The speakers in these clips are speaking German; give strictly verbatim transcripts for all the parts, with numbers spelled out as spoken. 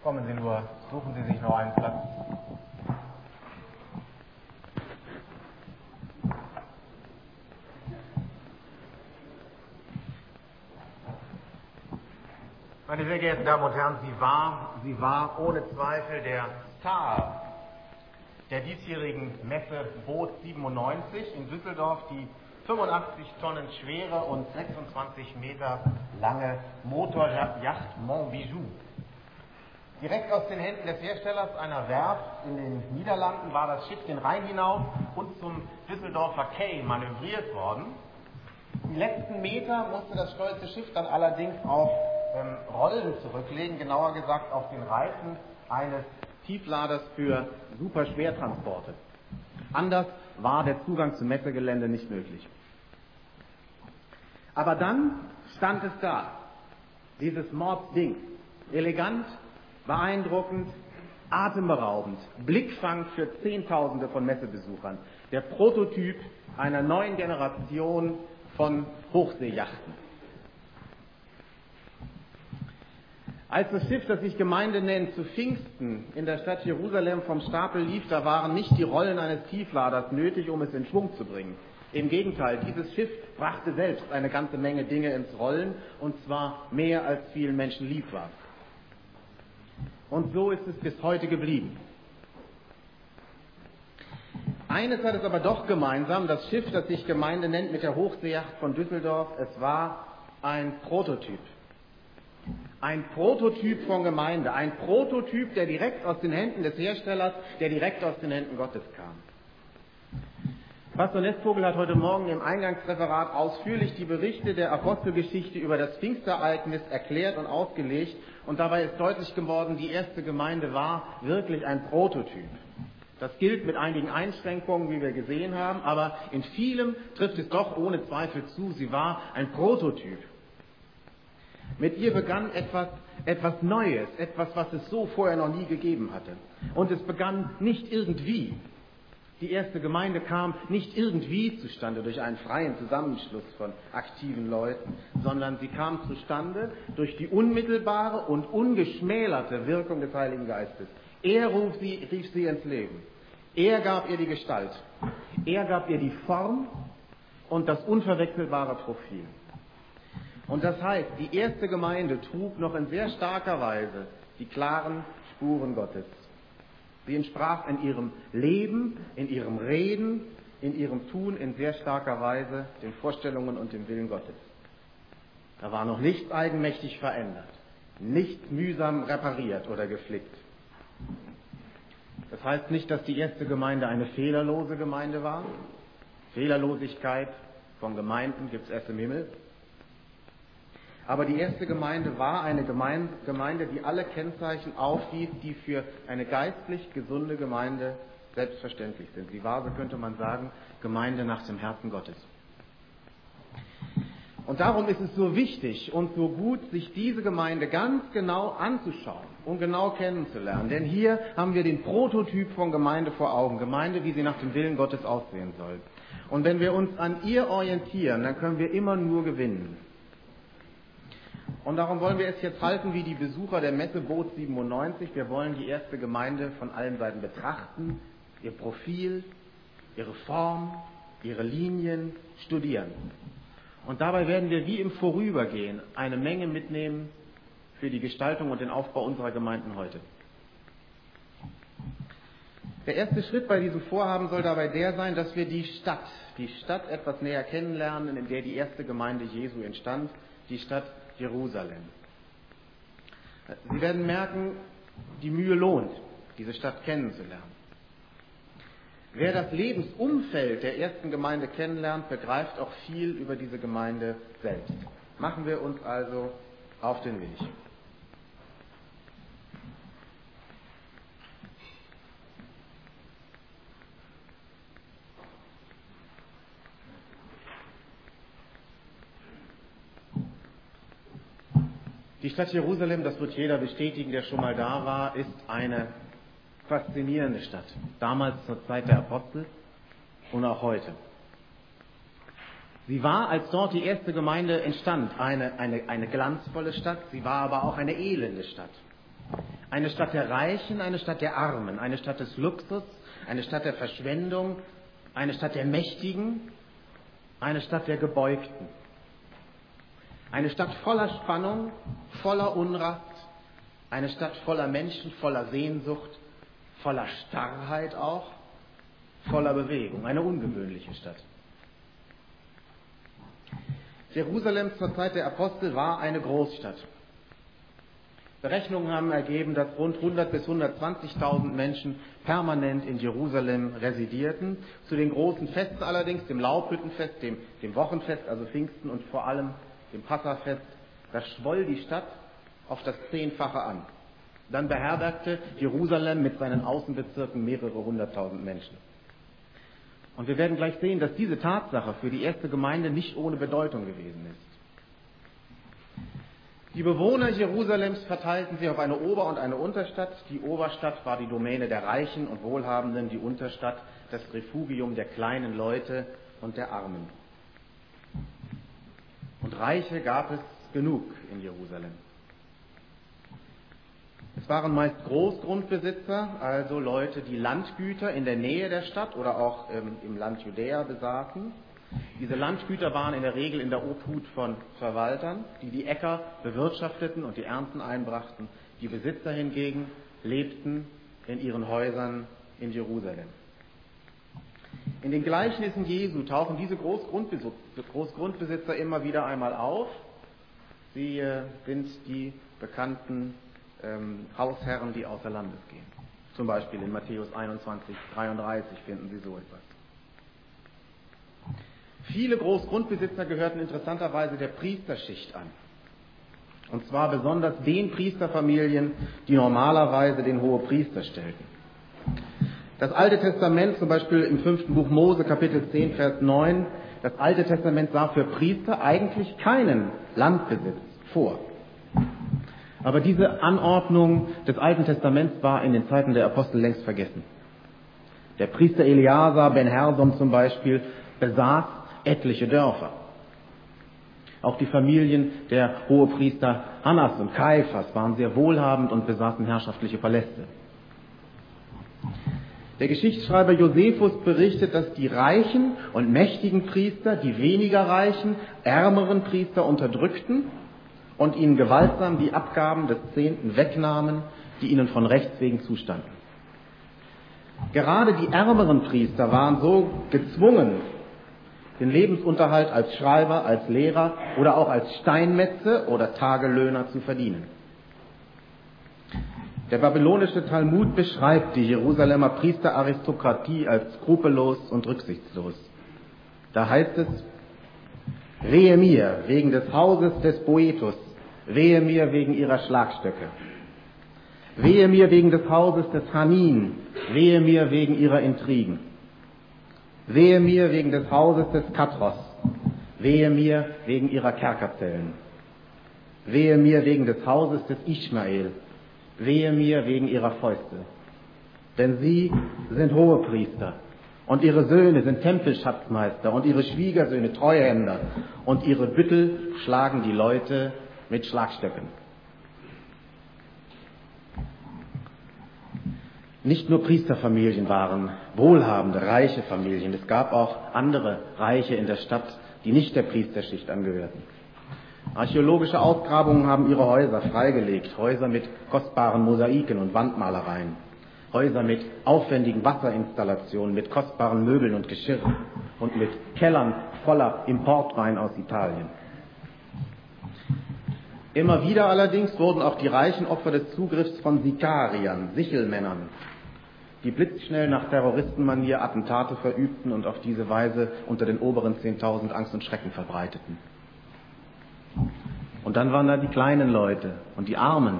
Kommen Sie nur, suchen Sie sich noch einen Platz. Meine sehr geehrten Damen und Herren, sie war, sie war ohne Zweifel der Star der diesjährigen Messe Boot siebenundneunzig in Düsseldorf, die fünfundachtzig Tonnen schwere und sechsundzwanzig Meter lange Motoryacht Montbijou. Direkt aus den Händen des Herstellers einer Werft in den Niederlanden war das Schiff den Rhein hinauf und zum Düsseldorfer Quai manövriert worden. Die letzten Meter musste das stolze Schiff dann allerdings auf ähm, Rollen zurücklegen, genauer gesagt auf den Reifen eines Tiefladers für Superschwertransporte. Anders war der Zugang zum Messegelände nicht möglich. Aber dann stand es da, dieses Mordsding, elegant, beeindruckend, atemberaubend, Blickfang für Zehntausende von Messebesuchern, der Prototyp einer neuen Generation von Hochseejachten. Als das Schiff, das sich Gemeinde nennt, zu Pfingsten in der Stadt Jerusalem vom Stapel lief, da waren nicht die Rollen eines Tiefladers nötig, um es in Schwung zu bringen. Im Gegenteil, dieses Schiff brachte selbst eine ganze Menge Dinge ins Rollen, und zwar mehr, als vielen Menschen lieb war. Und so ist es bis heute geblieben. Eines hat es aber doch gemeinsam, das Schiff, das sich Gemeinde nennt, mit der Hochseejacht von Düsseldorf, es war ein Prototyp. Ein Prototyp von Gemeinde, ein Prototyp, der direkt aus den Händen des Herstellers, der direkt aus den Händen Gottes kam. Pastor Nestvogel hat heute Morgen im Eingangsreferat ausführlich die Berichte der Apostelgeschichte über das Pfingstereignis erklärt und ausgelegt, und dabei ist deutlich geworden, die erste Gemeinde war wirklich ein Prototyp. Das gilt mit einigen Einschränkungen, wie wir gesehen haben, aber in vielem trifft es doch ohne Zweifel zu, sie war ein Prototyp. Mit ihr begann etwas, etwas Neues, etwas, was es so vorher noch nie gegeben hatte. Und es begann nicht irgendwie. Die erste Gemeinde kam nicht irgendwie zustande durch einen freien Zusammenschluss von aktiven Leuten, sondern sie kam zustande durch die unmittelbare und ungeschmälerte Wirkung des Heiligen Geistes. Er rief sie, rief sie ins Leben. Er gab ihr die Gestalt. Er gab ihr die Form und das unverwechselbare Profil. Und das heißt, die erste Gemeinde trug noch in sehr starker Weise die klaren Spuren Gottes. Sie entsprach in ihrem Leben, in ihrem Reden, in ihrem Tun in sehr starker Weise den Vorstellungen und dem Willen Gottes. Da war noch nichts eigenmächtig verändert, nichts mühsam repariert oder geflickt. Das heißt nicht, dass die erste Gemeinde eine fehlerlose Gemeinde war. Fehlerlosigkeit von Gemeinden gibt es erst im Himmel. Aber die erste Gemeinde war eine Gemeinde, die alle Kennzeichen aufwies, die für eine geistlich gesunde Gemeinde selbstverständlich sind. Sie war, so könnte man sagen, Gemeinde nach dem Herzen Gottes. Und darum ist es so wichtig und so gut, sich diese Gemeinde ganz genau anzuschauen und genau kennenzulernen. Denn hier haben wir den Prototyp von Gemeinde vor Augen. Gemeinde, wie sie nach dem Willen Gottes aussehen soll. Und wenn wir uns an ihr orientieren, dann können wir immer nur gewinnen. Und darum wollen wir es jetzt halten wie die Besucher der Messe Boot siebenundneunzig. Wir wollen die erste Gemeinde von allen Seiten betrachten, ihr Profil, ihre Form, ihre Linien studieren. Und dabei werden wir wie im Vorübergehen eine Menge mitnehmen für die Gestaltung und den Aufbau unserer Gemeinden heute. Der erste Schritt bei diesem Vorhaben soll dabei der sein, dass wir die Stadt, die Stadt etwas näher kennenlernen, in der die erste Gemeinde Jesu entstand, die Stadt Jerusalem. Sie werden merken, die Mühe lohnt, diese Stadt kennenzulernen. Wer das Lebensumfeld der ersten Gemeinde kennenlernt, begreift auch viel über diese Gemeinde selbst. Machen wir uns also auf den Weg. Die Stadt Jerusalem, das wird jeder bestätigen, der schon mal da war, ist eine faszinierende Stadt. Damals zur Zeit der Apostel und auch heute. Sie war, als dort die erste Gemeinde entstand, eine, eine, eine glanzvolle Stadt. Sie war aber auch eine elende Stadt. Eine Stadt der Reichen, eine Stadt der Armen, eine Stadt des Luxus, eine Stadt der Verschwendung, eine Stadt der Mächtigen, eine Stadt der Gebeugten. Eine Stadt voller Spannung, voller Unrast, eine Stadt voller Menschen, voller Sehnsucht, voller Starrheit auch, voller Bewegung. Eine ungewöhnliche Stadt. Jerusalem zur Zeit der Apostel war eine Großstadt. Berechnungen haben ergeben, dass rund hundert bis hundertzwanzigtausend Menschen permanent in Jerusalem residierten. Zu den großen Festen allerdings, dem Laubhüttenfest, dem, dem Wochenfest, also Pfingsten und vor allem dem Passafest, da schwoll die Stadt auf das Zehnfache an. Dann beherbergte Jerusalem mit seinen Außenbezirken mehrere hunderttausend Menschen. Und wir werden gleich sehen, dass diese Tatsache für die erste Gemeinde nicht ohne Bedeutung gewesen ist. Die Bewohner Jerusalems verteilten sich auf eine Ober- und eine Unterstadt. Die Oberstadt war die Domäne der Reichen und Wohlhabenden, die Unterstadt das Refugium der kleinen Leute und der Armen. Und Reiche gab es genug in Jerusalem. Es waren meist Großgrundbesitzer, also Leute, die Landgüter in der Nähe der Stadt oder auch ähm, im Land Judäa besaßen. Diese Landgüter waren in der Regel in der Obhut von Verwaltern, die die Äcker bewirtschafteten und die Ernten einbrachten. Die Besitzer hingegen lebten in ihren Häusern in Jerusalem. In den Gleichnissen Jesu tauchen diese Großgrundbesitzer, Großgrundbesitzer immer wieder einmal auf. Sie äh, sind die bekannten ähm, Hausherren, die außer Landes gehen. Zum Beispiel in Matthäus einundzwanzig, dreiunddreißig finden Sie so etwas. Viele Großgrundbesitzer gehörten interessanterweise der Priesterschicht an. Und zwar besonders den Priesterfamilien, die normalerweise den Hohepriester stellten. Das Alte Testament, zum Beispiel im fünften Buch Mose, Kapitel zehn, Vers neun, das Alte Testament sah für Priester eigentlich keinen Landbesitz vor. Aber diese Anordnung des Alten Testaments war in den Zeiten der Apostel längst vergessen. Der Priester Eleazar ben Hersom zum Beispiel besaß etliche Dörfer. Auch die Familien der Hohepriester Hannas und Kaiphas waren sehr wohlhabend und besaßen herrschaftliche Paläste. Der Geschichtsschreiber Josephus berichtet, dass die reichen und mächtigen Priester die weniger reichen, ärmeren Priester unterdrückten und ihnen gewaltsam die Abgaben des Zehnten wegnahmen, die ihnen von Rechts wegen zustanden. Gerade die ärmeren Priester waren so gezwungen, den Lebensunterhalt als Schreiber, als Lehrer oder auch als Steinmetze oder Tagelöhner zu verdienen. Der babylonische Talmud beschreibt die Jerusalemer Priesteraristokratie als skrupellos und rücksichtslos. Da heißt es: Wehe mir wegen des Hauses des Boethus, wehe mir wegen ihrer Schlagstöcke. Wehe mir wegen des Hauses des Hanin, wehe mir wegen ihrer Intrigen. Wehe mir wegen des Hauses des Katros, wehe mir wegen ihrer Kerkerzellen. Wehe mir wegen des Hauses des Ishmael, wehe mir wegen ihrer Fäuste. Denn sie sind Hohepriester und ihre Söhne sind Tempelschatzmeister und ihre Schwiegersöhne Treuhänder und ihre Büttel schlagen die Leute mit Schlagstöcken. Nicht nur Priesterfamilien waren wohlhabende, reiche Familien. Es gab auch andere Reiche in der Stadt, die nicht der Priesterschicht angehörten. Archäologische Ausgrabungen haben ihre Häuser freigelegt. Häuser mit kostbaren Mosaiken und Wandmalereien. Häuser mit aufwendigen Wasserinstallationen, mit kostbaren Möbeln und Geschirr und mit Kellern voller Importwein aus Italien. Immer wieder allerdings wurden auch die Reichen Opfer des Zugriffs von Sikariern, Sichelmännern, die blitzschnell nach Terroristenmanier Attentate verübten und auf diese Weise unter den oberen zehntausend Angst und Schrecken verbreiteten. Und dann waren da die kleinen Leute und die Armen.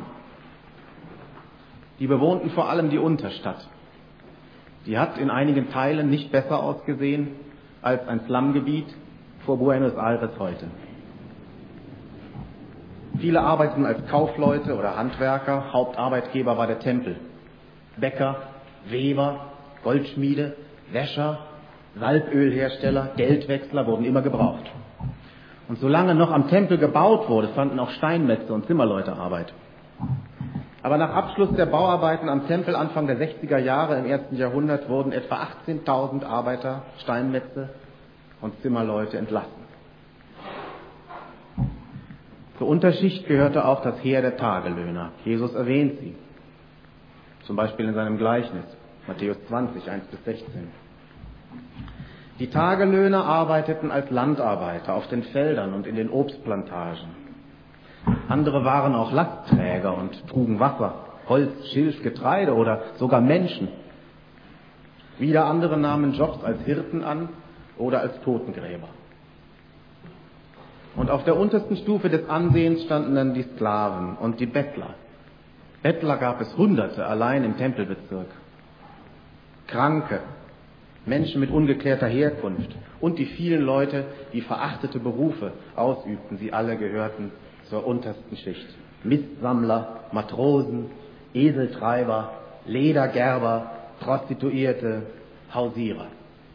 Die bewohnten vor allem die Unterstadt. Die hat in einigen Teilen nicht besser ausgesehen als ein Slumgebiet vor Buenos Aires heute. Viele arbeiteten als Kaufleute oder Handwerker. Hauptarbeitgeber war der Tempel. Bäcker, Weber, Goldschmiede, Wäscher, Salbölhersteller, Geldwechsler wurden immer gebraucht. Und solange noch am Tempel gebaut wurde, fanden auch Steinmetze und Zimmerleute Arbeit. Aber nach Abschluss der Bauarbeiten am Tempel Anfang der sechziger Jahre im ersten Jahrhundert wurden etwa achtzehntausend Arbeiter, Steinmetze und Zimmerleute entlassen. Zur Unterschicht gehörte auch das Heer der Tagelöhner. Jesus erwähnt sie, zum Beispiel in seinem Gleichnis, Matthäus zwanzig, eins bis sechzehn. Die Tagelöhner arbeiteten als Landarbeiter auf den Feldern und in den Obstplantagen. Andere waren auch Lastträger und trugen Wasser, Holz, Schilf, Getreide oder sogar Menschen. Wieder andere nahmen Jobs als Hirten an oder als Totengräber. Und auf der untersten Stufe des Ansehens standen dann die Sklaven und die Bettler. Bettler gab es Hunderte allein im Tempelbezirk. Kranke, Menschen mit ungeklärter Herkunft und die vielen Leute, die verachtete Berufe ausübten, sie alle gehörten zur untersten Schicht. Mistsammler, Matrosen, Eseltreiber, Ledergerber, Prostituierte, Hausierer.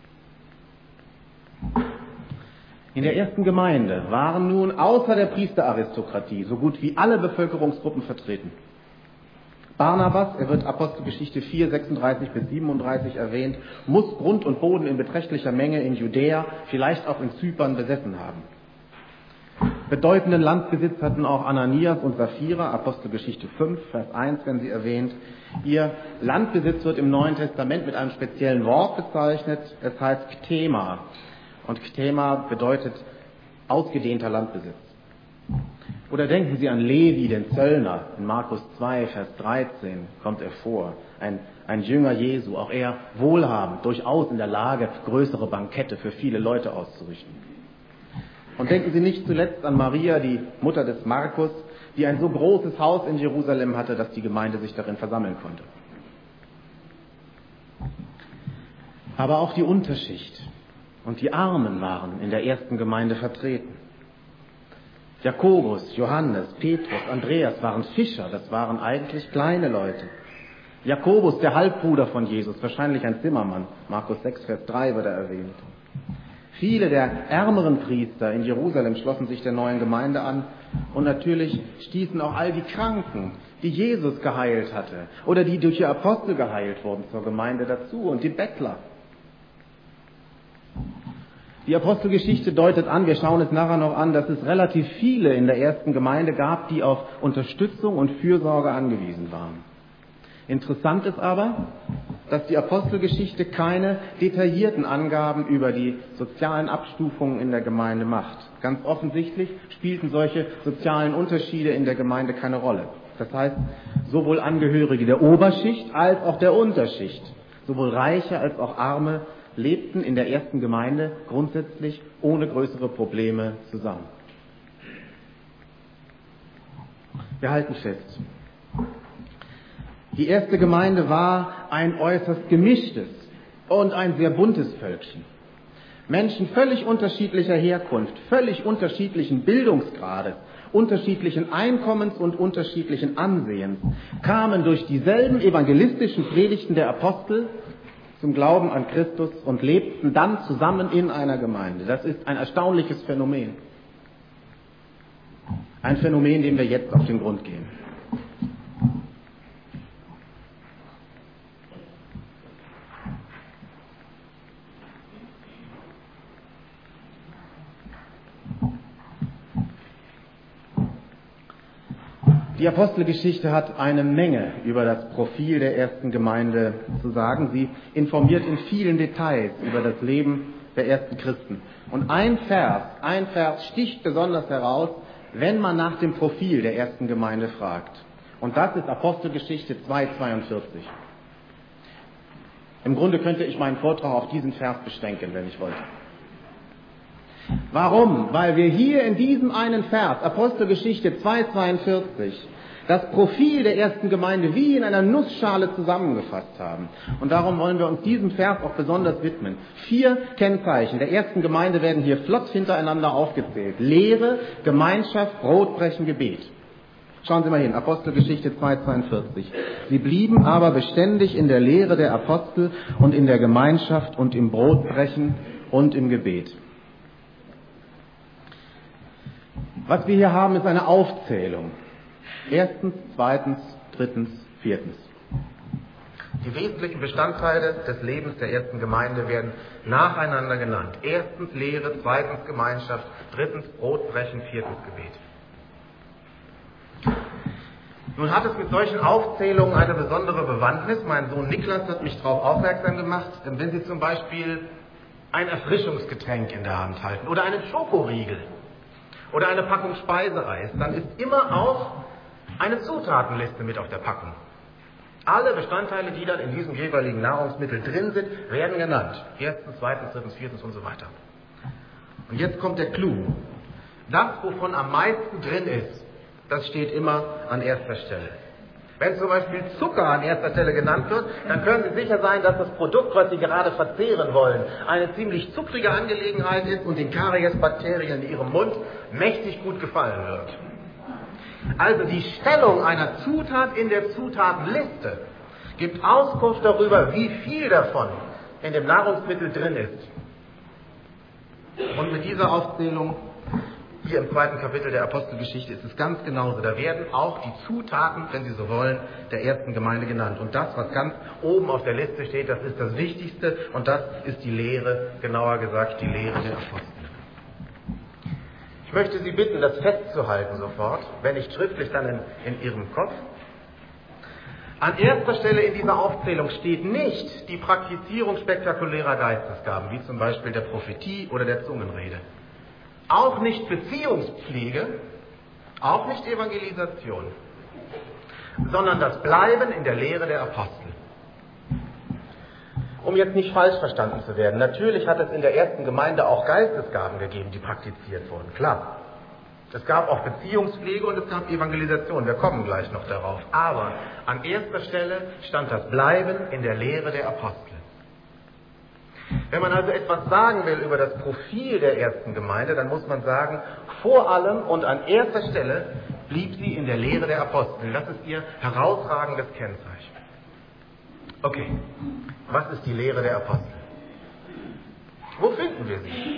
In der ersten Gemeinde waren nun außer der Priesteraristokratie so gut wie alle Bevölkerungsgruppen vertreten. Barnabas, er wird Apostelgeschichte vier, sechsunddreißig bis siebenunddreißig erwähnt, muss Grund und Boden in beträchtlicher Menge in Judäa, vielleicht auch in Zypern besessen haben. Bedeutenden Landbesitz hatten auch Ananias und Sapphira, Apostelgeschichte fünf, Vers eins, wenn sie erwähnt. Ihr Landbesitz wird im Neuen Testament mit einem speziellen Wort bezeichnet, es heißt Ktema. Und Ktema bedeutet ausgedehnter Landbesitz. Oder denken Sie an Levi, den Zöllner, in Markus zwei, Vers dreizehn kommt er vor. Ein, ein Jünger Jesu, auch er wohlhabend, durchaus in der Lage, größere Bankette für viele Leute auszurichten. Und denken Sie nicht zuletzt an Maria, die Mutter des Markus, die ein so großes Haus in Jerusalem hatte, dass die Gemeinde sich darin versammeln konnte. Aber auch die Unterschicht und die Armen waren in der ersten Gemeinde vertreten. Jakobus, Johannes, Petrus, Andreas waren Fischer, das waren eigentlich kleine Leute. Jakobus, der Halbbruder von Jesus, wahrscheinlich ein Zimmermann, Markus sechs, Vers drei wird er erwähnt. Viele der ärmeren Priester in Jerusalem schlossen sich der neuen Gemeinde an und natürlich stießen auch all die Kranken, die Jesus geheilt hatte oder die durch die Apostel geheilt wurden, zur Gemeinde dazu und die Bettler. Die Apostelgeschichte deutet an, wir schauen es nachher noch an, dass es relativ viele in der ersten Gemeinde gab, die auf Unterstützung und Fürsorge angewiesen waren. Interessant ist aber, dass die Apostelgeschichte keine detaillierten Angaben über die sozialen Abstufungen in der Gemeinde macht. Ganz offensichtlich spielten solche sozialen Unterschiede in der Gemeinde keine Rolle. Das heißt, sowohl Angehörige der Oberschicht als auch der Unterschicht, sowohl Reiche als auch Arme, lebten in der ersten Gemeinde grundsätzlich ohne größere Probleme zusammen. Wir halten fest. Die erste Gemeinde war ein äußerst gemischtes und ein sehr buntes Völkchen. Menschen völlig unterschiedlicher Herkunft, völlig unterschiedlichen Bildungsgrades, unterschiedlichen Einkommens und unterschiedlichen Ansehens kamen durch dieselben evangelistischen Predigten der Apostel zum Glauben an Christus und lebten dann zusammen in einer Gemeinde. Das ist ein erstaunliches Phänomen. Ein Phänomen, dem wir jetzt auf den Grund gehen. Die Apostelgeschichte hat eine Menge über das Profil der ersten Gemeinde zu sagen. Sie informiert in vielen Details über das Leben der ersten Christen. Und ein Vers, ein Vers sticht besonders heraus, wenn man nach dem Profil der ersten Gemeinde fragt. Und das ist Apostelgeschichte zwei, zweiundvierzig. Im Grunde könnte ich meinen Vortrag auf diesen Vers beschränken, wenn ich wollte. Warum? Weil wir hier in diesem einen Vers, Apostelgeschichte zwei, zweiundvierzig, das Profil der ersten Gemeinde wie in einer Nussschale zusammengefasst haben. Und darum wollen wir uns diesem Vers auch besonders widmen. Vier Kennzeichen der ersten Gemeinde werden hier flott hintereinander aufgezählt. Lehre, Gemeinschaft, Brotbrechen, Gebet. Schauen Sie mal hin, Apostelgeschichte zwei, zweiundvierzig. Sie blieben aber beständig in der Lehre der Apostel und in der Gemeinschaft und im Brotbrechen und im Gebet. Was wir hier haben, ist eine Aufzählung. Erstens, zweitens drittens, viertens. Die wesentlichen Bestandteile des Lebens der ersten Gemeinde werden nacheinander genannt. Erstens Lehre, zweitens Gemeinschaft, drittens Brotbrechen, viertens Gebet. Nun hat es mit solchen Aufzählungen eine besondere Bewandtnis. Mein Sohn Niklas hat mich darauf aufmerksam gemacht, wenn Sie zum Beispiel ein Erfrischungsgetränk in der Hand halten oder einen Schokoriegel oder eine Packung Speiseeis, dann ist immer auch eine Zutatenliste mit auf der Packung. Alle Bestandteile, die dann in diesem jeweiligen Nahrungsmittel drin sind, werden genannt. Erstens, zweitens, drittens, viertens und so weiter. Und jetzt kommt der Clou. Das, wovon am meisten drin ist, das steht immer an erster Stelle. Wenn zum Beispiel Zucker an erster Stelle genannt wird, dann können Sie sicher sein, dass das Produkt, was Sie gerade verzehren wollen, eine ziemlich zuckrige Angelegenheit ist und den Karies-Bakterien in Ihrem Mund mächtig gut gefallen wird. Also die Stellung einer Zutat in der Zutatenliste gibt Auskunft darüber, wie viel davon in dem Nahrungsmittel drin ist. Und mit dieser Aufzählung hier im zweiten Kapitel der Apostelgeschichte ist es ganz genauso. Da werden auch die Zutaten, wenn Sie so wollen, der ersten Gemeinde genannt. Und das, was ganz oben auf der Liste steht, das ist das Wichtigste und das ist die Lehre, genauer gesagt die Lehre der Apostel. Ich möchte Sie bitten, das festzuhalten sofort, wenn nicht schriftlich, dann in, in Ihrem Kopf. An erster Stelle in dieser Aufzählung steht nicht die Praktizierung spektakulärer Geistesgaben, wie zum Beispiel der Prophetie oder der Zungenrede. Auch nicht Beziehungspflege, auch nicht Evangelisation, sondern das Bleiben in der Lehre der Apostel. Um jetzt nicht falsch verstanden zu werden, natürlich hat es in der ersten Gemeinde auch Geistesgaben gegeben, die praktiziert wurden, klar. Es gab auch Beziehungspflege und es gab Evangelisation, wir kommen gleich noch darauf. Aber an erster Stelle stand das Bleiben in der Lehre der Apostel. Wenn man also etwas sagen will über das Profil der ersten Gemeinde, dann muss man sagen, vor allem und an erster Stelle blieb sie in der Lehre der Apostel. Das ist ihr herausragendes Kennzeichen. Okay, was ist die Lehre der Apostel? Wo finden wir sie?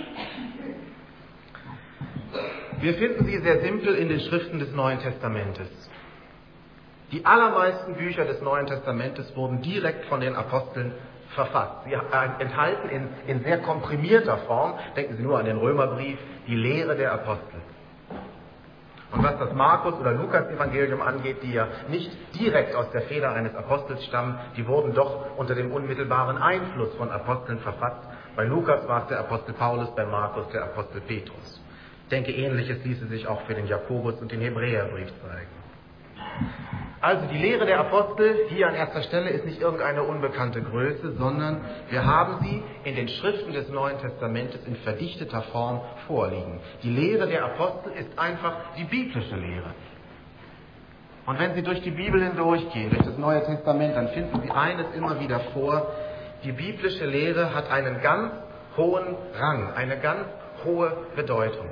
Wir finden sie sehr simpel in den Schriften des Neuen Testamentes. Die allermeisten Bücher des Neuen Testamentes wurden direkt von den Aposteln verfasst. Sie enthalten in, in sehr komprimierter Form, denken Sie nur an den Römerbrief, die Lehre der Apostel. Und was das Markus- oder Lukas-Evangelium angeht, die ja nicht direkt aus der Feder eines Apostels stammen, die wurden doch unter dem unmittelbaren Einfluss von Aposteln verfasst. Bei Lukas war es der Apostel Paulus, bei Markus der Apostel Petrus. Ich denke, Ähnliches ließe sich auch für den Jakobus- und den Hebräerbrief zeigen. Also die Lehre der Apostel hier an erster Stelle ist nicht irgendeine unbekannte Größe, sondern wir haben sie in den Schriften des Neuen Testamentes in verdichteter Form vorliegen. Die Lehre der Apostel ist einfach die biblische Lehre. Und wenn Sie durch die Bibel hindurchgehen, durch das Neue Testament, dann finden Sie eines immer wieder vor: Die biblische Lehre hat einen ganz hohen Rang, eine ganz hohe Bedeutung.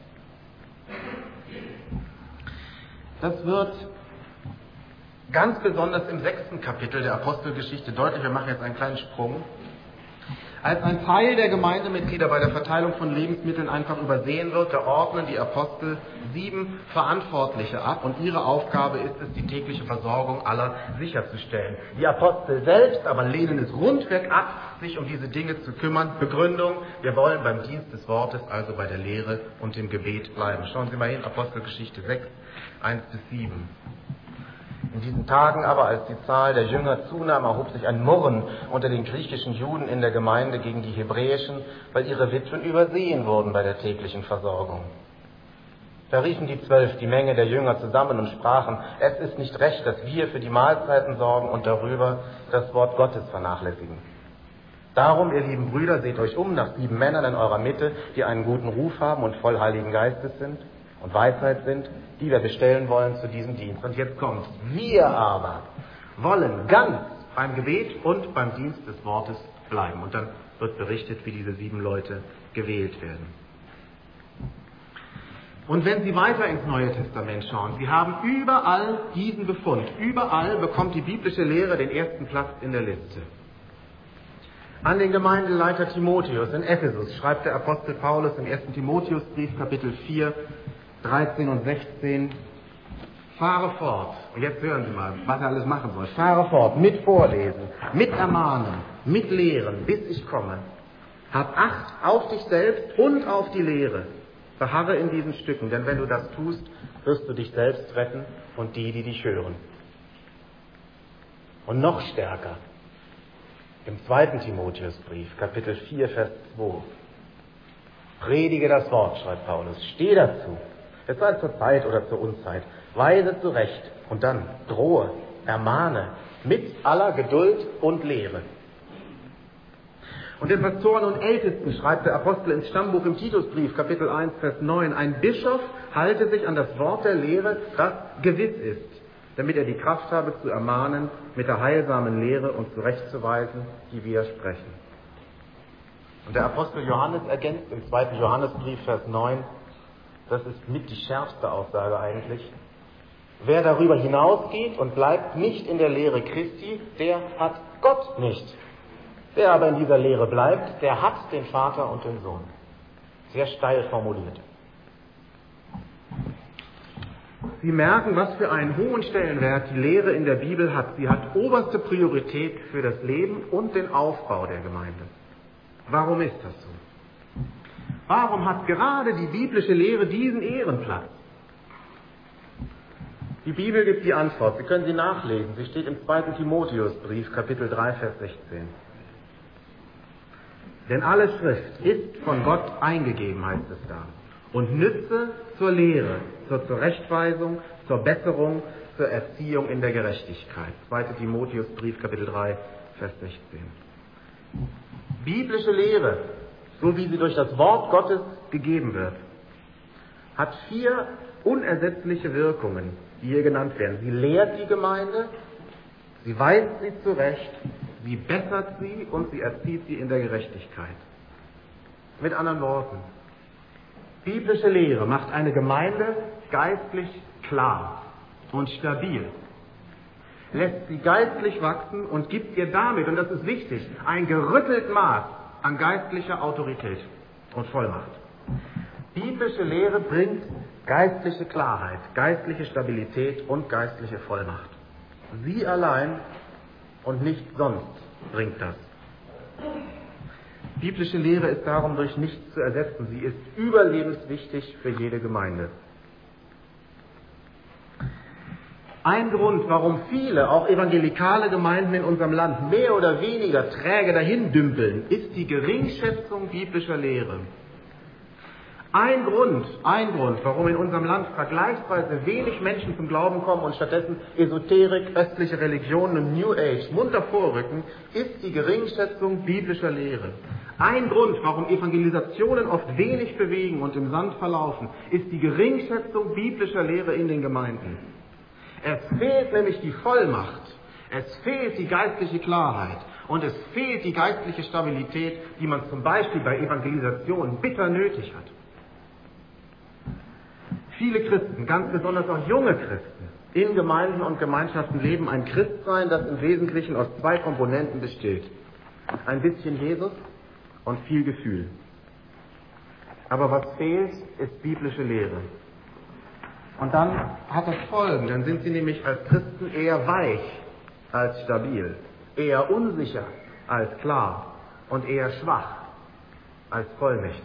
Das wird ganz besonders im sechsten Kapitel der Apostelgeschichte deutlich. Wir machen jetzt einen kleinen Sprung. Als ein Teil der Gemeindemitglieder bei der Verteilung von Lebensmitteln einfach übersehen wird, da ordnen die Apostel sieben Verantwortliche ab und ihre Aufgabe ist es, die tägliche Versorgung aller sicherzustellen. Die Apostel selbst aber lehnen es rundweg ab, sich um diese Dinge zu kümmern. Begründung: Wir wollen beim Dienst des Wortes, also bei der Lehre und dem Gebet bleiben. Schauen Sie mal hin, Apostelgeschichte sechs, eins bis sieben. In diesen Tagen aber, als die Zahl der Jünger zunahm, erhob sich ein Murren unter den griechischen Juden in der Gemeinde gegen die hebräischen, weil ihre Witwen übersehen wurden bei der täglichen Versorgung. Da riefen die Zwölf die Menge der Jünger zusammen und sprachen: Es ist nicht recht, dass wir für die Mahlzeiten sorgen und darüber das Wort Gottes vernachlässigen. Darum, ihr lieben Brüder, seht euch um nach sieben Männern in eurer Mitte, die einen guten Ruf haben und voll Heiligen Geistes sind und Weisheit sind, die wir bestellen wollen zu diesem Dienst. Und jetzt kommt's. Wir aber wollen ganz beim Gebet und beim Dienst des Wortes bleiben. Und dann wird berichtet, wie diese sieben Leute gewählt werden. Und wenn Sie weiter ins Neue Testament schauen, Sie haben überall diesen Befund. Überall bekommt die biblische Lehre den ersten Platz in der Liste. An den Gemeindeleiter Timotheus in Ephesus schreibt der Apostel Paulus im ersten Timotheusbrief, Kapitel vier, dreizehn und sechzehn fahre fort. Und jetzt hören Sie mal, was er alles machen soll. Fahre fort, mit Vorlesen, mit Ermahnen, mit Lehren, bis ich komme. Hab Acht auf dich selbst und auf die Lehre. Beharre in diesen Stücken, denn wenn du das tust, wirst du dich selbst retten und die, die dich hören. Und noch stärker, im zweiten Timotheusbrief, Kapitel vier, Vers zwei. Predige das Wort, schreibt Paulus, steh dazu, es sei zur Zeit oder zur Unzeit, weise zurecht und dann drohe, ermahne, mit aller Geduld und Lehre. Und den Pastoren und Ältesten schreibt der Apostel ins Stammbuch im Titusbrief, Kapitel eins, Vers neun, ein Bischof halte sich an das Wort der Lehre, das gewiss ist, damit er die Kraft habe zu ermahnen mit der heilsamen Lehre und zurechtzuweisen, die widersprechen. Und der Apostel Johannes ergänzt im zweiten Johannesbrief, Vers neun, das ist mit die schärfste Aussage eigentlich, wer darüber hinausgeht und bleibt nicht in der Lehre Christi, der hat Gott nicht. Wer aber in dieser Lehre bleibt, der hat den Vater und den Sohn. Sehr steil formuliert. Sie merken, was für einen hohen Stellenwert die Lehre in der Bibel hat. Sie hat oberste Priorität für das Leben und den Aufbau der Gemeinde. Warum ist das so? Warum hat gerade die biblische Lehre diesen Ehrenplatz? Die Bibel gibt die Antwort. Sie können sie nachlesen. Sie steht im zweiten Timotheusbrief, Kapitel drei, Vers sechzehn. Denn alle Schrift ist von Gott eingegeben, heißt es da, und nütze zur Lehre, zur Zurechtweisung, zur Besserung, zur Erziehung in der Gerechtigkeit. zweiter Timotheusbrief, Kapitel drei, Vers sechzehn. Biblische Lehre, so wie sie durch das Wort Gottes gegeben wird, hat vier unersetzliche Wirkungen, die hier genannt werden. Sie lehrt die Gemeinde, sie weist sie zurecht, sie bessert sie und sie erzieht sie in der Gerechtigkeit. Mit anderen Worten, biblische Lehre macht eine Gemeinde geistlich klar und stabil, lässt sie geistlich wachsen und gibt ihr damit, und das ist wichtig, ein gerüttelt Maß an geistlicher Autorität und Vollmacht. Biblische Lehre bringt geistliche Klarheit, geistliche Stabilität und geistliche Vollmacht. Sie allein und nicht sonst bringt das. Biblische Lehre ist darum durch nichts zu ersetzen. Sie ist überlebenswichtig für jede Gemeinde. Ein Grund, warum viele, auch evangelikale Gemeinden in unserem Land mehr oder weniger träge dahin dümpeln, ist die Geringschätzung biblischer Lehre. Ein Grund, ein Grund, warum in unserem Land vergleichsweise wenig Menschen zum Glauben kommen und stattdessen Esoterik, östliche Religionen und New Age munter vorrücken, ist die Geringschätzung biblischer Lehre. Ein Grund, warum Evangelisationen oft wenig bewegen und im Sand verlaufen, ist die Geringschätzung biblischer Lehre in den Gemeinden. Es fehlt nämlich die Vollmacht, es fehlt die geistliche Klarheit und es fehlt die geistliche Stabilität, die man zum Beispiel bei Evangelisation bitter nötig hat. Viele Christen, ganz besonders auch junge Christen, in Gemeinden und Gemeinschaften leben ein Christsein, das im Wesentlichen aus zwei Komponenten besteht. Ein bisschen Jesus und viel Gefühl. Aber was fehlt, ist biblische Lehre. Und dann hat das Folgen, dann sind sie nämlich als Christen eher weich als stabil, eher unsicher als klar und eher schwach als vollmächtig.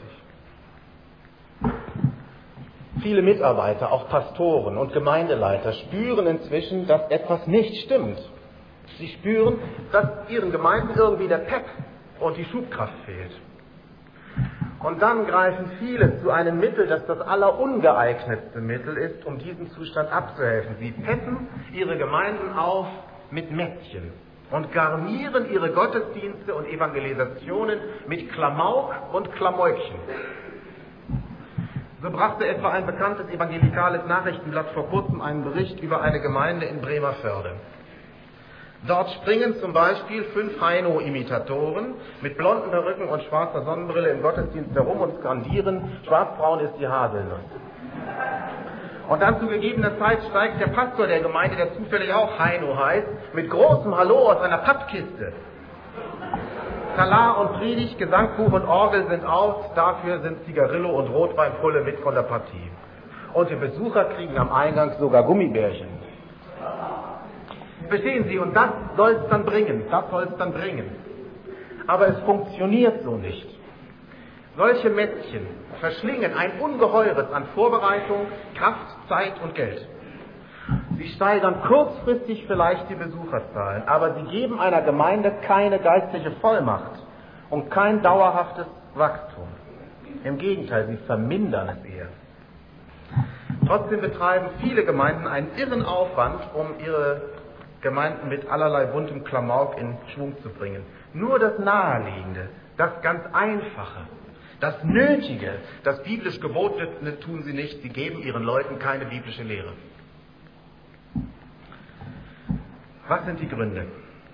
Viele Mitarbeiter, auch Pastoren und Gemeindeleiter, spüren inzwischen, dass etwas nicht stimmt. Sie spüren, dass ihren Gemeinden irgendwie der Pep und die Schubkraft fehlt. Und dann greifen viele zu einem Mittel, das das allerungeeignetste Mittel ist, um diesem Zustand abzuhelfen. Sie peppen ihre Gemeinden auf mit Mätzchen und garnieren ihre Gottesdienste und Evangelisationen mit Klamauk und Klamäukchen. So brachte etwa ein bekanntes evangelikales Nachrichtenblatt vor kurzem einen Bericht über eine Gemeinde in Bremervörde. Dort springen zum Beispiel fünf Heino-Imitatoren mit blonden Perücken und schwarzer Sonnenbrille im Gottesdienst herum und skandieren, schwarzbraun ist die Haselnuss. Und dann zu gegebener Zeit steigt der Pastor der Gemeinde, der zufällig auch Heino heißt, mit großem Hallo aus einer Pappkiste. Talar und Predigt, Gesangbuch und Orgel sind aus, dafür sind Zigarillo und Rotweinpulle mit von der Partie. Und die Besucher kriegen am Eingang sogar Gummibärchen. Verstehen Sie, und das soll es dann bringen, das soll es dann bringen. Aber es funktioniert so nicht. Solche Mätzchen verschlingen ein Ungeheures an Vorbereitung, Kraft, Zeit und Geld. Sie steigern kurzfristig vielleicht die Besucherzahlen, aber sie geben einer Gemeinde keine geistliche Vollmacht und kein dauerhaftes Wachstum. Im Gegenteil, sie vermindern es eher. Trotzdem betreiben viele Gemeinden einen irren Aufwand, um ihre Gemeinden mit allerlei buntem Klamauk in Schwung zu bringen. Nur das Naheliegende, das ganz Einfache, das Nötige, das biblisch Gebotene tun sie nicht. Sie geben ihren Leuten keine biblische Lehre. Was sind die Gründe?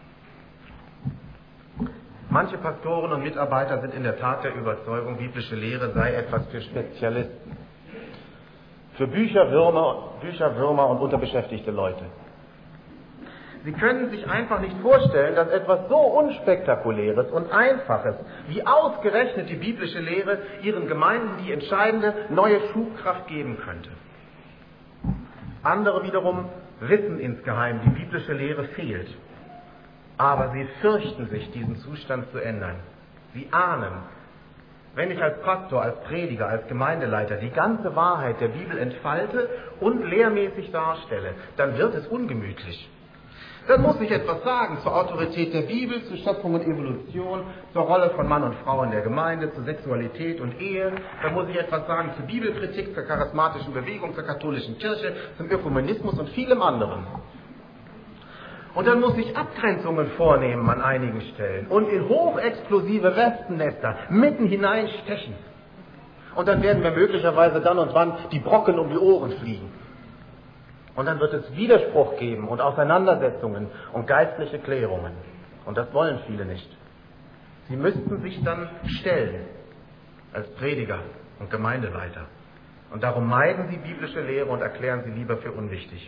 Manche Pastoren und Mitarbeiter sind in der Tat der Überzeugung, biblische Lehre sei etwas für Spezialisten, für Bücherwürmer, Bücherwürmer und unterbeschäftigte Leute. Sie können sich einfach nicht vorstellen, dass etwas so Unspektakuläres und Einfaches wie ausgerechnet die biblische Lehre ihren Gemeinden die entscheidende neue Schubkraft geben könnte. Andere wiederum wissen insgeheim, die biblische Lehre fehlt. Aber sie fürchten sich, diesen Zustand zu ändern. Sie ahnen, wenn ich als Pastor, als Prediger, als Gemeindeleiter die ganze Wahrheit der Bibel entfalte und lehrmäßig darstelle, dann wird es ungemütlich. Dann muss ich etwas sagen zur Autorität der Bibel, zu Schöpfung und Evolution, zur Rolle von Mann und Frau in der Gemeinde, zur Sexualität und Ehe. Dann muss ich etwas sagen zur Bibelkritik, zur charismatischen Bewegung, zur katholischen Kirche, zum Ökumenismus und vielem anderen. Und dann muss ich Abgrenzungen vornehmen an einigen Stellen und in hochexplosive Wespennester mitten hineinstechen. Und dann werden mir möglicherweise dann und wann die Brocken um die Ohren fliegen. Und dann wird es Widerspruch geben und Auseinandersetzungen und geistliche Klärungen. Und das wollen viele nicht. Sie müssten sich dann stellen als Prediger und Gemeindeleiter. Und darum meiden sie biblische Lehre und erklären sie lieber für unwichtig.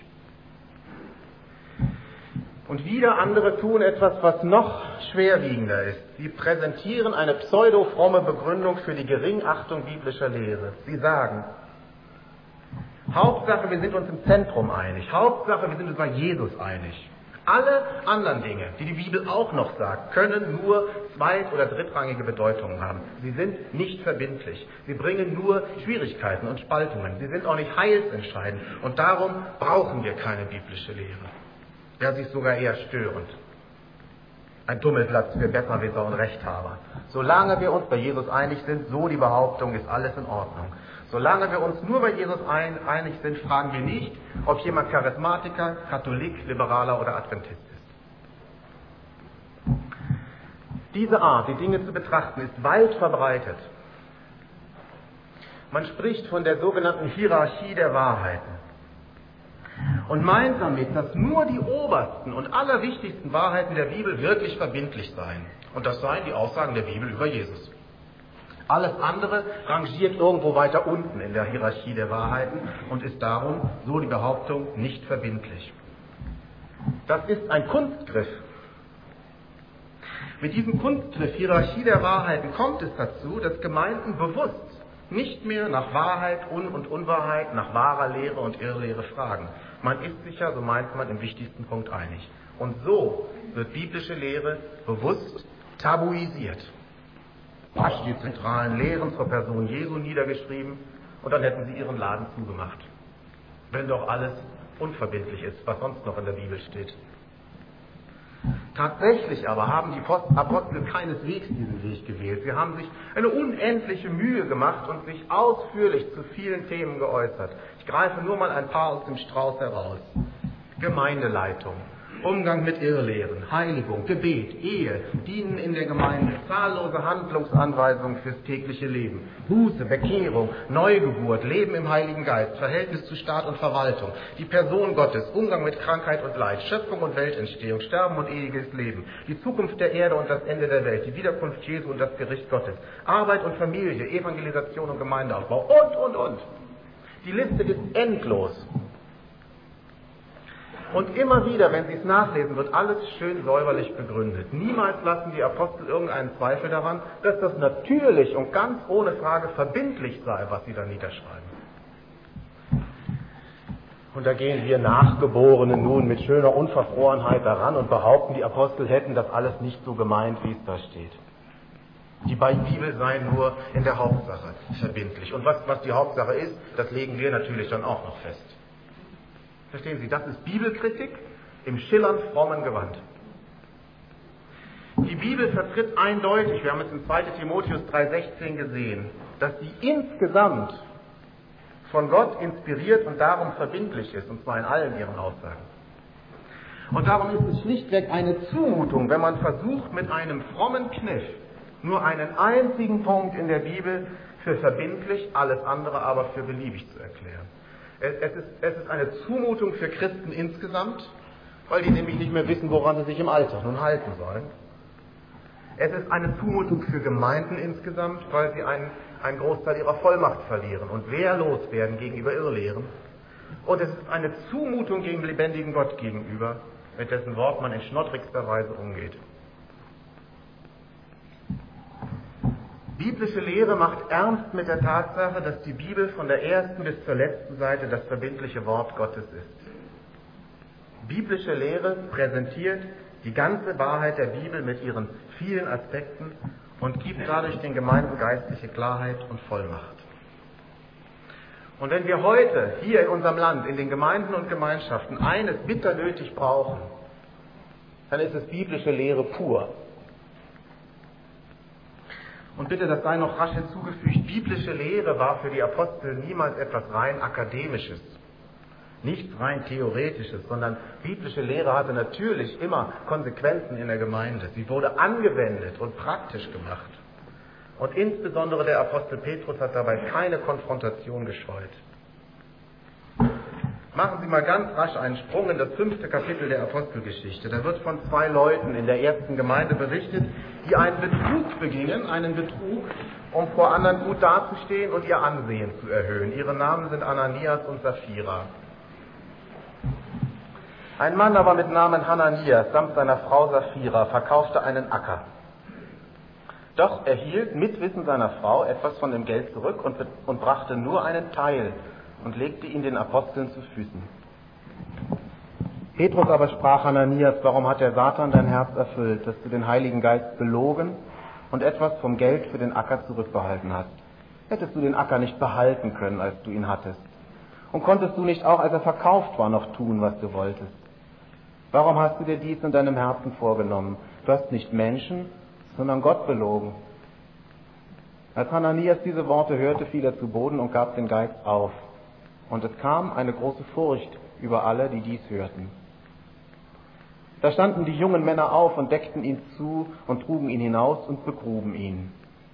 Und wieder andere tun etwas, was noch schwerwiegender ist. Sie präsentieren eine pseudo-fromme Begründung für die Geringachtung biblischer Lehre. Sie sagen, Hauptsache, wir sind uns im Zentrum einig. Hauptsache, wir sind uns bei Jesus einig. Alle anderen Dinge, die die Bibel auch noch sagt, können nur zweit- oder drittrangige Bedeutungen haben. Sie sind nicht verbindlich. Sie bringen nur Schwierigkeiten und Spaltungen. Sie sind auch nicht heilsentscheidend. Und darum brauchen wir keine biblische Lehre. Ja, sie ist sogar eher störend. Ein Tummelplatz für Besserwisser und Rechthaber. Solange wir uns bei Jesus einig sind, so die Behauptung, ist alles in Ordnung. Solange wir uns nur bei Jesus ein, einig sind, fragen wir nicht, ob jemand Charismatiker, Katholik, Liberaler oder Adventist ist. Diese Art, die Dinge zu betrachten, ist weit verbreitet. Man spricht von der sogenannten Hierarchie der Wahrheiten und meint damit, dass nur die obersten und allerwichtigsten Wahrheiten der Bibel wirklich verbindlich seien. Und das seien die Aussagen der Bibel über Jesus. Alles andere rangiert irgendwo weiter unten in der Hierarchie der Wahrheiten und ist darum, so die Behauptung, nicht verbindlich. Das ist ein Kunstgriff. Mit diesem Kunstgriff Hierarchie der Wahrheiten kommt es dazu, dass Gemeinden bewusst nicht mehr nach Wahrheit Un- und Unwahrheit, nach wahrer Lehre und Irrlehre fragen. Man ist sich ja, so meint man, im wichtigsten Punkt einig. Und so wird biblische Lehre bewusst tabuisiert. Rasch die zentralen Lehren zur Person Jesu niedergeschrieben und dann hätten sie ihren Laden zugemacht. Wenn doch alles unverbindlich ist, was sonst noch in der Bibel steht. Tatsächlich aber haben die Apostel keineswegs diesen Weg gewählt. Sie haben sich eine unendliche Mühe gemacht und sich ausführlich zu vielen Themen geäußert. Ich greife nur mal ein paar aus dem Strauß heraus. Gemeindeleitung, Umgang mit Irrlehren, Heiligung, Gebet, Ehe, Dienen in der Gemeinde, zahllose Handlungsanweisungen fürs tägliche Leben, Buße, Bekehrung, Neugeburt, Leben im Heiligen Geist, Verhältnis zu Staat und Verwaltung, die Person Gottes, Umgang mit Krankheit und Leid, Schöpfung und Weltentstehung, Sterben und ewiges Leben, die Zukunft der Erde und das Ende der Welt, die Wiederkunft Jesu und das Gericht Gottes, Arbeit und Familie, Evangelisation und Gemeindeaufbau und, und, und. Die Liste ist endlos. Und immer wieder, wenn Sie es nachlesen, wird alles schön säuberlich begründet. Niemals lassen die Apostel irgendeinen Zweifel daran, dass das natürlich und ganz ohne Frage verbindlich sei, was sie da niederschreiben. Und da gehen wir Nachgeborene nun mit schöner Unverfrorenheit daran und behaupten, die Apostel hätten das alles nicht so gemeint, wie es da steht. Die Bibel sei nur in der Hauptsache verbindlich. Und was, was die Hauptsache ist, das legen wir natürlich dann auch noch fest. Verstehen Sie, das ist Bibelkritik im schillernd frommen Gewand. Die Bibel vertritt eindeutig, wir haben es in zweiten Timotheus drei sechzehn gesehen, dass sie insgesamt von Gott inspiriert und darum verbindlich ist, und zwar in allen ihren Aussagen. Und darum ist es schlichtweg eine Zumutung, wenn man versucht, mit einem frommen Kniff nur einen einzigen Punkt in der Bibel für verbindlich, alles andere aber für beliebig zu erklären. Es ist, es ist eine Zumutung für Christen insgesamt, weil die nämlich nicht mehr wissen, woran sie sich im Alltag nun halten sollen. Es ist eine Zumutung für Gemeinden insgesamt, weil sie einen, einen Großteil ihrer Vollmacht verlieren und wehrlos werden gegenüber Irrlehren. Und es ist eine Zumutung gegen den lebendigen Gott gegenüber, mit dessen Wort man in schnoddrigster Weise umgeht. Biblische Lehre macht ernst mit der Tatsache, dass die Bibel von der ersten bis zur letzten Seite das verbindliche Wort Gottes ist. Biblische Lehre präsentiert die ganze Wahrheit der Bibel mit ihren vielen Aspekten und gibt dadurch den Gemeinden geistliche Klarheit und Vollmacht. Und wenn wir heute hier in unserem Land, in den Gemeinden und Gemeinschaften eines bitter nötig brauchen, dann ist es biblische Lehre pur. Und bitte, das sei noch rasch hinzugefügt, biblische Lehre war für die Apostel niemals etwas rein Akademisches, nichts rein Theoretisches, sondern biblische Lehre hatte natürlich immer Konsequenzen in der Gemeinde. Sie wurde angewendet und praktisch gemacht. Und insbesondere der Apostel Petrus hat dabei keine Konfrontation gescheut. Machen Sie mal ganz rasch einen Sprung in das fünfte Kapitel der Apostelgeschichte. Da wird von zwei Leuten in der ersten Gemeinde berichtet, die einen Betrug begingen, einen Betrug, um vor anderen gut dazustehen und ihr Ansehen zu erhöhen. Ihre Namen sind Ananias und Sapphira. Ein Mann aber mit Namen Hananias samt seiner Frau Sapphira verkaufte einen Acker. Doch erhielt mit Wissen seiner Frau etwas von dem Geld zurück und, und brachte nur einen Teil und legte ihn den Aposteln zu Füßen. Petrus aber sprach Hananias, warum hat der Satan dein Herz erfüllt, dass du den Heiligen Geist belogen und etwas vom Geld für den Acker zurückbehalten hast? Hättest du den Acker nicht behalten können, als du ihn hattest? Und konntest du nicht auch, als er verkauft war, noch tun, was du wolltest? Warum hast du dir dies in deinem Herzen vorgenommen? Du hast nicht Menschen, sondern Gott belogen. Als Hananias diese Worte hörte, fiel er zu Boden und gab den Geist auf. Und es kam eine große Furcht über alle, die dies hörten. Da standen die jungen Männer auf und deckten ihn zu und trugen ihn hinaus und begruben ihn.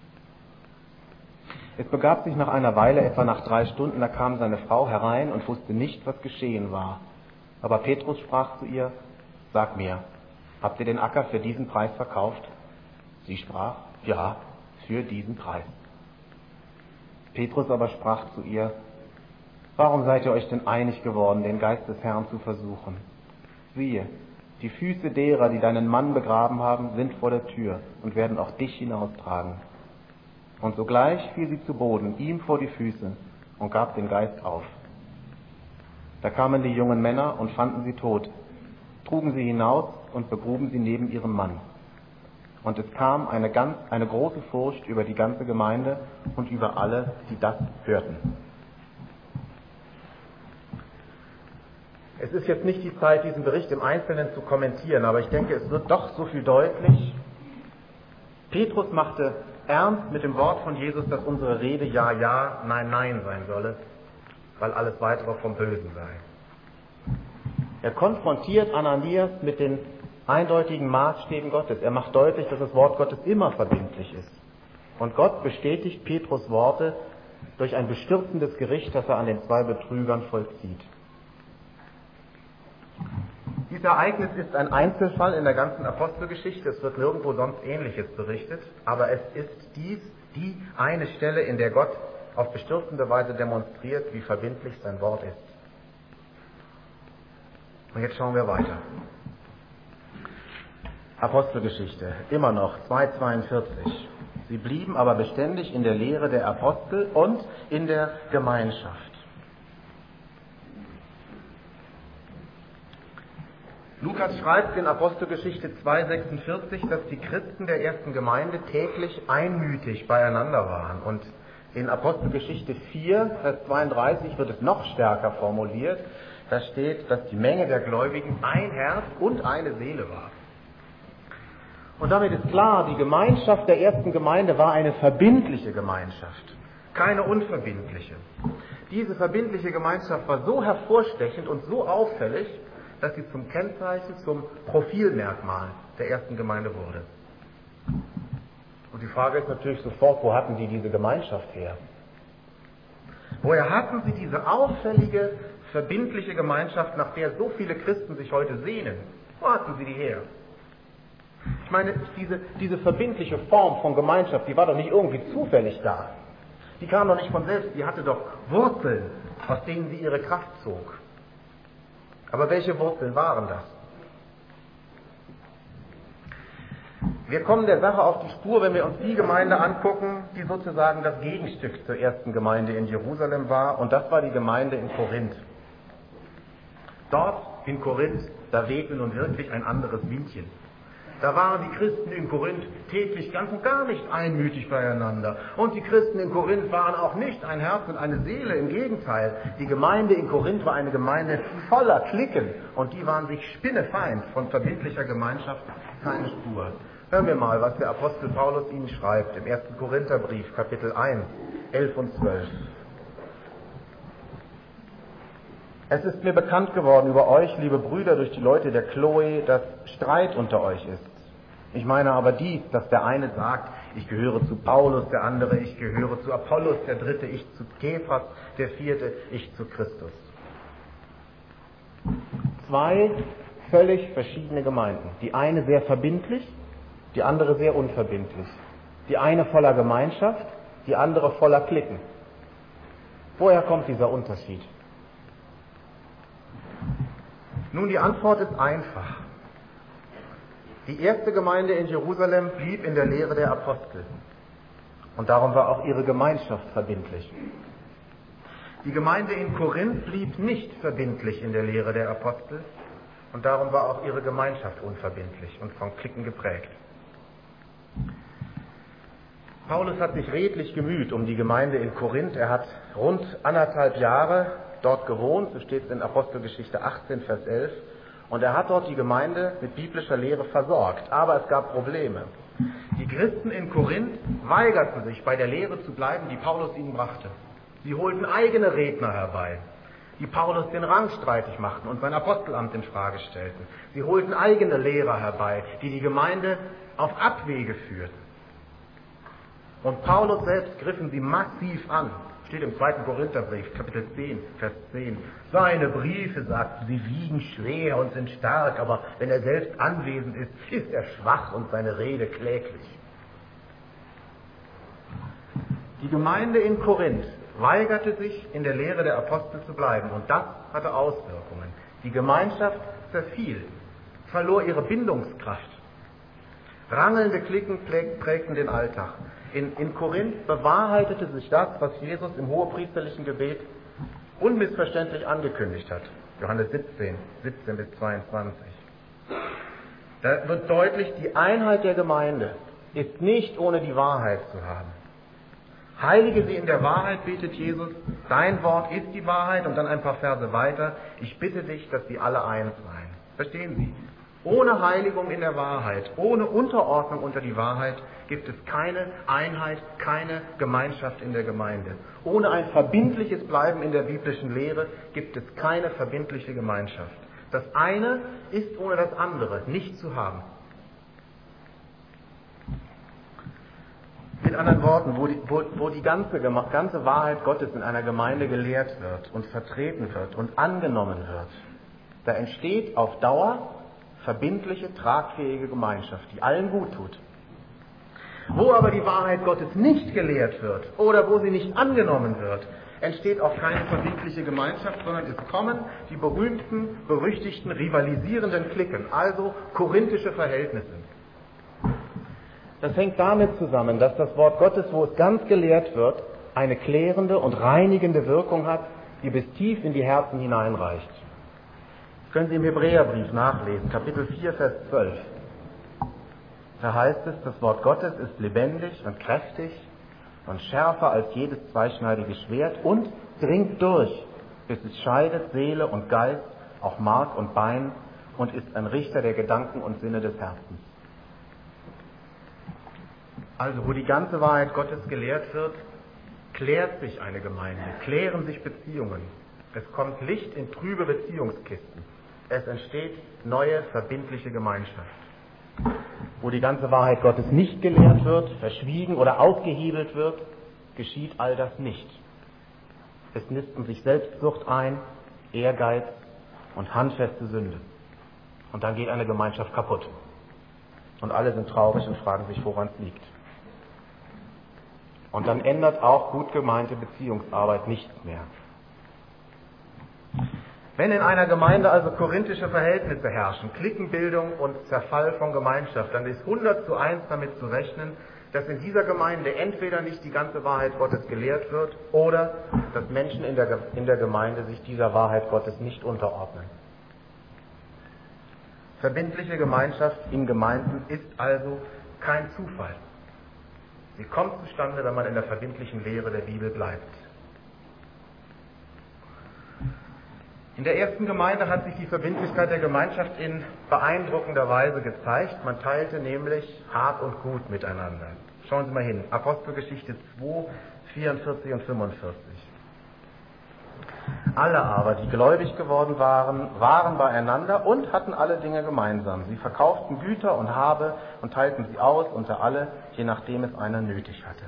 Es begab sich nach einer Weile, etwa nach drei Stunden, da kam seine Frau herein und wusste nicht, was geschehen war. Aber Petrus sprach zu ihr, sag mir, habt ihr den Acker für diesen Preis verkauft? Sie sprach, ja, für diesen Preis. Petrus aber sprach zu ihr, warum seid ihr euch denn einig geworden, den Geist des Herrn zu versuchen? Siehe, die Füße derer, die deinen Mann begraben haben, sind vor der Tür und werden auch dich hinaustragen. Und sogleich fiel sie zu Boden, ihm vor die Füße, und gab den Geist auf. Da kamen die jungen Männer und fanden sie tot, trugen sie hinaus und begruben sie neben ihrem Mann. Und es kam eine, ganz, eine große Furcht über die ganze Gemeinde und über alle, die das hörten. Es ist jetzt nicht die Zeit, diesen Bericht im Einzelnen zu kommentieren, aber ich denke, es wird doch so viel deutlich. Petrus machte ernst mit dem Wort von Jesus, dass unsere Rede ja, ja, nein, nein sein solle, weil alles weitere vom Bösen sei. Er konfrontiert Ananias mit den eindeutigen Maßstäben Gottes. Er macht deutlich, dass das Wort Gottes immer verbindlich ist. Und Gott bestätigt Petrus Worte durch ein bestürzendes Gericht, das er an den zwei Betrügern vollzieht. Dieses Ereignis ist ein Einzelfall in der ganzen Apostelgeschichte. Es wird nirgendwo sonst Ähnliches berichtet. Aber es ist dies die eine Stelle, in der Gott auf bestürzende Weise demonstriert, wie verbindlich sein Wort ist. Und jetzt schauen wir weiter. Apostelgeschichte, immer noch, zwei zweiundvierzig. Sie blieben aber beständig in der Lehre der Apostel und in der Gemeinschaft. Lukas schreibt in Apostelgeschichte zwei sechsundvierzig, dass die Christen der ersten Gemeinde täglich einmütig beieinander waren. Und in Apostelgeschichte vier, Vers zweiunddreißig wird es noch stärker formuliert. Da steht, dass die Menge der Gläubigen ein Herz und eine Seele war. Und damit ist klar, die Gemeinschaft der ersten Gemeinde war eine verbindliche Gemeinschaft, keine unverbindliche. Diese verbindliche Gemeinschaft war so hervorstechend und so auffällig, dass sie zum Kennzeichen, zum Profilmerkmal der ersten Gemeinde wurde. Und die Frage ist natürlich sofort, wo hatten die diese Gemeinschaft her? Woher hatten sie diese auffällige, verbindliche Gemeinschaft, nach der so viele Christen sich heute sehnen? Wo hatten sie die her? Ich meine, diese, diese verbindliche Form von Gemeinschaft, die war doch nicht irgendwie zufällig da. Die kam doch nicht von selbst, die hatte doch Wurzeln, aus denen sie ihre Kraft zog. Aber welche Wurzeln waren das? Wir kommen der Sache auf die Spur, wenn wir uns die Gemeinde angucken, die sozusagen das Gegenstück zur ersten Gemeinde in Jerusalem war, und das war die Gemeinde in Korinth. Dort in Korinth, da wehte nun wirklich ein anderes Windchen. Da waren die Christen in Korinth täglich ganz und gar nicht einmütig beieinander. Und die Christen in Korinth waren auch nicht ein Herz und eine Seele, im Gegenteil. Die Gemeinde in Korinth war eine Gemeinde voller Klicken, und die waren sich spinnefeind, von verbindlicher Gemeinschaft keine Spur. Hören wir mal, was der Apostel Paulus ihnen schreibt im ersten Korintherbrief, Kapitel eins, elf und zwölf. Es ist mir bekannt geworden über euch, liebe Brüder, durch die Leute der Chloe, dass Streit unter euch ist. Ich meine aber dies, dass der eine sagt, ich gehöre zu Paulus, der andere, ich gehöre zu Apollos, der dritte, ich zu Kephas, der vierte, ich zu Christus. Zwei völlig verschiedene Gemeinden. Die eine sehr verbindlich, die andere sehr unverbindlich. Die eine voller Gemeinschaft, die andere voller Klicken. Woher kommt dieser Unterschied? Nun, die Antwort ist einfach. Die erste Gemeinde in Jerusalem blieb in der Lehre der Apostel. Und darum war auch ihre Gemeinschaft verbindlich. Die Gemeinde in Korinth blieb nicht verbindlich in der Lehre der Apostel. Und darum war auch ihre Gemeinschaft unverbindlich und von Klicken geprägt. Paulus hat sich redlich gemüht um die Gemeinde in Korinth. Er hat rund anderthalb Jahre dort gewohnt, so steht es in Apostelgeschichte achtzehn, Vers elf, und er hat dort die Gemeinde mit biblischer Lehre versorgt. Aber es gab Probleme. Die Christen in Korinth weigerten sich, bei der Lehre zu bleiben, die Paulus ihnen brachte. Sie holten eigene Redner herbei, die Paulus den Rang streitig machten und sein Apostelamt in Frage stellten. Sie holten eigene Lehrer herbei, die die Gemeinde auf Abwege führten. Und Paulus selbst griffen sie massiv an. Steht im zweiten Korintherbrief, Kapitel zehn, Vers zehn. Seine Briefe, sagt, sie wiegen schwer und sind stark, aber wenn er selbst anwesend ist, ist er schwach und seine Rede kläglich. Die Gemeinde in Korinth weigerte sich, in der Lehre der Apostel zu bleiben, und das hatte Auswirkungen. Die Gemeinschaft zerfiel, verlor ihre Bindungskraft. Rangelnde Klicken prägten den Alltag. In, in Korinth bewahrheitete sich das, was Jesus im hohepriesterlichen Gebet unmissverständlich angekündigt hat. Johannes siebzehn, siebzehn bis zweiundzwanzig. Da wird deutlich, die Einheit der Gemeinde ist nicht ohne die Wahrheit zu haben. Heilige sie in der Wahrheit, betet Jesus. Dein Wort ist die Wahrheit. Und dann ein paar Verse weiter. Ich bitte dich, dass sie alle eins seien. Verstehen Sie? Ohne Heiligung in der Wahrheit, ohne Unterordnung unter die Wahrheit gibt es keine Einheit, keine Gemeinschaft in der Gemeinde. Ohne ein verbindliches Bleiben in der biblischen Lehre gibt es keine verbindliche Gemeinschaft. Das eine ist ohne das andere nicht zu haben. Mit anderen Worten, wo die, wo, wo die ganze, ganze Wahrheit Gottes in einer Gemeinde gelehrt wird und vertreten wird und angenommen wird, da entsteht auf Dauer verbindliche, tragfähige Gemeinschaft, die allen gut tut. Wo aber die Wahrheit Gottes nicht gelehrt wird oder wo sie nicht angenommen wird, entsteht auch keine verbindliche Gemeinschaft, sondern es kommen die berühmten, berüchtigten, rivalisierenden Klicken, also korinthische Verhältnisse. Das hängt damit zusammen, dass das Wort Gottes, wo es ganz gelehrt wird, eine klärende und reinigende Wirkung hat, die bis tief in die Herzen hineinreicht. Können Sie im Hebräerbrief nachlesen, Kapitel vier, Vers zwölf. Da heißt es, das Wort Gottes ist lebendig und kräftig und schärfer als jedes zweischneidige Schwert und dringt durch, bis es scheidet Seele und Geist, auch Mark und Bein, und ist ein Richter der Gedanken und Sinne des Herzens. Also, wo die ganze Wahrheit Gottes gelehrt wird, klärt sich eine Gemeinde, klären sich Beziehungen. Es kommt Licht in trübe Beziehungskisten. Es entsteht neue, verbindliche Gemeinschaft. Wo die ganze Wahrheit Gottes nicht gelehrt wird, verschwiegen oder ausgehebelt wird, geschieht all das nicht. Es nisten sich Selbstsucht ein, Ehrgeiz und handfeste Sünde. Und dann geht eine Gemeinschaft kaputt. Und alle sind traurig und fragen sich, woran es liegt. Und dann ändert auch gut gemeinte Beziehungsarbeit nichts mehr. Wenn in einer Gemeinde also korinthische Verhältnisse herrschen, Cliquenbildung und Zerfall von Gemeinschaft, dann ist hundert zu eins damit zu rechnen, dass in dieser Gemeinde entweder nicht die ganze Wahrheit Gottes gelehrt wird oder dass Menschen in der, in der Gemeinde sich dieser Wahrheit Gottes nicht unterordnen. Verbindliche Gemeinschaft in Gemeinden ist also kein Zufall. Sie kommt zustande, wenn man in der verbindlichen Lehre der Bibel bleibt. In der ersten Gemeinde hat sich die Verbindlichkeit der Gemeinschaft in beeindruckender Weise gezeigt. Man teilte nämlich Hab und Gut miteinander. Schauen Sie mal hin, Apostelgeschichte zwei, vierundvierzig und fünfundvierzig. Alle aber, die gläubig geworden waren, waren beieinander und hatten alle Dinge gemeinsam. Sie verkauften Güter und Habe und teilten sie aus unter alle, je nachdem es einer nötig hatte.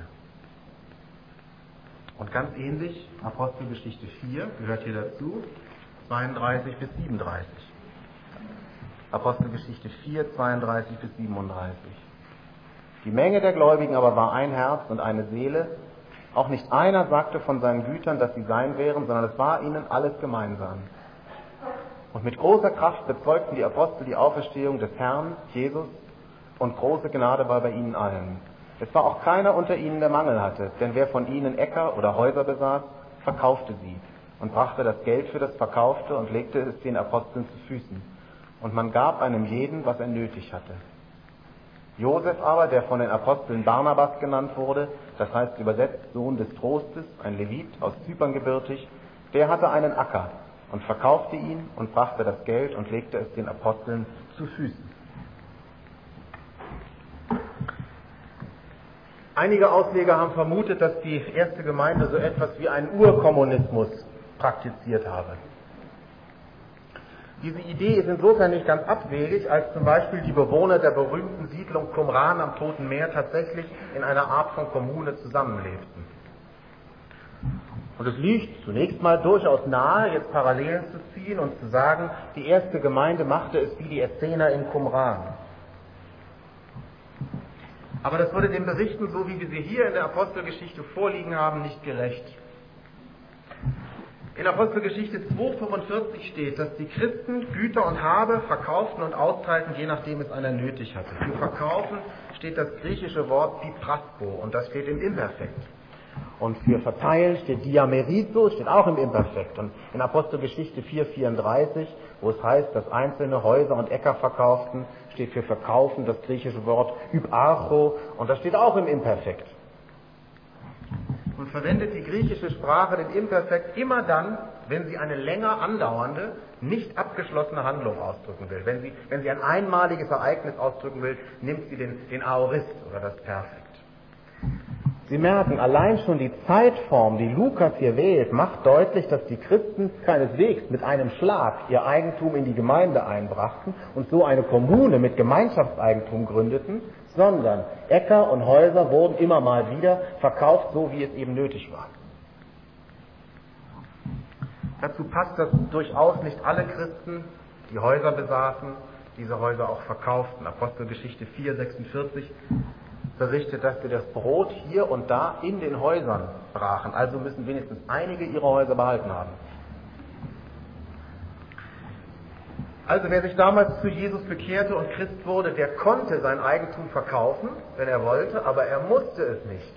Und ganz ähnlich, Apostelgeschichte vier, gehört hier dazu, zweiunddreißig bis siebenunddreißig. Apostelgeschichte vier, zweiunddreißig bis siebenunddreißig. Die Menge der Gläubigen aber war ein Herz und eine Seele. Auch nicht einer sagte von seinen Gütern, dass sie sein wären, sondern es war ihnen alles gemeinsam. Und mit großer Kraft bezeugten die Apostel die Auferstehung des Herrn, Jesus, und große Gnade war bei ihnen allen. Es war auch keiner unter ihnen, der Mangel hatte, denn wer von ihnen Äcker oder Häuser besaß, verkaufte sie und brachte das Geld für das Verkaufte und legte es den Aposteln zu Füßen. Und man gab einem jeden, was er nötig hatte. Josef aber, der von den Aposteln Barnabas genannt wurde, das heißt übersetzt Sohn des Trostes, ein Levit aus Zypern gebürtig, der hatte einen Acker und verkaufte ihn und brachte das Geld und legte es den Aposteln zu Füßen. Einige Ausleger haben vermutet, dass die erste Gemeinde so etwas wie einen Urkommunismus praktiziert habe. Diese Idee ist insofern nicht ganz abwegig, als zum Beispiel die Bewohner der berühmten Siedlung Qumran am Toten Meer tatsächlich in einer Art von Kommune zusammenlebten. Und es liegt zunächst mal durchaus nahe, jetzt Parallelen zu ziehen und zu sagen, die erste Gemeinde machte es wie die Essener in Qumran. Aber das würde den Berichten, so wie wir sie hier in der Apostelgeschichte vorliegen haben, nicht gerecht. In Apostelgeschichte zwei fünfundvierzig steht, dass die Christen Güter und Habe verkauften und austeilten, je nachdem es einer nötig hatte. Für verkaufen steht das griechische Wort piprasko und das steht im Imperfekt. Und für verteilen steht diamerizo, steht auch im Imperfekt. Und in Apostelgeschichte vier vierunddreißig, wo es heißt, dass einzelne Häuser und Äcker verkauften, steht für verkaufen das griechische Wort hyparcho und das steht auch im Imperfekt. Und verwendet die griechische Sprache den Imperfekt immer dann, wenn sie eine länger andauernde, nicht abgeschlossene Handlung ausdrücken will. Wenn sie, wenn sie ein einmaliges Ereignis ausdrücken will, nimmt sie den, den Aorist oder das Perfekt. Sie merken, allein schon die Zeitform, die Lukas hier wählt, macht deutlich, dass die Christen keineswegs mit einem Schlag ihr Eigentum in die Gemeinde einbrachten und so eine Kommune mit Gemeinschaftseigentum gründeten, sondern Äcker und Häuser wurden immer mal wieder verkauft, so wie es eben nötig war. Dazu passt, dass durchaus nicht alle Christen, die Häuser besaßen, diese Häuser auch verkauften. Apostelgeschichte vier sechsundvierzig berichtet, dass sie das Brot hier und da in den Häusern brachen. Also müssen wenigstens einige ihre Häuser behalten haben. Also wer sich damals zu Jesus bekehrte und Christ wurde, der konnte sein Eigentum verkaufen, wenn er wollte, aber er musste es nicht.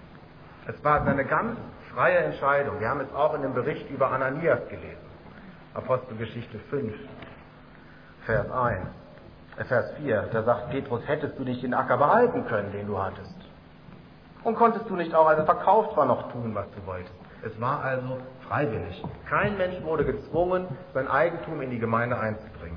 Es war seine ganz freie Entscheidung. Wir haben es auch in dem Bericht über Ananias gelesen. Apostelgeschichte fünf, Vers eins, äh Vers vier, da sagt Petrus, hättest du nicht den Acker behalten können, den du hattest? Und konntest du nicht auch, als er verkauft war, noch tun, was du wolltest? Es war also freiwillig. Kein Mensch wurde gezwungen, sein Eigentum in die Gemeinde einzubringen.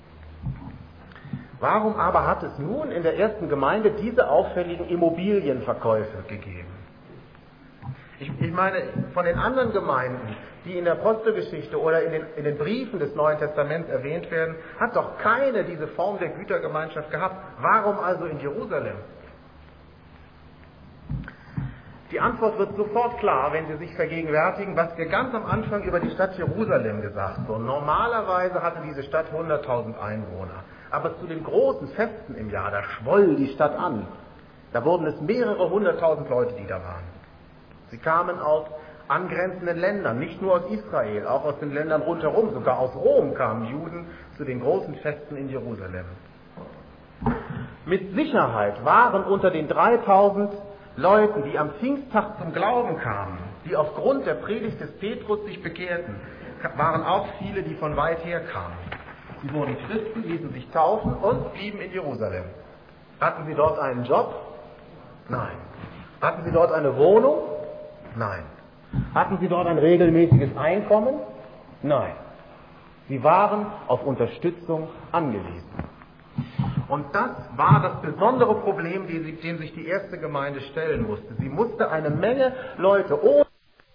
Warum aber hat es nun in der ersten Gemeinde diese auffälligen Immobilienverkäufe gegeben? Ich, ich meine, von den anderen Gemeinden, die in der Apostelgeschichte oder in den, in den Briefen des Neuen Testaments erwähnt werden, hat doch keine diese Form der Gütergemeinschaft gehabt. Warum also in Jerusalem? Die Antwort wird sofort klar, wenn Sie sich vergegenwärtigen, was wir ganz am Anfang über die Stadt Jerusalem gesagt haben. Normalerweise hatte diese Stadt hunderttausend Einwohner. Aber zu den großen Festen im Jahr, da schwoll die Stadt an. Da wurden es mehrere hunderttausend Leute, die da waren. Sie kamen aus angrenzenden Ländern, nicht nur aus Israel, auch aus den Ländern rundherum, sogar aus Rom kamen Juden zu den großen Festen in Jerusalem. Mit Sicherheit waren unter den dreitausend Leuten, die am Pfingsttag zum Glauben kamen, die aufgrund der Predigt des Petrus sich bekehrten, waren auch viele, die von weit her kamen. Sie wurden Christen, ließen sich taufen und blieben in Jerusalem. Hatten sie dort einen Job? Nein. Hatten sie dort eine Wohnung? Nein. Hatten sie dort ein regelmäßiges Einkommen? Nein. Sie waren auf Unterstützung angewiesen. Und das war das besondere Problem, dem sich die erste Gemeinde stellen musste. Sie musste eine Menge Leute ohne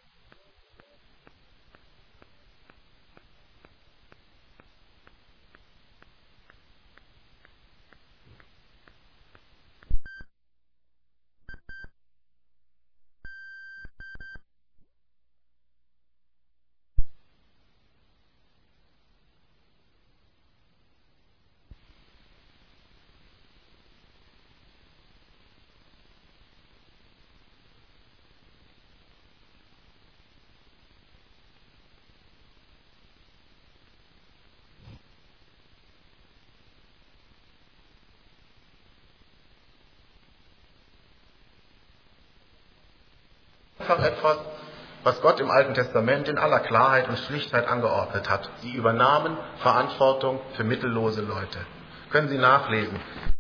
etwas, was Gott im Alten Testament in aller Klarheit und Schlichtheit angeordnet hat. Sie übernahmen Verantwortung für mittellose Leute. Können Sie nachlesen.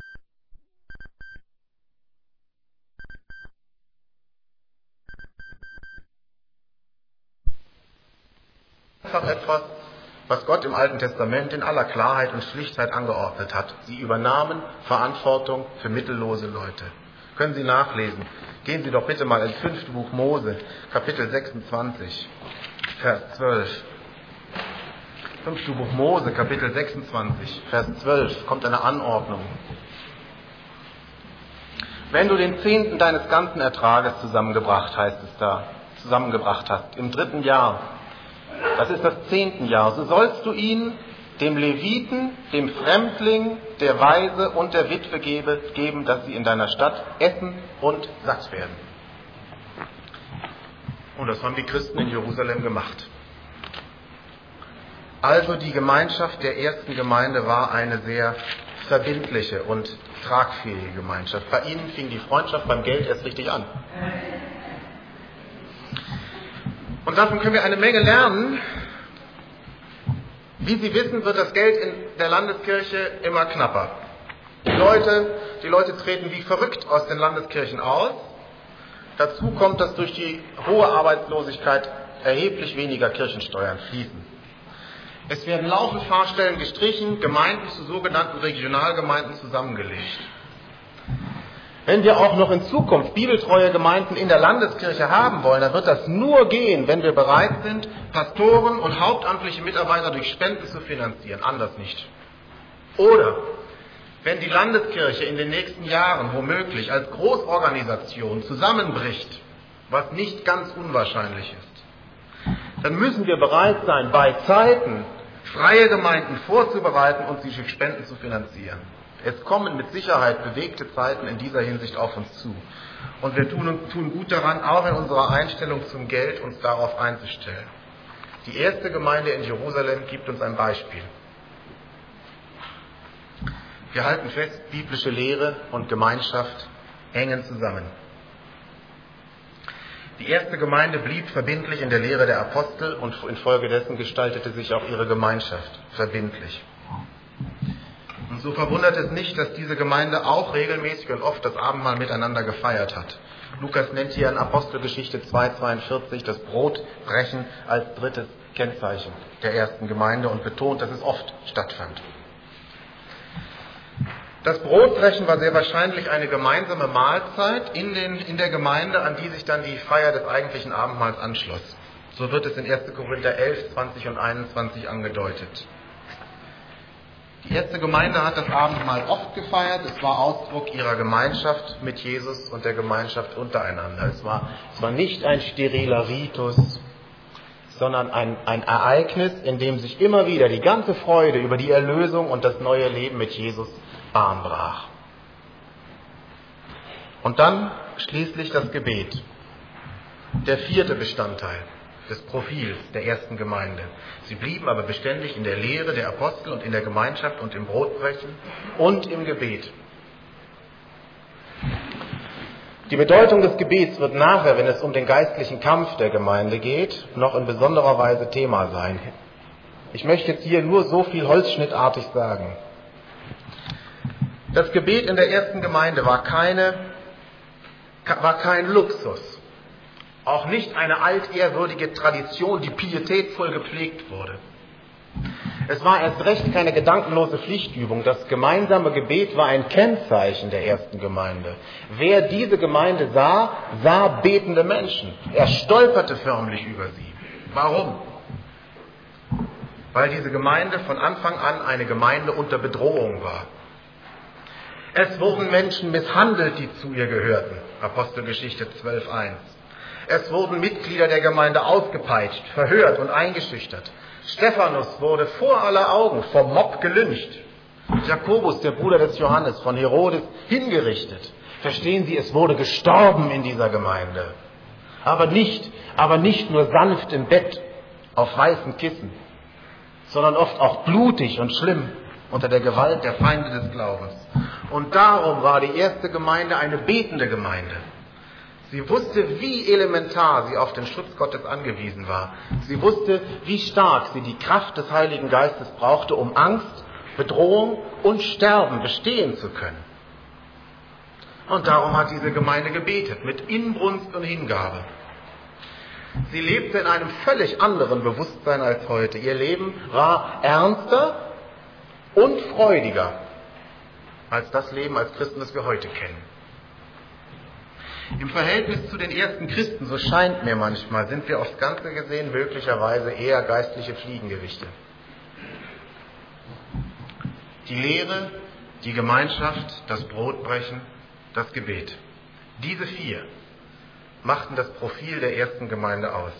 Einfach etwas, was Gott im Alten Testament in aller Klarheit und Schlichtheit angeordnet hat. Sie übernahmen Verantwortung für mittellose Leute. Können Sie nachlesen. Gehen Sie doch bitte mal ins fünfte Buch Mose, Kapitel sechsundzwanzig, Vers zwölf. Fünfte Buch Mose, Kapitel sechsundzwanzig, Vers zwölf, kommt eine Anordnung. Wenn du den Zehnten deines ganzen Ertrages zusammengebracht, heißt es da, zusammengebracht hast, im dritten Jahr, das ist das zehnten Jahr, so sollst du ihn dem Leviten, dem Fremdling, der Waise und der Witwe geben, dass sie in deiner Stadt essen und satt werden. Und das haben die Christen in Jerusalem gemacht. Also die Gemeinschaft der ersten Gemeinde war eine sehr verbindliche und tragfähige Gemeinschaft. Bei ihnen fing die Freundschaft beim Geld erst richtig an. Und davon können wir eine Menge lernen. Wie Sie wissen, wird das Geld in der Landeskirche immer knapper. Die Leute, die Leute treten wie verrückt aus den Landeskirchen aus. Dazu kommt, dass durch die hohe Arbeitslosigkeit erheblich weniger Kirchensteuern fließen. Es werden laufend Pfarrstellen gestrichen, Gemeinden zu sogenannten Regionalgemeinden zusammengelegt. Wenn wir auch noch in Zukunft bibeltreue Gemeinden in der Landeskirche haben wollen, dann wird das nur gehen, wenn wir bereit sind, Pastoren und hauptamtliche Mitarbeiter durch Spenden zu finanzieren, anders nicht. Oder wenn die Landeskirche in den nächsten Jahren womöglich als Großorganisation zusammenbricht, was nicht ganz unwahrscheinlich ist, dann müssen wir bereit sein, bei Zeiten freie Gemeinden vorzubereiten und sie durch Spenden zu finanzieren. Es kommen mit Sicherheit bewegte Zeiten in dieser Hinsicht auf uns zu. Und wir tun, tun gut daran, auch in unserer Einstellung zum Geld uns darauf einzustellen. Die erste Gemeinde in Jerusalem gibt uns ein Beispiel. Wir halten fest, biblische Lehre und Gemeinschaft hängen zusammen. Die erste Gemeinde blieb verbindlich in der Lehre der Apostel und infolgedessen gestaltete sich auch ihre Gemeinschaft verbindlich. Und so verwundert es nicht, dass diese Gemeinde auch regelmäßig und oft das Abendmahl miteinander gefeiert hat. Lukas nennt hier in Apostelgeschichte zwei zweiundvierzig das Brotbrechen als drittes Kennzeichen der ersten Gemeinde und betont, dass es oft stattfand. Das Brotbrechen war sehr wahrscheinlich eine gemeinsame Mahlzeit in, den, in der Gemeinde, an die sich dann die Feier des eigentlichen Abendmahls anschloss. So wird es in erster Korinther elf, zwanzig und einundzwanzig angedeutet. Die erste Gemeinde hat das Abendmahl oft gefeiert. Es war Ausdruck ihrer Gemeinschaft mit Jesus und der Gemeinschaft untereinander. Es war, es war nicht ein steriler Ritus, sondern ein, ein Ereignis, in dem sich immer wieder die ganze Freude über die Erlösung und das neue Leben mit Jesus Bahn brach. Und dann schließlich das Gebet, der vierte Bestandteil des Profils der ersten Gemeinde. Sie blieben aber beständig in der Lehre der Apostel und in der Gemeinschaft und im Brotbrechen und im Gebet. Die Bedeutung des Gebets wird nachher, wenn es um den geistlichen Kampf der Gemeinde geht, noch in besonderer Weise Thema sein. Ich möchte jetzt hier nur so viel holzschnittartig sagen. Das Gebet in der ersten Gemeinde war, keine, war kein Luxus, auch nicht eine altehrwürdige Tradition, die pietätvoll gepflegt wurde. Es war erst recht keine gedankenlose Pflichtübung. Das gemeinsame Gebet war ein Kennzeichen der ersten Gemeinde. Wer diese Gemeinde sah, sah betende Menschen. Er stolperte förmlich über sie. Warum? Weil diese Gemeinde von Anfang an eine Gemeinde unter Bedrohung war. Es wurden Menschen misshandelt, die zu ihr gehörten. Apostelgeschichte zwölf eins. Es wurden Mitglieder der Gemeinde ausgepeitscht, verhört und eingeschüchtert. Stephanus wurde vor aller Augen vom Mob gelyncht. Jakobus, der Bruder des Johannes, von Herodes hingerichtet. Verstehen Sie, es wurde gestorben in dieser Gemeinde. Aber nicht, aber nicht nur sanft im Bett auf weißen Kissen, sondern oft auch blutig und schlimm unter der Gewalt der Feinde des Glaubens. Und darum war die erste Gemeinde eine betende Gemeinde. Sie wusste, wie elementar sie auf den Schutz Gottes angewiesen war. Sie wusste, wie stark sie die Kraft des Heiligen Geistes brauchte, um Angst, Bedrohung und Sterben bestehen zu können. Und darum hat diese Gemeinde gebetet, mit Inbrunst und Hingabe. Sie lebte in einem völlig anderen Bewusstsein als heute. Ihr Leben war ernster und freudiger als das Leben als Christen, das wir heute kennen. Im Verhältnis zu den ersten Christen, so scheint mir manchmal, sind wir aufs Ganze gesehen möglicherweise eher geistliche Fliegengewichte. Die Lehre, die Gemeinschaft, das Brotbrechen, das Gebet. Diese vier machten das Profil der ersten Gemeinde aus.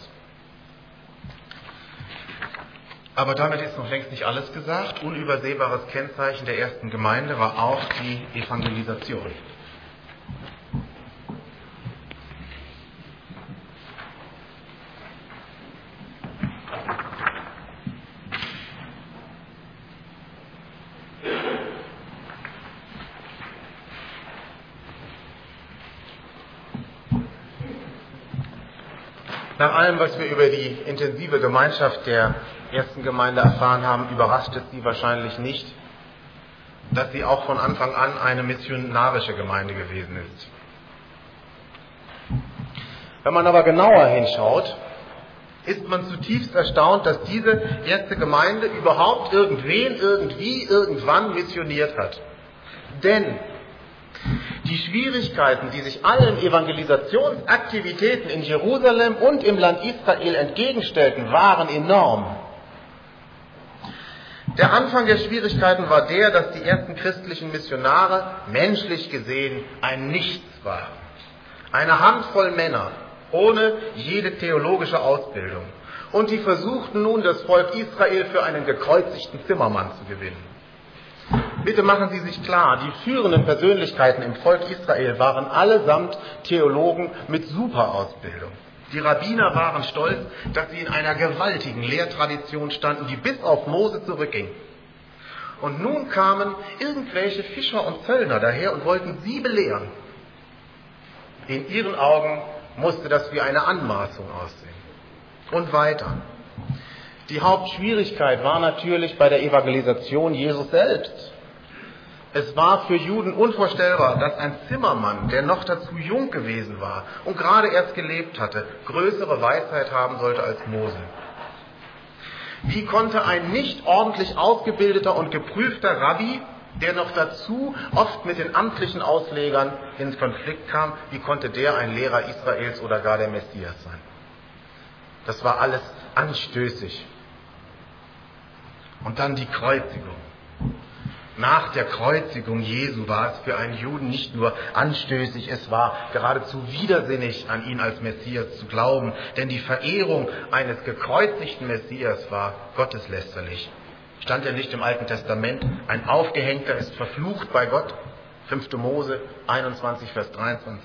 Aber damit ist noch längst nicht alles gesagt. Unübersehbares Kennzeichen der ersten Gemeinde war auch die Evangelisation. Nach allem, was wir über die intensive Gemeinschaft der ersten Gemeinde erfahren haben, überrascht es Sie wahrscheinlich nicht, dass sie auch von Anfang an eine missionarische Gemeinde gewesen ist. Wenn man aber genauer hinschaut, ist man zutiefst erstaunt, dass diese erste Gemeinde überhaupt irgendwen, irgendwie, irgendwann missioniert hat. Denn die Schwierigkeiten, die sich allen Evangelisationsaktivitäten in Jerusalem und im Land Israel entgegenstellten, waren enorm. Der Anfang der Schwierigkeiten war der, dass die ersten christlichen Missionare menschlich gesehen ein Nichts waren. Eine Handvoll Männer ohne jede theologische Ausbildung. Und die versuchten nun, das Volk Israel für einen gekreuzigten Zimmermann zu gewinnen. Bitte machen Sie sich klar, die führenden Persönlichkeiten im Volk Israel waren allesamt Theologen mit Superausbildung. Die Rabbiner waren stolz, dass sie in einer gewaltigen Lehrtradition standen, die bis auf Mose zurückging. Und nun kamen irgendwelche Fischer und Zöllner daher und wollten sie belehren. In ihren Augen musste das wie eine Anmaßung aussehen. Und weiter. Die Hauptschwierigkeit war natürlich bei der Evangelisation Jesus selbst. Es war für Juden unvorstellbar, dass ein Zimmermann, der noch dazu jung gewesen war und gerade erst gelebt hatte, größere Weisheit haben sollte als Mose. Wie konnte ein nicht ordentlich ausgebildeter und geprüfter Rabbi, der noch dazu oft mit den amtlichen Auslegern ins Konflikt kam, wie konnte der ein Lehrer Israels oder gar der Messias sein? Das war alles anstößig. Und dann die Kreuzigung. Nach der Kreuzigung Jesu war es für einen Juden nicht nur anstößig, es war geradezu widersinnig, an ihn als Messias zu glauben, denn die Verehrung eines gekreuzigten Messias war gotteslästerlich. Stand ja nicht im Alten Testament, ein Aufgehängter ist verflucht bei Gott, fünfte Mose einundzwanzig, Vers dreiundzwanzig.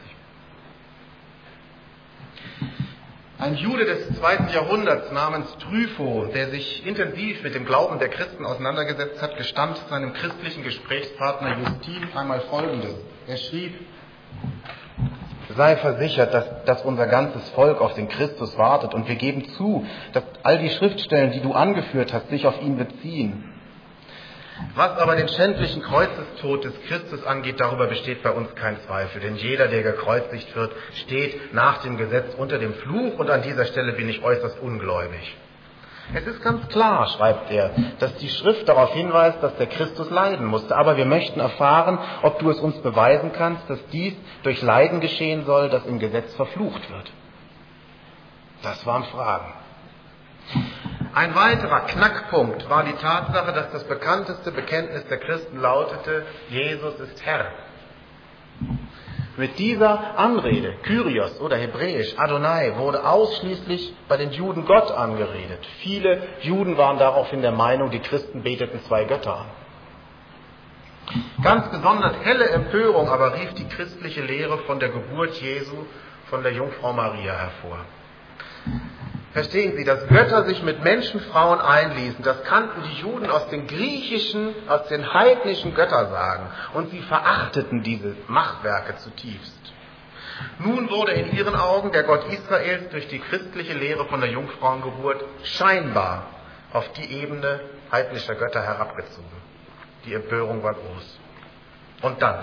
Ein Jude des zweiten Jahrhunderts namens Trypho, der sich intensiv mit dem Glauben der Christen auseinandergesetzt hat, gestand seinem christlichen Gesprächspartner Justin einmal Folgendes. Er schrieb: Sei versichert, dass, dass unser ganzes Volk auf den Christus wartet, und wir geben zu, dass all die Schriftstellen, die du angeführt hast, sich auf ihn beziehen. Was aber den schändlichen Kreuzestod des Christus angeht, darüber besteht bei uns kein Zweifel. Denn jeder, der gekreuzigt wird, steht nach dem Gesetz unter dem Fluch, und an dieser Stelle bin ich äußerst ungläubig. Es ist ganz klar, schreibt er, dass die Schrift darauf hinweist, dass der Christus leiden musste. Aber wir möchten erfahren, ob du es uns beweisen kannst, dass dies durch Leiden geschehen soll, das im Gesetz verflucht wird. Das waren Fragen. Ein weiterer Knackpunkt war die Tatsache, dass das bekannteste Bekenntnis der Christen lautete: Jesus ist Herr. Mit dieser Anrede, Kyrios oder hebräisch Adonai, wurde ausschließlich bei den Juden Gott angeredet. Viele Juden waren daraufhin der Meinung, die Christen beteten zwei Götter an. Ganz besonders helle Empörung aber rief die christliche Lehre von der Geburt Jesu von der Jungfrau Maria hervor. Verstehen Sie, dass Götter sich mit Menschenfrauen einließen, das kannten die Juden aus den griechischen, aus den heidnischen Göttersagen, und sie verachteten diese Machwerke zutiefst. Nun wurde in ihren Augen der Gott Israels durch die christliche Lehre von der Jungfrauengeburt scheinbar auf die Ebene heidnischer Götter herabgezogen. Die Empörung war groß. Und dann: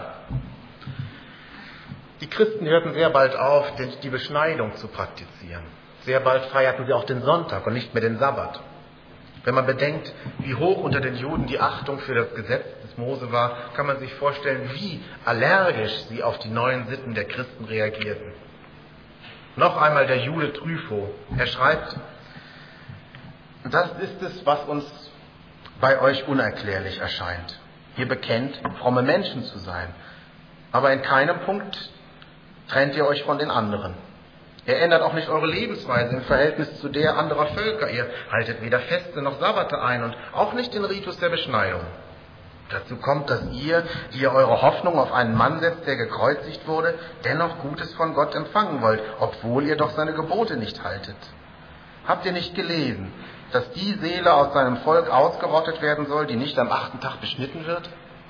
Die Christen hörten sehr bald auf, die Beschneidung zu praktizieren. Sehr bald feierten sie auch den Sonntag und nicht mehr den Sabbat. Wenn man bedenkt, wie hoch unter den Juden die Achtung für das Gesetz des Mose war, kann man sich vorstellen, wie allergisch sie auf die neuen Sitten der Christen reagierten. Noch einmal der Jude Trypho. Er schreibt: Das ist es, was uns bei euch unerklärlich erscheint. Ihr bekennt, fromme Menschen zu sein, aber in keinem Punkt trennt ihr euch von den anderen. Ihr ändert auch nicht eure Lebensweise im Verhältnis zu der anderer Völker. Ihr haltet weder Feste noch Sabbate ein und auch nicht den Ritus der Beschneidung. Dazu kommt, dass ihr, die ihr eure Hoffnung auf einen Mann setzt, der gekreuzigt wurde, dennoch Gutes von Gott empfangen wollt, obwohl ihr doch seine Gebote nicht haltet. Habt ihr nicht gelesen, dass die Seele aus seinem Volk ausgerottet werden soll, die nicht am achten Tag beschnitten wird?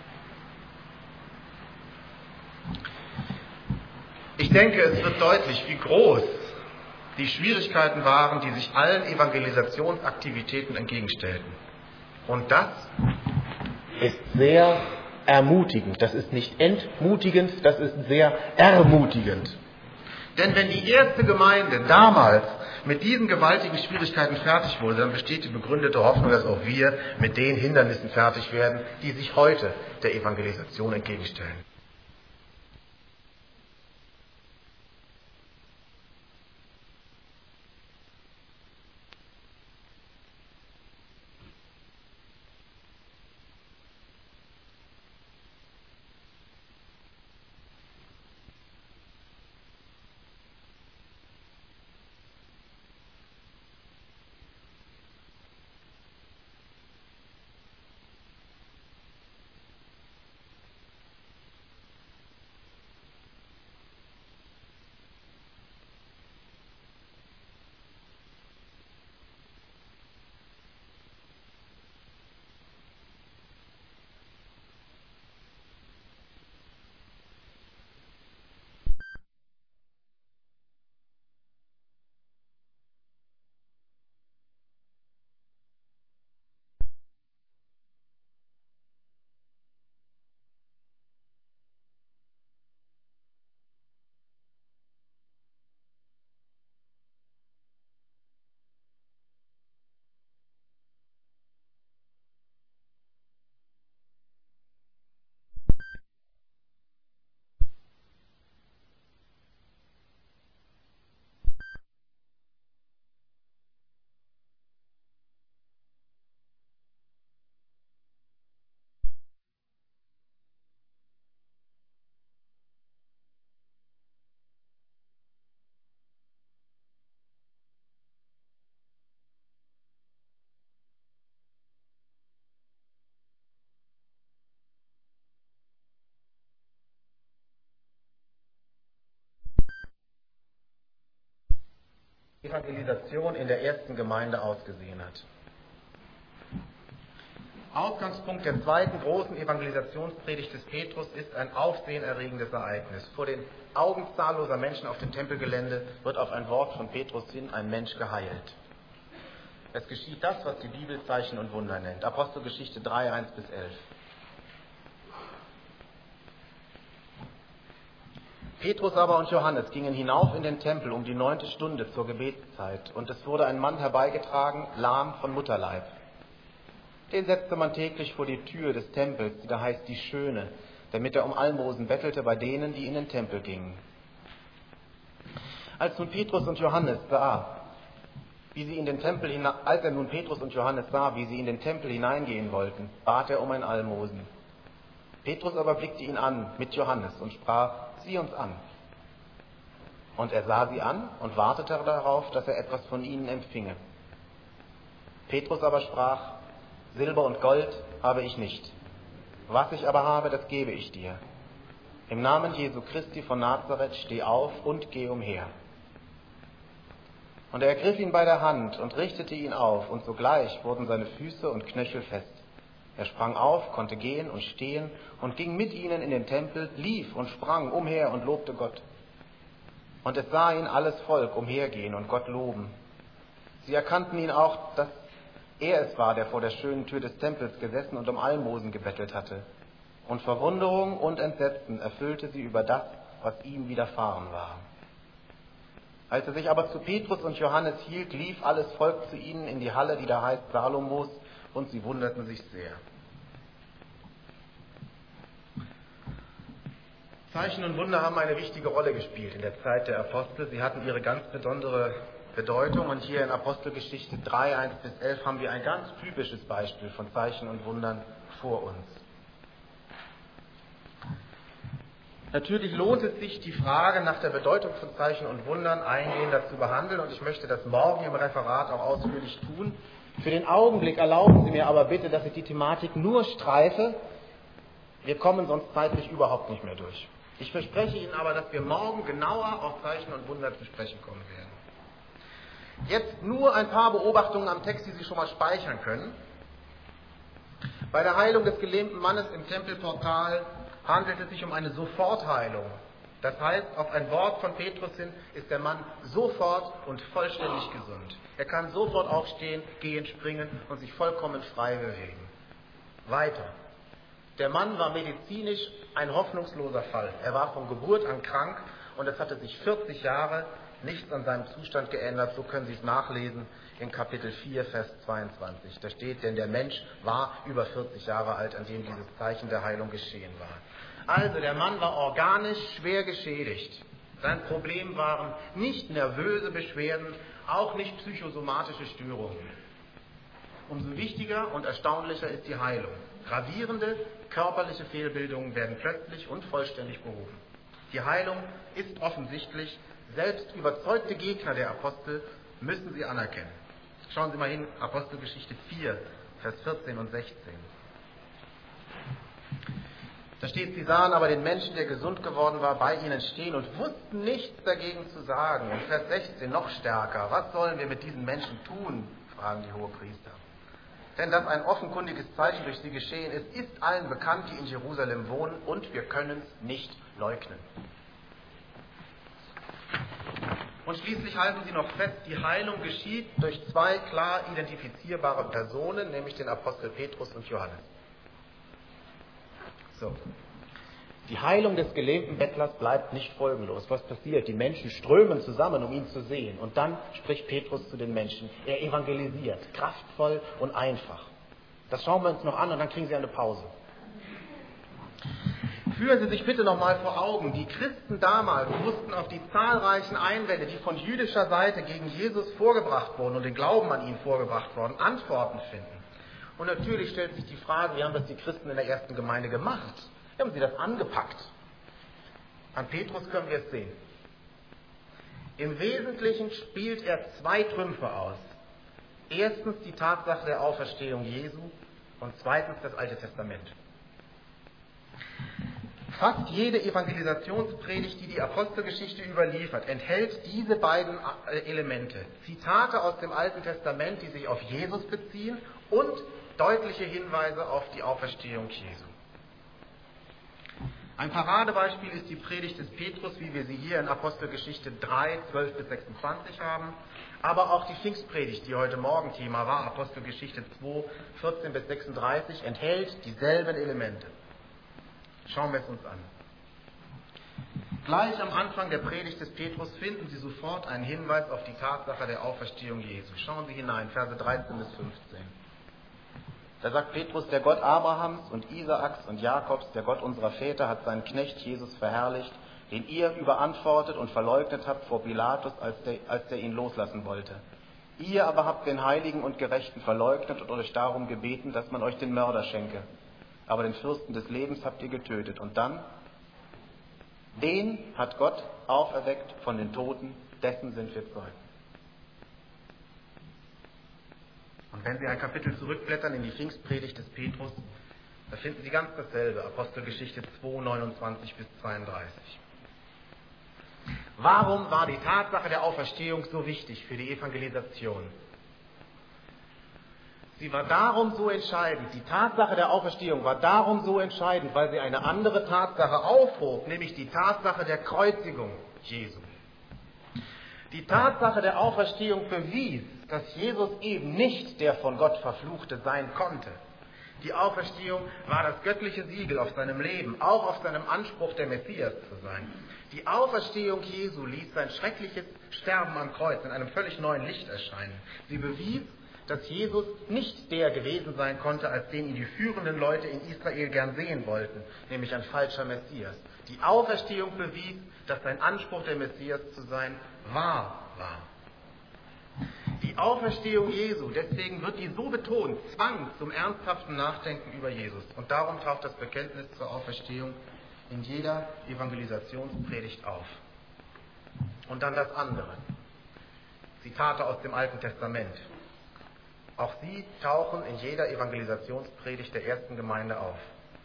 Ich denke, es wird deutlich, wie groß die Schwierigkeiten waren, die sich allen Evangelisationsaktivitäten entgegenstellten. Und das ist sehr ermutigend. Das ist nicht entmutigend, das ist sehr ermutigend. Denn wenn die erste Gemeinde damals mit diesen gewaltigen Schwierigkeiten fertig wurde, dann besteht die begründete Hoffnung, dass auch wir mit den Hindernissen fertig werden, die sich heute der Evangelisation entgegenstellen. Evangelisation in der ersten Gemeinde ausgesehen hat. Ausgangspunkt der zweiten großen Evangelisationspredigt des Petrus ist ein aufsehenerregendes Ereignis. Vor den Augen zahlloser Menschen auf dem Tempelgelände wird auf ein Wort von Petrus hin ein Mensch geheilt. Es geschieht das, was die Bibel Zeichen und Wunder nennt. Apostelgeschichte drei, eins bis elf. Petrus aber und Johannes gingen hinauf in den Tempel um die neunte Stunde zur Gebetszeit, und es wurde ein Mann herbeigetragen, lahm von Mutterleib. Den setzte man täglich vor die Tür des Tempels, die da heißt die Schöne, damit er um Almosen bettelte bei denen, die in den Tempel gingen. Als nun Petrus und Johannes sah, wie sie in den Tempel hina- als er nun Petrus und Johannes sah, wie sie in den Tempel hineingehen wollten, bat er um ein Almosen. Petrus aber blickte ihn an mit Johannes und sprach: Sieh uns an. Und er sah sie an und wartete darauf, dass er etwas von ihnen empfinge. Petrus aber sprach: Silber und Gold habe ich nicht. Was ich aber habe, das gebe ich dir. Im Namen Jesu Christi von Nazareth steh auf und geh umher. Und er ergriff ihn bei der Hand und richtete ihn auf, und sogleich wurden seine Füße und Knöchel fest. Er sprang auf, konnte gehen und stehen und ging mit ihnen in den Tempel, lief und sprang umher und lobte Gott. Und es sah ihn alles Volk umhergehen und Gott loben. Sie erkannten ihn auch, dass er es war, der vor der schönen Tür des Tempels gesessen und um Almosen gebettelt hatte. Und Verwunderung und Entsetzen erfüllte sie über das, was ihm widerfahren war. Als er sich aber zu Petrus und Johannes hielt, lief alles Volk zu ihnen in die Halle, die da heißt Salomos, und sie wunderten sich sehr. Zeichen und Wunder haben eine wichtige Rolle gespielt in der Zeit der Apostel. Sie hatten ihre ganz besondere Bedeutung, und hier in Apostelgeschichte drei, eins bis elf haben wir ein ganz typisches Beispiel von Zeichen und Wundern vor uns. Natürlich lohnt es sich, die Frage nach der Bedeutung von Zeichen und Wundern eingehender zu behandeln, und ich möchte das morgen im Referat auch ausführlich tun. Für den Augenblick erlauben Sie mir aber bitte, dass ich die Thematik nur streife. Wir kommen sonst zeitlich überhaupt nicht mehr durch. Ich verspreche Ihnen aber, dass wir morgen genauer auf Zeichen und Wunder zu sprechen kommen werden. Jetzt nur ein paar Beobachtungen am Text, die Sie schon mal speichern können. Bei der Heilung des gelähmten Mannes im Tempelportal handelt es sich um eine Sofortheilung. Das heißt, auf ein Wort von Petrus hin ist der Mann sofort und vollständig gesund. Er kann sofort aufstehen, gehen, springen und sich vollkommen frei bewegen. Weiter. Der Mann war medizinisch ein hoffnungsloser Fall. Er war von Geburt an krank, und es hatte sich vierzig Jahre nichts an seinem Zustand geändert. So können Sie es nachlesen in Kapitel vier, Vers zweiundzwanzig. Da steht, denn der Mensch war über vierzig Jahre alt, an dem dieses Zeichen der Heilung geschehen war. Also der Mann war organisch schwer geschädigt. Sein Problem waren nicht nervöse Beschwerden, auch nicht psychosomatische Störungen. Umso wichtiger und erstaunlicher ist die Heilung. Gravierende körperliche Fehlbildungen werden plötzlich und vollständig behoben. Die Heilung ist offensichtlich. Selbst überzeugte Gegner der Apostel müssen sie anerkennen. Schauen Sie mal hin, Apostelgeschichte vier, Vers vierzehn und sechzehn. Da steht, sie sahen aber den Menschen, der gesund geworden war, bei ihnen stehen und wussten nichts dagegen zu sagen. Und Vers sechzehn noch stärker. Was sollen wir mit diesen Menschen tun? Fragen die Hohepriester. Denn dass ein offenkundiges Zeichen durch sie geschehen ist, ist allen bekannt, die in Jerusalem wohnen, und wir können es nicht leugnen. Und schließlich halten sie noch fest, die Heilung geschieht durch zwei klar identifizierbare Personen, nämlich den Apostel Petrus und Johannes. So. Die Heilung des gelähmten Bettlers bleibt nicht folgenlos. Was passiert? Die Menschen strömen zusammen, um ihn zu sehen. Und dann spricht Petrus zu den Menschen. Er evangelisiert, kraftvoll und einfach. Das schauen wir uns noch an, und dann kriegen Sie eine Pause. Führen Sie sich bitte nochmal vor Augen, die Christen damals mussten auf die zahlreichen Einwände, die von jüdischer Seite gegen Jesus vorgebracht wurden und den Glauben an ihn vorgebracht wurden, Antworten finden. Und natürlich stellt sich die Frage, wie haben das die Christen in der ersten Gemeinde gemacht? Wie haben sie das angepackt? An Petrus können wir es sehen. Im Wesentlichen spielt er zwei Trümpfe aus. Erstens die Tatsache der Auferstehung Jesu und zweitens das Alte Testament. Fast jede Evangelisationspredigt, die die Apostelgeschichte überliefert, enthält diese beiden Elemente. Zitate aus dem Alten Testament, die sich auf Jesus beziehen, und deutliche Hinweise auf die Auferstehung Jesu. Ein Paradebeispiel ist die Predigt des Petrus, wie wir sie hier in Apostelgeschichte drei, zwölf bis sechsundzwanzig haben, aber auch die Pfingstpredigt, die heute Morgen Thema war, Apostelgeschichte zwei, vierzehn bis sechsunddreißig, enthält dieselben Elemente. Schauen wir es uns an. Gleich am Anfang der Predigt des Petrus finden Sie sofort einen Hinweis auf die Tatsache der Auferstehung Jesu. Schauen Sie hinein, Verse dreizehn bis fünfzehn. Da sagt Petrus, der Gott Abrahams und Isaaks und Jakobs, der Gott unserer Väter, hat seinen Knecht Jesus verherrlicht, den ihr überantwortet und verleugnet habt vor Pilatus, als der, als der ihn loslassen wollte. Ihr aber habt den Heiligen und Gerechten verleugnet und euch darum gebeten, dass man euch den Mörder schenke. Aber den Fürsten des Lebens habt ihr getötet. Und dann, den hat Gott auferweckt von den Toten, dessen sind wir Zeugen. Und wenn Sie ein Kapitel zurückblättern in die Pfingstpredigt des Petrus, da finden Sie ganz dasselbe, Apostelgeschichte zwei, neunundzwanzig bis zweiunddreißig. Warum war die Tatsache der Auferstehung so wichtig für die Evangelisation? Sie war darum so entscheidend, die Tatsache der Auferstehung war darum so entscheidend, weil sie eine andere Tatsache aufhob, nämlich die Tatsache der Kreuzigung Jesu. Die Tatsache der Auferstehung bewies, dass Jesus eben nicht der von Gott Verfluchte sein konnte. Die Auferstehung war das göttliche Siegel auf seinem Leben, auch auf seinem Anspruch, der Messias zu sein. Die Auferstehung Jesu ließ sein schreckliches Sterben am Kreuz in einem völlig neuen Licht erscheinen. Sie bewies, dass Jesus nicht der gewesen sein konnte, als den ihn die führenden Leute in Israel gern sehen wollten, nämlich ein falscher Messias. Die Auferstehung bewies, dass sein Anspruch, der Messias zu sein, wahr war. Die Auferstehung Jesu, deswegen wird die so betont, zwang zum ernsthaften Nachdenken über Jesus. Und darum taucht das Bekenntnis zur Auferstehung in jeder Evangelisationspredigt auf. Und dann das andere. Zitate aus dem Alten Testament. Auch sie tauchen in jeder Evangelisationspredigt der ersten Gemeinde auf.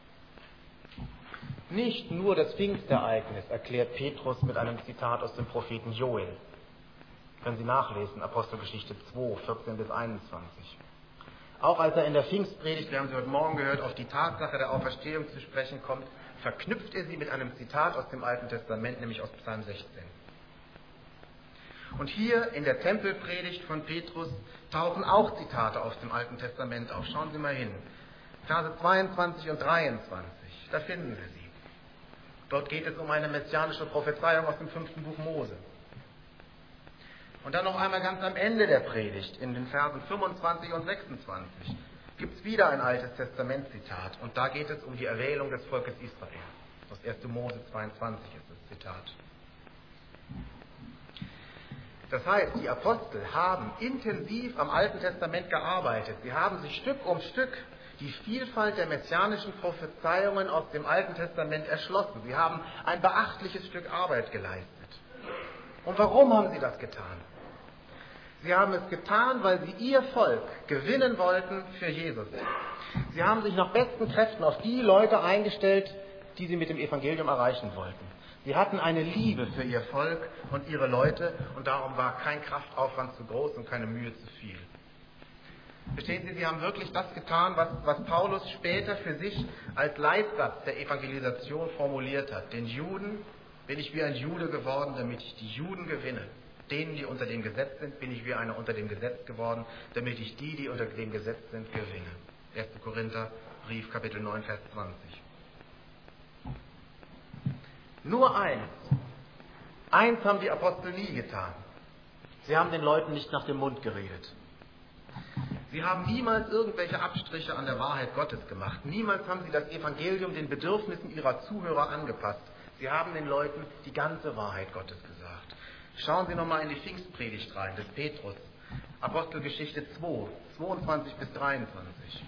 Nicht nur das Pfingstereignis erklärt Petrus mit einem Zitat aus dem Propheten Joel. Können Sie nachlesen, Apostelgeschichte zwei, vierzehn bis einundzwanzig. Auch als er in der Pfingstpredigt, wir haben sie heute Morgen gehört, auf die Tatsache der Auferstehung zu sprechen kommt, verknüpft er sie mit einem Zitat aus dem Alten Testament, nämlich aus Psalm sechzehn. Und hier in der Tempelpredigt von Petrus tauchen auch Zitate aus dem Alten Testament auf. Schauen Sie mal hin. Verse zweiundzwanzig und dreiundzwanzig, da finden Sie sie. Dort geht es um eine messianische Prophezeiung aus dem fünften Buch Mose. Und dann noch einmal ganz am Ende der Predigt, in den Versen fünfundzwanzig und sechsundzwanzig, gibt es wieder ein Altes Testament-Zitat. Und da geht es um die Erwählung des Volkes Israel. Aus ersten Mose zweiundzwanzig ist das Zitat. Das heißt, die Apostel haben intensiv am Alten Testament gearbeitet. Sie haben sich Stück um Stück die Vielfalt der messianischen Prophezeiungen aus dem Alten Testament erschlossen. Sie haben ein beachtliches Stück Arbeit geleistet. Und warum haben sie das getan? Sie haben es getan, weil sie ihr Volk gewinnen wollten für Jesus. Sie haben sich nach besten Kräften auf die Leute eingestellt, die sie mit dem Evangelium erreichen wollten. Sie hatten eine Liebe für ihr Volk und ihre Leute und darum war kein Kraftaufwand zu groß und keine Mühe zu viel. Verstehen Sie, sie haben wirklich das getan, was, was Paulus später für sich als Leitsatz der Evangelisation formuliert hat. Den Juden bin ich wie ein Jude geworden, damit ich die Juden gewinne. Denen, die unter dem Gesetz sind, bin ich wie einer unter dem Gesetz geworden, damit ich die, die unter dem Gesetz sind, gewinne. erster Korinther, Brief, Kapitel neun, Vers zwanzig. Nur eins. Eins haben die Apostel nie getan. Sie haben den Leuten nicht nach dem Mund geredet. Sie haben niemals irgendwelche Abstriche an der Wahrheit Gottes gemacht. Niemals haben sie das Evangelium den Bedürfnissen ihrer Zuhörer angepasst. Sie haben den Leuten die ganze Wahrheit Gottes gesagt. Schauen Sie nochmal in die Pfingstpredigt rein, des Petrus. Apostelgeschichte zwei, zweiundzwanzig bis dreiundzwanzig.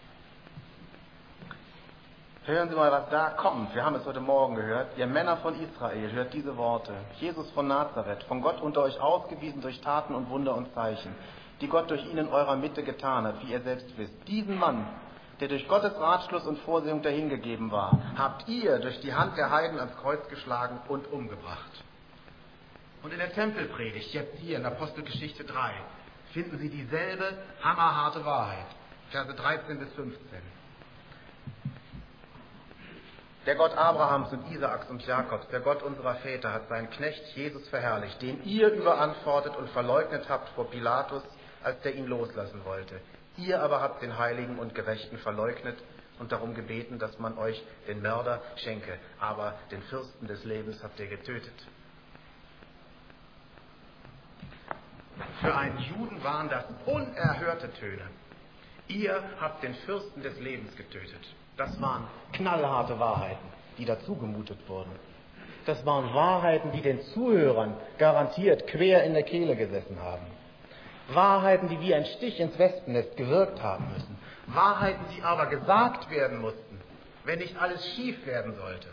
Hören Sie mal, was da kommt. Wir haben es heute Morgen gehört. Ihr Männer von Israel, hört diese Worte. Jesus von Nazareth, von Gott unter euch ausgewiesen durch Taten und Wunder und Zeichen, die Gott durch ihn in eurer Mitte getan hat, wie ihr selbst wisst. Diesen Mann, der durch Gottes Ratschluss und Vorsehung dahingegeben war, habt ihr durch die Hand der Heiden ans Kreuz geschlagen und umgebracht. Und in der Tempelpredigt, jetzt hier in Apostelgeschichte drei, finden Sie dieselbe hammerharte Wahrheit. Verse dreizehn bis fünfzehn. Der Gott Abrahams und Isaaks und Jakobs, der Gott unserer Väter, hat seinen Knecht Jesus verherrlicht, den ihr überantwortet und verleugnet habt vor Pilatus, als der ihn loslassen wollte. Ihr aber habt den Heiligen und Gerechten verleugnet und darum gebeten, dass man euch den Mörder schenke. Aber den Fürsten des Lebens habt ihr getötet. Für einen Juden waren das unerhörte Töne. Ihr habt den Fürsten des Lebens getötet. Das waren knallharte Wahrheiten, die dazu gemutet wurden. Das waren Wahrheiten, die den Zuhörern garantiert quer in der Kehle gesessen haben. Wahrheiten, die wie ein Stich ins Wespennest gewirkt haben müssen. Wahrheiten, die aber gesagt werden mussten, wenn nicht alles schief werden sollte.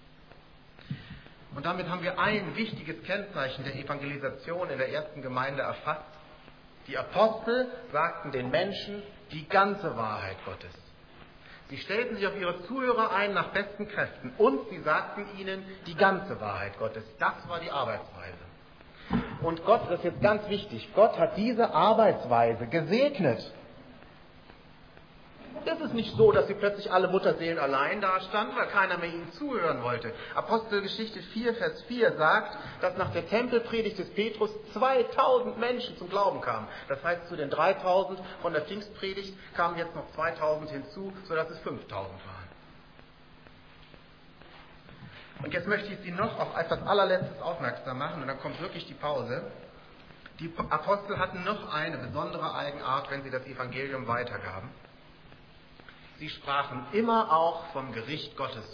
Und damit haben wir ein wichtiges Kennzeichen der Evangelisation in der ersten Gemeinde erfasst. Die Apostel sagten den Menschen die ganze Wahrheit Gottes. Sie stellten sich auf ihre Zuhörer ein nach besten Kräften und sie sagten ihnen die ganze Wahrheit Gottes. Das war die Arbeitsweise. Und Gott, das ist jetzt ganz wichtig, Gott hat diese Arbeitsweise gesegnet. Es ist nicht so, dass sie plötzlich alle Mutterseelen allein dastanden, weil keiner mehr ihnen zuhören wollte. Apostelgeschichte vier, Vers vier sagt, dass nach der Tempelpredigt des Petrus zweitausend Menschen zum Glauben kamen. Das heißt, zu den dreitausend von der Pfingstpredigt kamen jetzt noch zweitausend hinzu, sodass es fünftausend waren. Und jetzt möchte ich Sie noch auf etwas Allerletztes aufmerksam machen, und dann kommt wirklich die Pause. Die Apostel hatten noch eine besondere Eigenart, wenn sie das Evangelium weitergaben. Sie sprachen immer auch vom Gericht Gottes.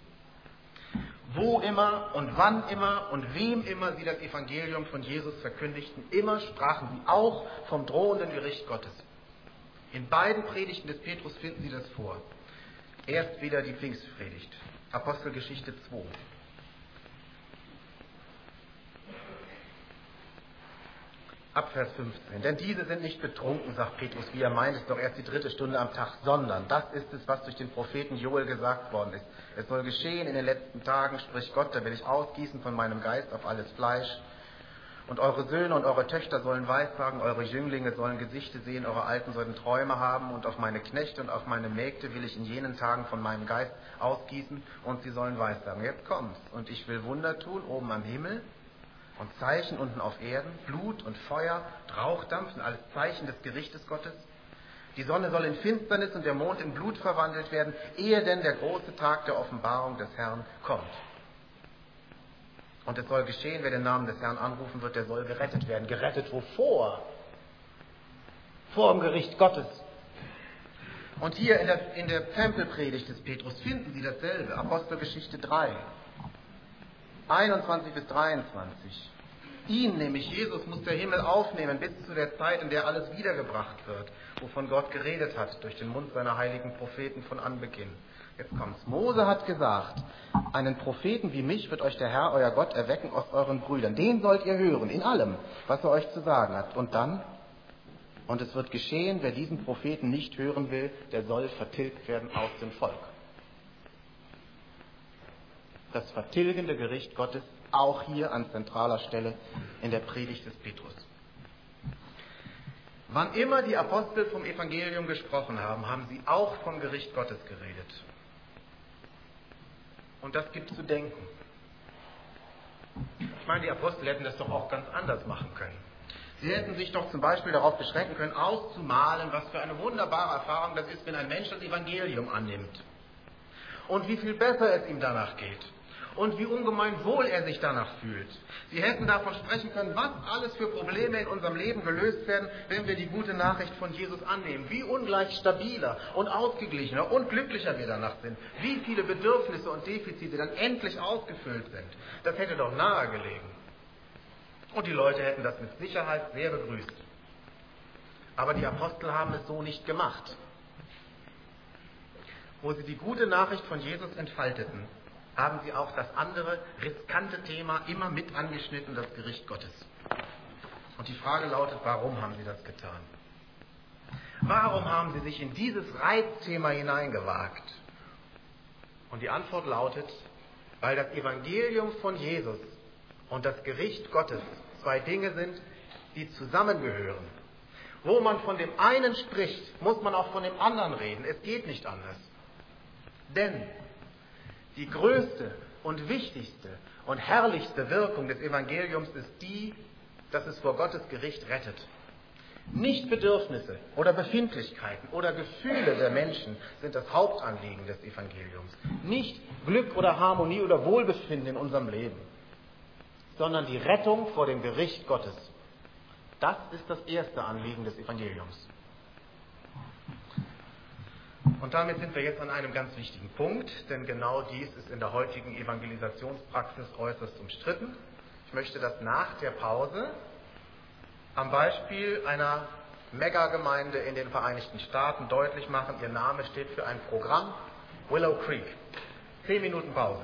Wo immer und wann immer und wem immer sie das Evangelium von Jesus verkündigten, immer sprachen sie auch vom drohenden Gericht Gottes. In beiden Predigten des Petrus finden Sie das vor. Erst wieder die Pfingstpredigt, Apostelgeschichte zwei. Ab Vers fünfzehn. Denn diese sind nicht betrunken, sagt Petrus, wie er meint, es ist doch erst die dritte Stunde am Tag, sondern das ist es, was durch den Propheten Joel gesagt worden ist. Es soll geschehen in den letzten Tagen, spricht Gott, da will ich ausgießen von meinem Geist auf alles Fleisch. Und eure Söhne und eure Töchter sollen Weissagen, eure Jünglinge sollen Gesichte sehen, eure Alten sollen Träume haben, und auf meine Knechte und auf meine Mägde will ich in jenen Tagen von meinem Geist ausgießen, und sie sollen Weissagen. Jetzt kommt's. Und ich will Wunder tun oben am Himmel und Zeichen unten auf Erden, Blut und Feuer, Rauchdampf und alles Zeichen des Gerichtes Gottes. Die Sonne soll in Finsternis und der Mond in Blut verwandelt werden, ehe denn der große Tag der Offenbarung des Herrn kommt. Und es soll geschehen, wer den Namen des Herrn anrufen wird, der soll gerettet werden. Gerettet wovor? Vor dem Gericht Gottes. Und hier in der, in der Tempelpredigt des Petrus finden Sie dasselbe. Apostelgeschichte drei. einundzwanzig bis dreiundzwanzig. Ihn, nämlich Jesus, muss der Himmel aufnehmen bis zu der Zeit, in der alles wiedergebracht wird, wovon Gott geredet hat durch den Mund seiner heiligen Propheten von Anbeginn. Jetzt kommt's. Mose hat gesagt, einen Propheten wie mich wird euch der Herr, euer Gott, erwecken aus euren Brüdern. Den sollt ihr hören, in allem, was er euch zu sagen hat. Und dann? Und es wird geschehen, wer diesen Propheten nicht hören will, der soll vertilgt werden aus dem Volk. Das vertilgende Gericht Gottes auch hier an zentraler Stelle in der Predigt des Petrus. Wann immer die Apostel vom Evangelium gesprochen haben, haben sie auch vom Gericht Gottes geredet. Und das gibt zu denken. Ich meine, die Apostel hätten das doch auch ganz anders machen können. Sie hätten sich doch zum Beispiel darauf beschränken können, auszumalen, was für eine wunderbare Erfahrung das ist, wenn ein Mensch das Evangelium annimmt. Und wie viel besser es ihm danach geht. Und wie ungemein wohl er sich danach fühlt. Sie hätten davon sprechen können, was alles für Probleme in unserem Leben gelöst werden, wenn wir die gute Nachricht von Jesus annehmen. Wie ungleich stabiler und ausgeglichener und glücklicher wir danach sind. Wie viele Bedürfnisse und Defizite dann endlich ausgefüllt sind. Das hätte doch nahe gelegen. Und die Leute hätten das mit Sicherheit sehr begrüßt. Aber die Apostel haben es so nicht gemacht. Wo sie die gute Nachricht von Jesus entfalteten, haben sie auch das andere, riskante Thema immer mit angeschnitten, das Gericht Gottes. Und die Frage lautet, warum haben sie das getan? Warum haben Sie sich in dieses Reizthema hineingewagt? Und die Antwort lautet, weil das Evangelium von Jesus und das Gericht Gottes zwei Dinge sind, die zusammengehören. Wo man von dem einen spricht, muss man auch von dem anderen reden. Es geht nicht anders. Denn die größte und wichtigste und herrlichste Wirkung des Evangeliums ist die, dass es vor Gottes Gericht rettet. Nicht Bedürfnisse oder Befindlichkeiten oder Gefühle der Menschen sind das Hauptanliegen des Evangeliums. Nicht Glück oder Harmonie oder Wohlbefinden in unserem Leben, sondern die Rettung vor dem Gericht Gottes. Das ist das erste Anliegen des Evangeliums. Und damit sind wir jetzt an einem ganz wichtigen Punkt, denn genau dies ist in der heutigen Evangelisationspraxis äußerst umstritten. Ich möchte das nach der Pause am Beispiel einer Megagemeinde in den Vereinigten Staaten deutlich machen. Ihr Name steht für ein Programm, Willow Creek. Zehn Minuten Pause.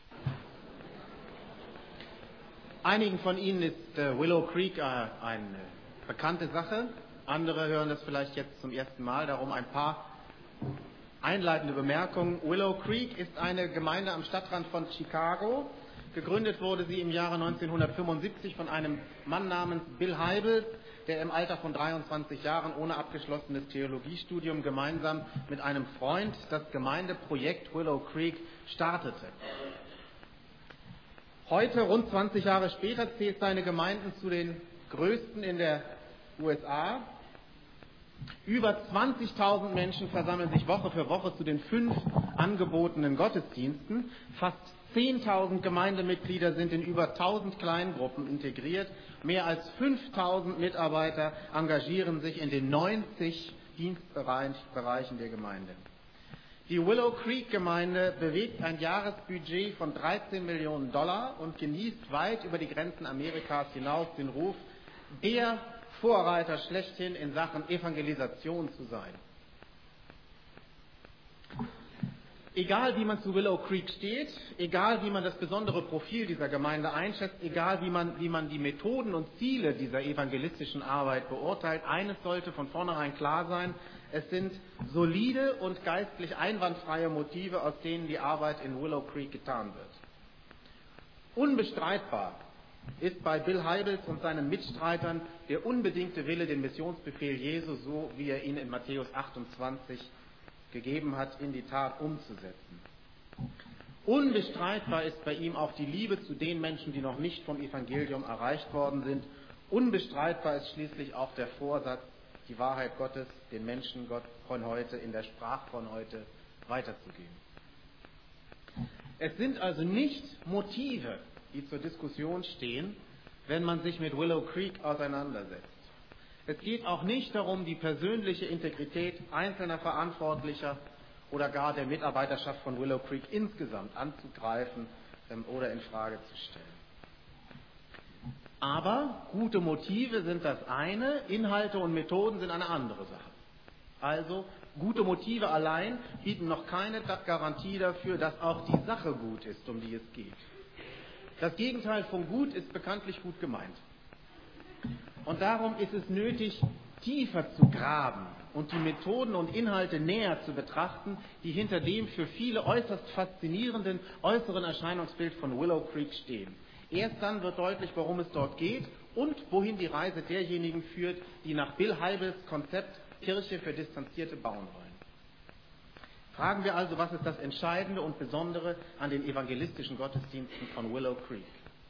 Einigen von Ihnen ist äh, Willow Creek äh, eine bekannte Sache. Andere hören das vielleicht jetzt zum ersten Mal. Darum ein paar einleitende Bemerkungen. Willow Creek ist eine Gemeinde am Stadtrand von Chicago. Gegründet wurde sie im Jahre neunzehnhundertfünfundsiebzig von einem Mann namens Bill Hybels, der im Alter von dreiundzwanzig Jahren ohne abgeschlossenes Theologiestudium gemeinsam mit einem Freund das Gemeindeprojekt Willow Creek startete. Heute, rund zwanzig Jahre später, zählt seine Gemeinden zu den größten in der U S A. Über zwanzigtausend Menschen versammeln sich Woche für Woche zu den fünf angebotenen Gottesdiensten. Fast zehntausend Gemeindemitglieder sind in über tausend Kleingruppen integriert. Mehr als fünftausend Mitarbeiter engagieren sich in den neunzig Dienstbereichen der Gemeinde. Die Willow Creek Gemeinde bewegt ein Jahresbudget von dreizehn Millionen Dollar und genießt weit über die Grenzen Amerikas hinaus den Ruf, der Vorreiter schlechthin in Sachen Evangelisation zu sein. Egal wie man zu Willow Creek steht, egal wie man das besondere Profil dieser Gemeinde einschätzt, egal wie man, wie man die Methoden und Ziele dieser evangelistischen Arbeit beurteilt, eines sollte von vornherein klar sein: Es sind solide und geistlich einwandfreie Motive, aus denen die Arbeit in Willow Creek getan wird. Unbestreitbar ist bei Bill Hybels und seinen Mitstreitern der unbedingte Wille, den Missionsbefehl Jesu, so wie er ihn in Matthäus achtundzwanzig gegeben hat, in die Tat umzusetzen. Unbestreitbar ist bei ihm auch die Liebe zu den Menschen, die noch nicht vom Evangelium erreicht worden sind. Unbestreitbar ist schließlich auch der Vorsatz, die Wahrheit Gottes den Menschen Gott von heute in der Sprache von heute weiterzugeben. Es sind also nicht Motive, die zur Diskussion stehen, wenn man sich mit Willow Creek auseinandersetzt. Es geht auch nicht darum, die persönliche Integrität einzelner Verantwortlicher oder gar der Mitarbeiterschaft von Willow Creek insgesamt anzugreifen ähm, oder in Frage zu stellen. Aber gute Motive sind das eine, Inhalte und Methoden sind eine andere Sache. Also gute Motive allein bieten noch keine Garantie dafür, dass auch die Sache gut ist, um die es geht. Das Gegenteil von gut ist bekanntlich gut gemeint. Und darum ist es nötig, tiefer zu graben und die Methoden und Inhalte näher zu betrachten, die hinter dem für viele äußerst faszinierenden äußeren Erscheinungsbild von Willow Creek stehen. Erst dann wird deutlich, worum es dort geht und wohin die Reise derjenigen führt, die nach Bill Hybels Konzept Kirche für Distanzierte bauen wollen. Fragen wir also, was ist das Entscheidende und Besondere an den evangelistischen Gottesdiensten von Willow Creek?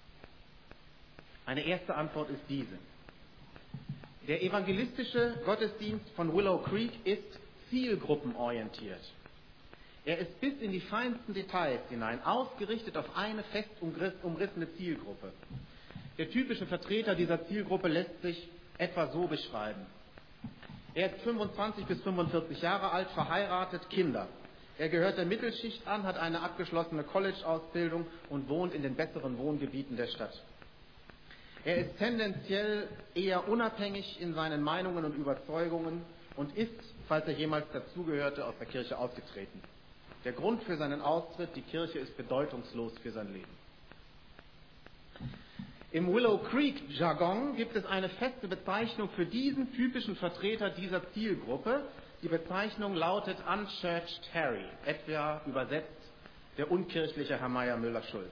Eine erste Antwort ist diese. Der evangelistische Gottesdienst von Willow Creek ist zielgruppenorientiert. Er ist bis in die feinsten Details hinein ausgerichtet auf eine fest umrissene Zielgruppe. Der typische Vertreter dieser Zielgruppe lässt sich etwa so beschreiben. Er ist fünfundzwanzig bis fünfundvierzig Jahre alt, verheiratet, Kinder. Er gehört der Mittelschicht an, hat eine abgeschlossene College-Ausbildung und wohnt in den besseren Wohngebieten der Stadt. Er ist tendenziell eher unabhängig in seinen Meinungen und Überzeugungen und ist, falls er jemals dazugehörte, aus der Kirche ausgetreten. Der Grund für seinen Austritt: Die Kirche ist bedeutungslos für sein Leben. Im Willow Creek Jargon gibt es eine feste Bezeichnung für diesen typischen Vertreter dieser Zielgruppe. Die Bezeichnung lautet Unchurched Harry, etwa übersetzt der unkirchliche Herr Meyer Müller-Schulze.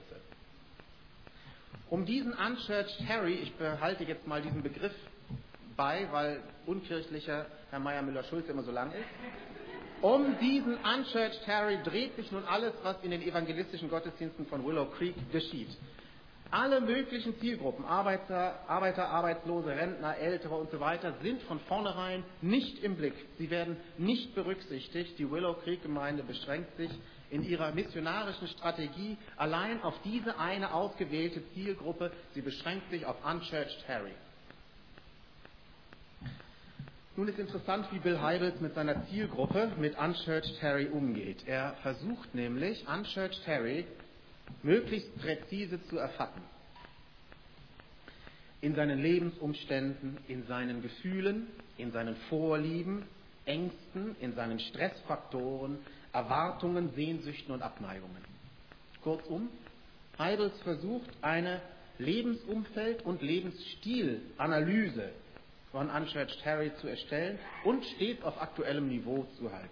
Um diesen Unchurched Harry, ich behalte jetzt mal diesen Begriff bei, weil unkirchlicher Herr Meyer Müller-Schulze immer so lang ist. Um diesen Unchurched Harry dreht sich nun alles, was in den evangelistischen Gottesdiensten von Willow Creek geschieht. Alle möglichen Zielgruppen, Arbeiter, Arbeiter, Arbeitslose, Rentner, Ältere und so weiter, sind von vornherein nicht im Blick. Sie werden nicht berücksichtigt. Die Willow Creek Gemeinde beschränkt sich in ihrer missionarischen Strategie allein auf diese eine ausgewählte Zielgruppe. Sie beschränkt sich auf Unchurched Harry. Nun ist interessant, wie Bill Hybels mit seiner Zielgruppe, mit Unchurched Harry umgeht. Er versucht nämlich, Unchurched Harry möglichst präzise zu erfassen. In seinen Lebensumständen, in seinen Gefühlen, in seinen Vorlieben, Ängsten, in seinen Stressfaktoren, Erwartungen, Sehnsüchten und Abneigungen. Kurzum, Hybels versucht, eine Lebensumfeld- und Lebensstilanalyse von Unchurched Harry zu erstellen und stets auf aktuellem Niveau zu halten.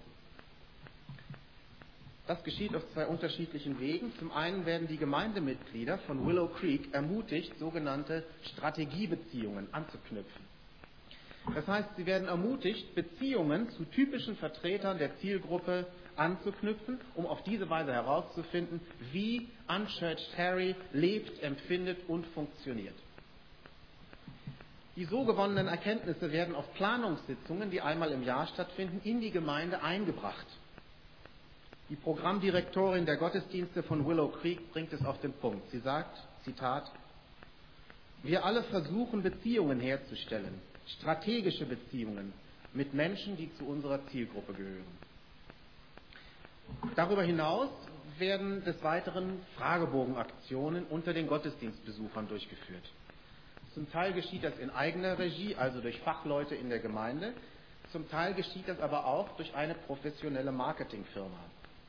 Das geschieht auf zwei unterschiedlichen Wegen. Zum einen werden die Gemeindemitglieder von Willow Creek ermutigt, sogenannte Strategiebeziehungen anzuknüpfen. Das heißt, sie werden ermutigt, Beziehungen zu typischen Vertretern der Zielgruppe anzuknüpfen, um auf diese Weise herauszufinden, wie Unchurched Harry lebt, empfindet und funktioniert. Die so gewonnenen Erkenntnisse werden auf Planungssitzungen, die einmal im Jahr stattfinden, in die Gemeinde eingebracht. Die Programmdirektorin der Gottesdienste von Willow Creek bringt es auf den Punkt. Sie sagt, Zitat, wir alle versuchen, Beziehungen herzustellen, strategische Beziehungen mit Menschen, die zu unserer Zielgruppe gehören. Darüber hinaus werden des Weiteren Fragebogenaktionen unter den Gottesdienstbesuchern durchgeführt. Zum Teil geschieht das in eigener Regie, also durch Fachleute in der Gemeinde. Zum Teil geschieht das aber auch durch eine professionelle Marketingfirma.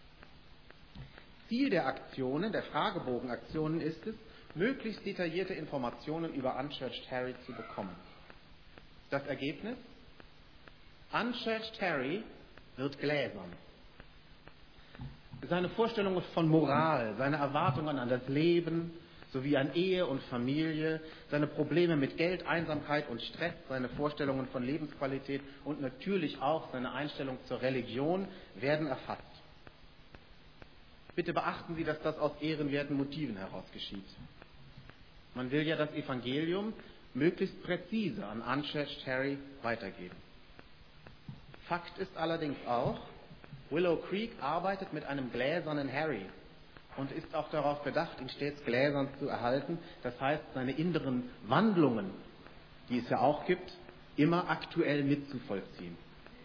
Ziel der Aktionen, der Fragebogenaktionen ist es, möglichst detaillierte Informationen über Unchurched Harry zu bekommen. Das Ergebnis? Unchurched Harry wird gläsern. Seine Vorstellungen von Moral, seine Erwartungen an das Leben sowie an Ehe und Familie, seine Probleme mit Geld, Einsamkeit und Stress, seine Vorstellungen von Lebensqualität und natürlich auch seine Einstellung zur Religion werden erfasst. Bitte beachten Sie, dass das aus ehrenwerten Motiven heraus geschieht. Man will ja das Evangelium möglichst präzise an Unchurched Harry weitergeben. Fakt ist allerdings auch, Willow Creek arbeitet mit einem gläsernen Harry und ist auch darauf bedacht, ihn stets gläsern zu erhalten. Das heißt, seine inneren Wandlungen, die es ja auch gibt, immer aktuell mitzuvollziehen.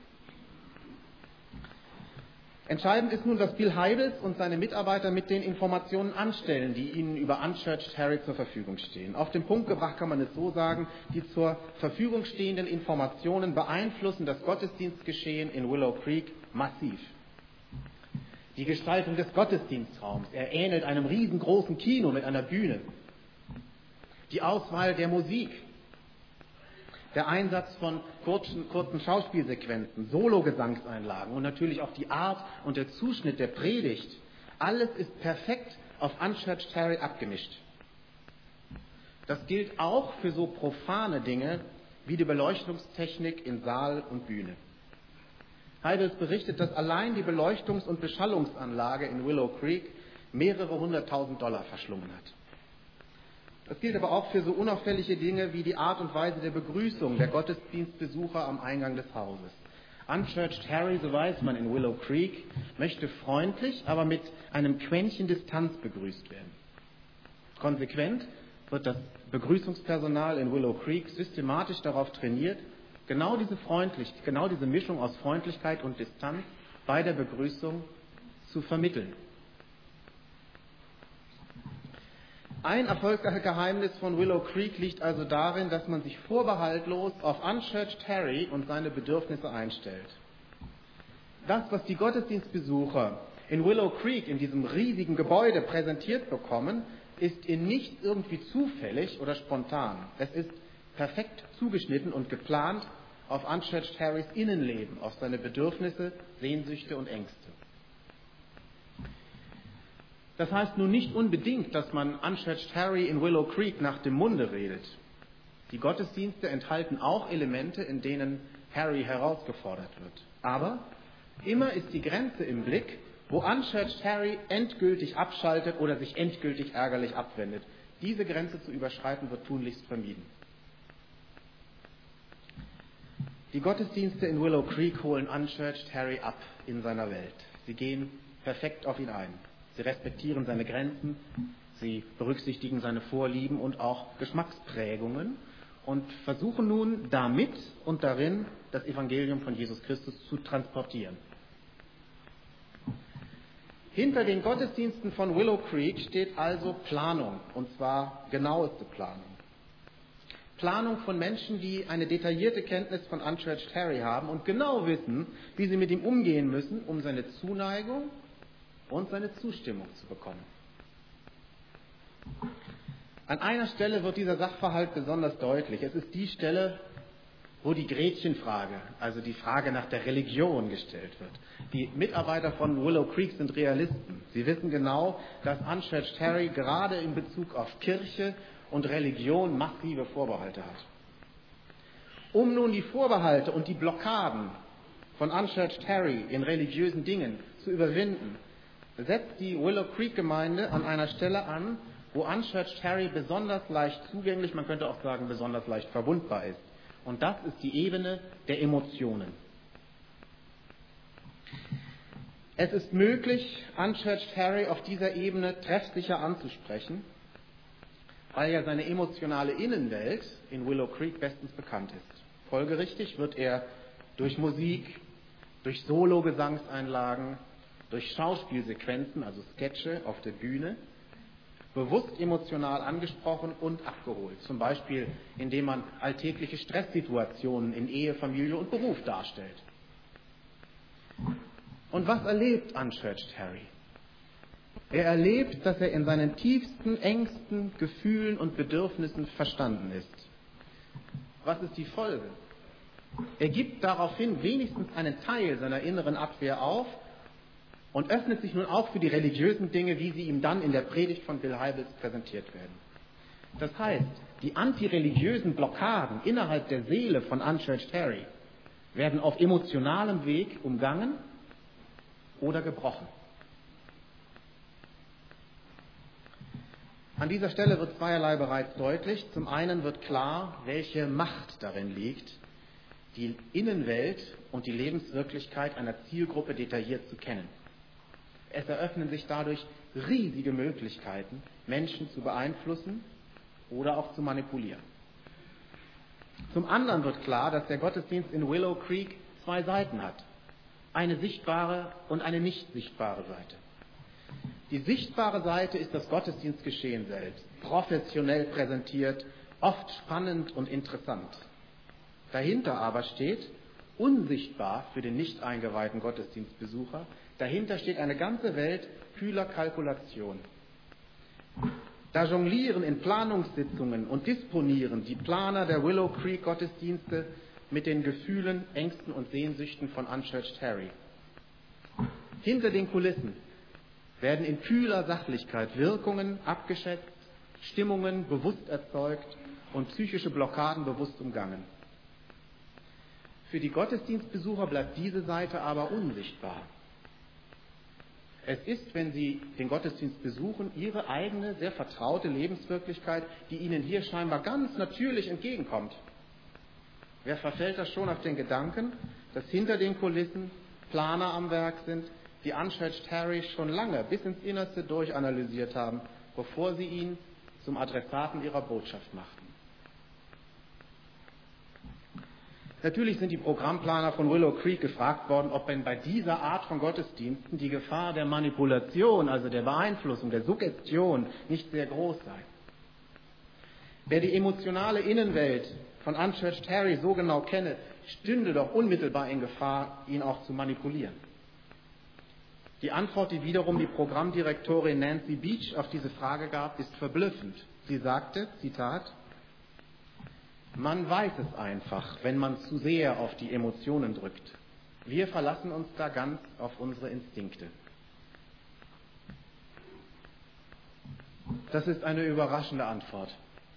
Entscheidend ist nun, dass Bill Hybels und seine Mitarbeiter mit den Informationen anstellen, die ihnen über Unchurched Harry zur Verfügung stehen. Auf den Punkt gebracht kann man es so sagen, die zur Verfügung stehenden Informationen beeinflussen das Gottesdienstgeschehen in Willow Creek massiv. Die Gestaltung des Gottesdienstraums, er ähnelt einem riesengroßen Kino mit einer Bühne. Die Auswahl der Musik, der Einsatz von kurzen, kurzen Schauspielsequenzen, Solo-Gesangseinlagen und natürlich auch die Art und der Zuschnitt der Predigt, alles ist perfekt auf Unchurched Harry abgemischt. Das gilt auch für so profane Dinge wie die Beleuchtungstechnik in Saal und Bühne. Hybels berichtet, dass allein die Beleuchtungs- und Beschallungsanlage in Willow Creek mehrere hunderttausend Dollar verschlungen hat. Das gilt aber auch für so unauffällige Dinge wie die Art und Weise der Begrüßung der Gottesdienstbesucher am Eingang des Hauses. Unchurched Harry, so weiß man in Willow Creek, möchte freundlich, aber mit einem Quäntchen Distanz begrüßt werden. Konsequent wird das Begrüßungspersonal in Willow Creek systematisch darauf trainiert, genau diese Freundlichkeit, genau diese Mischung aus Freundlichkeit und Distanz bei der Begrüßung zu vermitteln. Ein Erfolgsgeheimnis von Willow Creek liegt also darin, dass man sich vorbehaltlos auf Unchurched Harry und seine Bedürfnisse einstellt. Das, was die Gottesdienstbesucher in Willow Creek, in diesem riesigen Gebäude präsentiert bekommen, ist in nichts irgendwie zufällig oder spontan. Es ist perfekt zugeschnitten und geplant auf Unchurched Harrys Innenleben, auf seine Bedürfnisse, Sehnsüchte und Ängste. Das heißt nun nicht unbedingt, dass man Unchurched Harry in Willow Creek nach dem Munde redet. Die Gottesdienste enthalten auch Elemente, in denen Harry herausgefordert wird. Aber immer ist die Grenze im Blick, wo Unchurched Harry endgültig abschaltet oder sich endgültig ärgerlich abwendet. Diese Grenze zu überschreiten wird tunlichst vermieden. Die Gottesdienste in Willow Creek holen Unchurched Harry ab in seiner Welt. Sie gehen perfekt auf ihn ein. Sie respektieren seine Grenzen, sie berücksichtigen seine Vorlieben und auch Geschmacksprägungen und versuchen nun damit und darin das Evangelium von Jesus Christus zu transportieren. Hinter den Gottesdiensten von Willow Creek steht also Planung, und zwar genaueste Planung. Planung von Menschen, die eine detaillierte Kenntnis von Unchurched Harry haben und genau wissen, wie sie mit ihm umgehen müssen, um seine Zuneigung und seine Zustimmung zu bekommen. An einer Stelle wird dieser Sachverhalt besonders deutlich. Es ist die Stelle, wo die Gretchenfrage, also die Frage nach der Religion gestellt wird. Die Mitarbeiter von Willow Creek sind Realisten. Sie wissen genau, dass Unchurched Harry gerade in Bezug auf Kirche und Religion massive Vorbehalte hat. Um nun die Vorbehalte und die Blockaden von Unchurched Harry in religiösen Dingen zu überwinden, setzt die Willow Creek Gemeinde an einer Stelle an, wo Unchurched Harry besonders leicht zugänglich, man könnte auch sagen besonders leicht verwundbar ist. Und das ist die Ebene der Emotionen. Es ist möglich, Unchurched Harry auf dieser Ebene treffsicher anzusprechen, weil ja seine emotionale Innenwelt in Willow Creek bestens bekannt ist. Folgerichtig wird er durch Musik, durch Solo-Gesangseinlagen, durch Schauspielsequenzen, also Sketche auf der Bühne, bewusst emotional angesprochen und abgeholt. Zum Beispiel, indem man alltägliche Stresssituationen in Ehe, Familie und Beruf darstellt. Und was erlebt Unchurched Harry? Er erlebt, dass er in seinen tiefsten, engsten Gefühlen und Bedürfnissen verstanden ist. Was ist die Folge? Er gibt daraufhin wenigstens einen Teil seiner inneren Abwehr auf und öffnet sich nun auch für die religiösen Dinge, wie sie ihm dann in der Predigt von Bill Hybels präsentiert werden. Das heißt, die antireligiösen Blockaden innerhalb der Seele von Unchurched Harry werden auf emotionalem Weg umgangen oder gebrochen. An dieser Stelle wird zweierlei bereits deutlich. Zum einen wird klar, welche Macht darin liegt, die Innenwelt und die Lebenswirklichkeit einer Zielgruppe detailliert zu kennen. Es eröffnen sich dadurch riesige Möglichkeiten, Menschen zu beeinflussen oder auch zu manipulieren. Zum anderen wird klar, dass der Gottesdienst in Willow Creek zwei Seiten hat. Eine sichtbare und eine nicht sichtbare Seite. Die sichtbare Seite ist das Gottesdienstgeschehen selbst, professionell präsentiert, oft spannend und interessant. Dahinter aber steht, unsichtbar für den nicht eingeweihten Gottesdienstbesucher, dahinter steht eine ganze Welt kühler Kalkulation. Da jonglieren in Planungssitzungen und disponieren die Planer der Willow Creek Gottesdienste mit den Gefühlen, Ängsten und Sehnsüchten von Unchurched Harry. Hinter den Kulissen werden in kühler Sachlichkeit Wirkungen abgeschätzt, Stimmungen bewusst erzeugt und psychische Blockaden bewusst umgangen. Für die Gottesdienstbesucher bleibt diese Seite aber unsichtbar. Es ist, wenn sie den Gottesdienst besuchen, ihre eigene, sehr vertraute Lebenswirklichkeit, die ihnen hier scheinbar ganz natürlich entgegenkommt. Wer verfällt das schon auf den Gedanken, dass hinter den Kulissen Planer am Werk sind, die Unchurched Harry schon lange bis ins Innerste durchanalysiert haben, bevor sie ihn zum Adressaten ihrer Botschaft machten. Natürlich sind die Programmplaner von Willow Creek gefragt worden, ob denn bei dieser Art von Gottesdiensten die Gefahr der Manipulation, also der Beeinflussung, der Suggestion nicht sehr groß sei. Wer die emotionale Innenwelt von Unchurched Harry so genau kenne, stünde doch unmittelbar in Gefahr, ihn auch zu manipulieren. Die Antwort, die wiederum die Programmdirektorin Nancy Beach auf diese Frage gab, ist verblüffend. Sie sagte, Zitat, man weiß es einfach, wenn man zu sehr auf die Emotionen drückt. Wir verlassen uns da ganz auf unsere Instinkte. Das ist eine überraschende Antwort.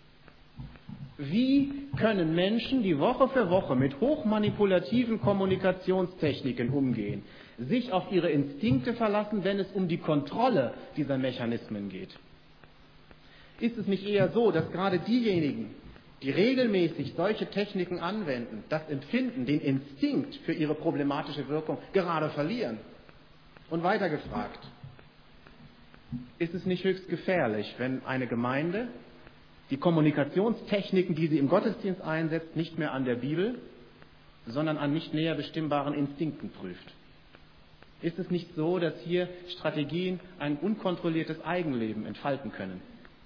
Wie können Menschen, die Woche für Woche mit hochmanipulativen Kommunikationstechniken umgehen, sich auf ihre Instinkte verlassen, wenn es um die Kontrolle dieser Mechanismen geht? Ist es nicht eher so, dass gerade diejenigen, die regelmäßig solche Techniken anwenden, das Empfinden, den Instinkt für ihre problematische Wirkung gerade verlieren? Und weiter gefragt, ist es nicht höchst gefährlich, wenn eine Gemeinde die Kommunikationstechniken, die sie im Gottesdienst einsetzt, nicht mehr an der Bibel, sondern an nicht näher bestimmbaren Instinkten prüft? Ist es nicht so, dass hier Strategien ein unkontrolliertes Eigenleben entfalten können?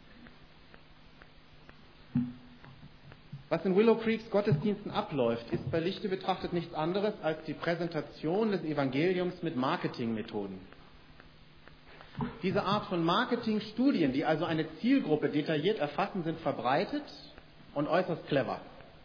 Was in Willow Creeks Gottesdiensten abläuft, ist bei Lichte betrachtet nichts anderes als die Präsentation des Evangeliums mit Marketingmethoden. Diese Art von Marketingstudien, die also eine Zielgruppe detailliert erfassen, sind verbreitet und äußerst clever.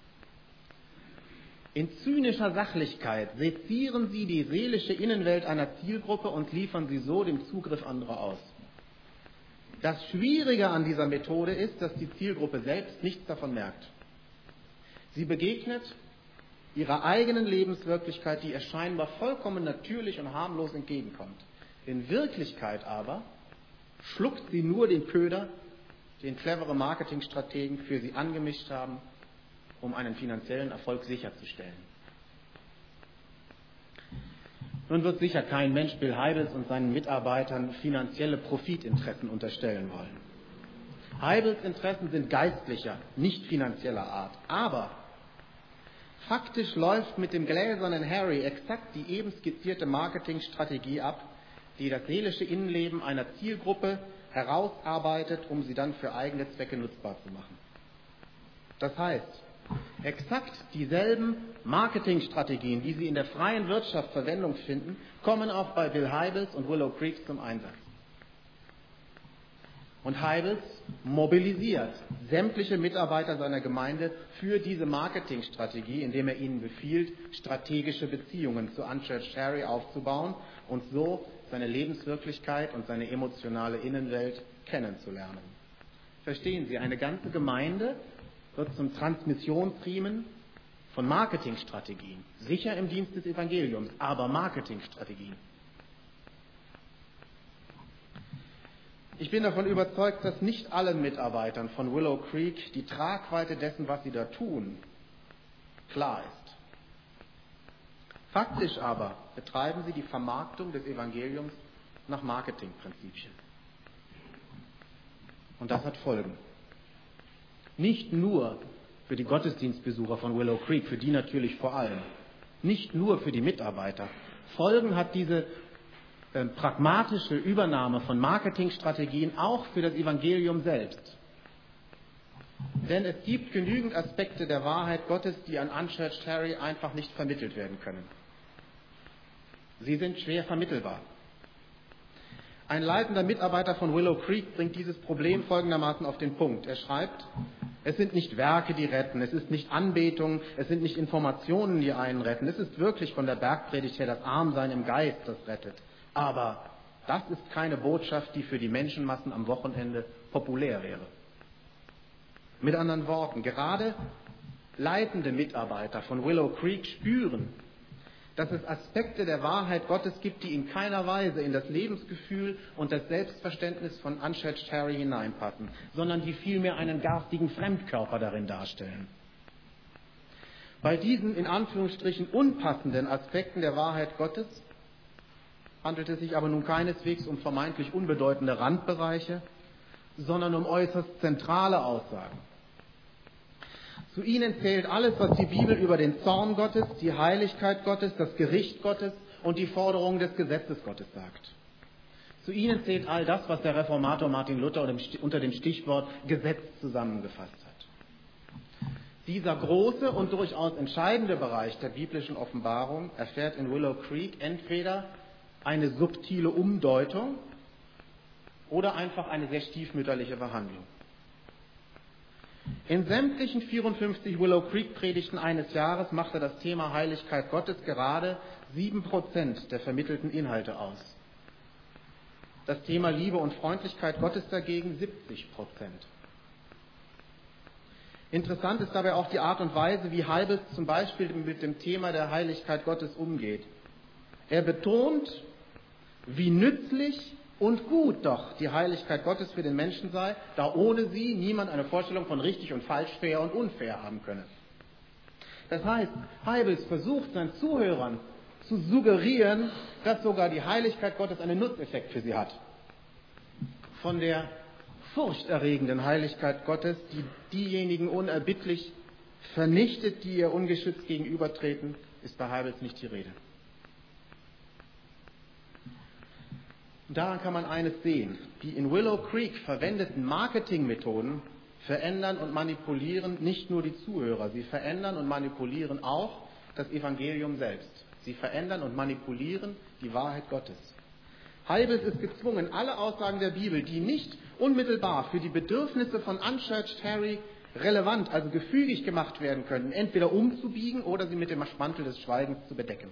In zynischer Sachlichkeit sezieren sie die seelische Innenwelt einer Zielgruppe und liefern sie so dem Zugriff anderer aus. Das Schwierige an dieser Methode ist, dass die Zielgruppe selbst nichts davon merkt. Sie begegnet ihrer eigenen Lebenswirklichkeit, die ihr scheinbar vollkommen natürlich und harmlos entgegenkommt. In Wirklichkeit aber schluckt sie nur den Köder, den clevere Marketingstrategen für sie angemischt haben, um einen finanziellen Erfolg sicherzustellen. Nun wird sicher kein Mensch Bill Hybels und seinen Mitarbeitern finanzielle Profitinteressen unterstellen wollen. Hybels Interessen sind geistlicher, nicht finanzieller Art. Aber faktisch läuft mit dem gläsernen Harry exakt die eben skizzierte Marketingstrategie ab, die das seelische Innenleben einer Zielgruppe herausarbeitet, um sie dann für eigene Zwecke nutzbar zu machen. Das heißt, exakt dieselben Marketingstrategien, die Sie in der freien Wirtschaft Verwendung finden, kommen auch bei Bill Hybels und Willow Creek zum Einsatz. Und Hybels mobilisiert sämtliche Mitarbeiter seiner Gemeinde für diese Marketingstrategie, indem er ihnen befiehlt, strategische Beziehungen zu Unchurched Harry aufzubauen und so seine Lebenswirklichkeit und seine emotionale Innenwelt kennenzulernen. Verstehen Sie, eine ganze Gemeinde wird zum Transmissionsriemen von Marketingstrategien, sicher im Dienst des Evangeliums, aber Marketingstrategien. Ich bin davon überzeugt, dass nicht allen Mitarbeitern von Willow Creek die Tragweite dessen, was sie da tun, klar ist. Faktisch aber betreiben sie die Vermarktung des Evangeliums nach Marketingprinzipien. Und das hat Folgen. Nicht nur für die Gottesdienstbesucher von Willow Creek, für die natürlich vor allem. Nicht nur für die Mitarbeiter. Folgen hat diese äh, pragmatische Übernahme von Marketingstrategien auch für das Evangelium selbst. Denn es gibt genügend Aspekte der Wahrheit Gottes, die an Unchurched Harry einfach nicht vermittelt werden können. Sie sind schwer vermittelbar. Ein leitender Mitarbeiter von Willow Creek bringt dieses Problem folgendermaßen auf den Punkt. Er schreibt, es sind nicht Werke, die retten, es ist nicht Anbetung, es sind nicht Informationen, die einen retten. Es ist wirklich von der Bergpredigt her das Armsein im Geist, das rettet. Aber das ist keine Botschaft, die für die Menschenmassen am Wochenende populär wäre. Mit anderen Worten, gerade leitende Mitarbeiter von Willow Creek spüren, dass es Aspekte der Wahrheit Gottes gibt, die in keiner Weise in das Lebensgefühl und das Selbstverständnis von Unchurched Harry hineinpassen, sondern die vielmehr einen garstigen Fremdkörper darin darstellen. Bei diesen in Anführungsstrichen unpassenden Aspekten der Wahrheit Gottes handelt es sich aber nun keineswegs um vermeintlich unbedeutende Randbereiche, sondern um äußerst zentrale Aussagen. Zu ihnen zählt alles, was die Bibel über den Zorn Gottes, die Heiligkeit Gottes, das Gericht Gottes und die Forderungen des Gesetzes Gottes sagt. Zu ihnen zählt all das, was der Reformator Martin Luther unter dem Stichwort Gesetz zusammengefasst hat. Dieser große und durchaus entscheidende Bereich der biblischen Offenbarung erfährt in Willow Creek entweder eine subtile Umdeutung oder einfach eine sehr stiefmütterliche Behandlung. In sämtlichen vierundfünfzig Willow Creek Predigten eines Jahres machte das Thema Heiligkeit Gottes gerade sieben Prozent der vermittelten Inhalte aus. Das Thema Liebe und Freundlichkeit Gottes dagegen siebzig Prozent. Interessant ist dabei auch die Art und Weise, wie Heibels zum Beispiel mit dem Thema der Heiligkeit Gottes umgeht. Er betont, wie nützlich und gut doch die Heiligkeit Gottes für den Menschen sei, da ohne sie niemand eine Vorstellung von richtig und falsch, fair und unfair haben könne. Das heißt, Heibels versucht seinen Zuhörern zu suggerieren, dass sogar die Heiligkeit Gottes einen Nutzeffekt für sie hat. Von der furchterregenden Heiligkeit Gottes, die diejenigen unerbittlich vernichtet, die ihr ungeschützt gegenübertreten, ist bei Heibels nicht die Rede. Und daran kann man eines sehen: Die in Willow Creek verwendeten Marketingmethoden verändern und manipulieren nicht nur die Zuhörer, sie verändern und manipulieren auch das Evangelium selbst. Sie verändern und manipulieren die Wahrheit Gottes. Heibels ist gezwungen, alle Aussagen der Bibel, die nicht unmittelbar für die Bedürfnisse von Unchurched Harry relevant, also gefügig gemacht werden können, entweder umzubiegen oder sie mit dem Mantel des Schweigens zu bedecken.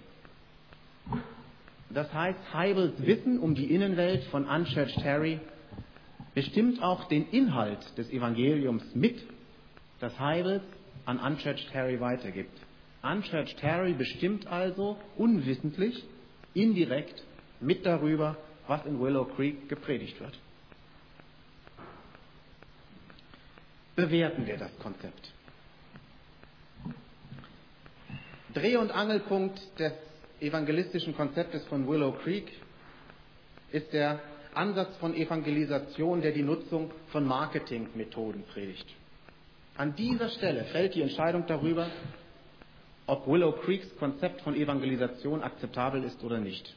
Das heißt, Heibels Wissen um die Innenwelt von Unchurched Harry bestimmt auch den Inhalt des Evangeliums mit, das Heibels an Unchurched Harry weitergibt. Unchurched Harry bestimmt also unwissentlich, indirekt mit darüber, was in Willow Creek gepredigt wird. Bewerten wir das Konzept. Dreh- und Angelpunkt des evangelistischen Konzeptes von Willow Creek ist der Ansatz von Evangelisation, der die Nutzung von Marketingmethoden predigt. An dieser Stelle fällt die Entscheidung darüber, ob Willow Creeks Konzept von Evangelisation akzeptabel ist oder nicht.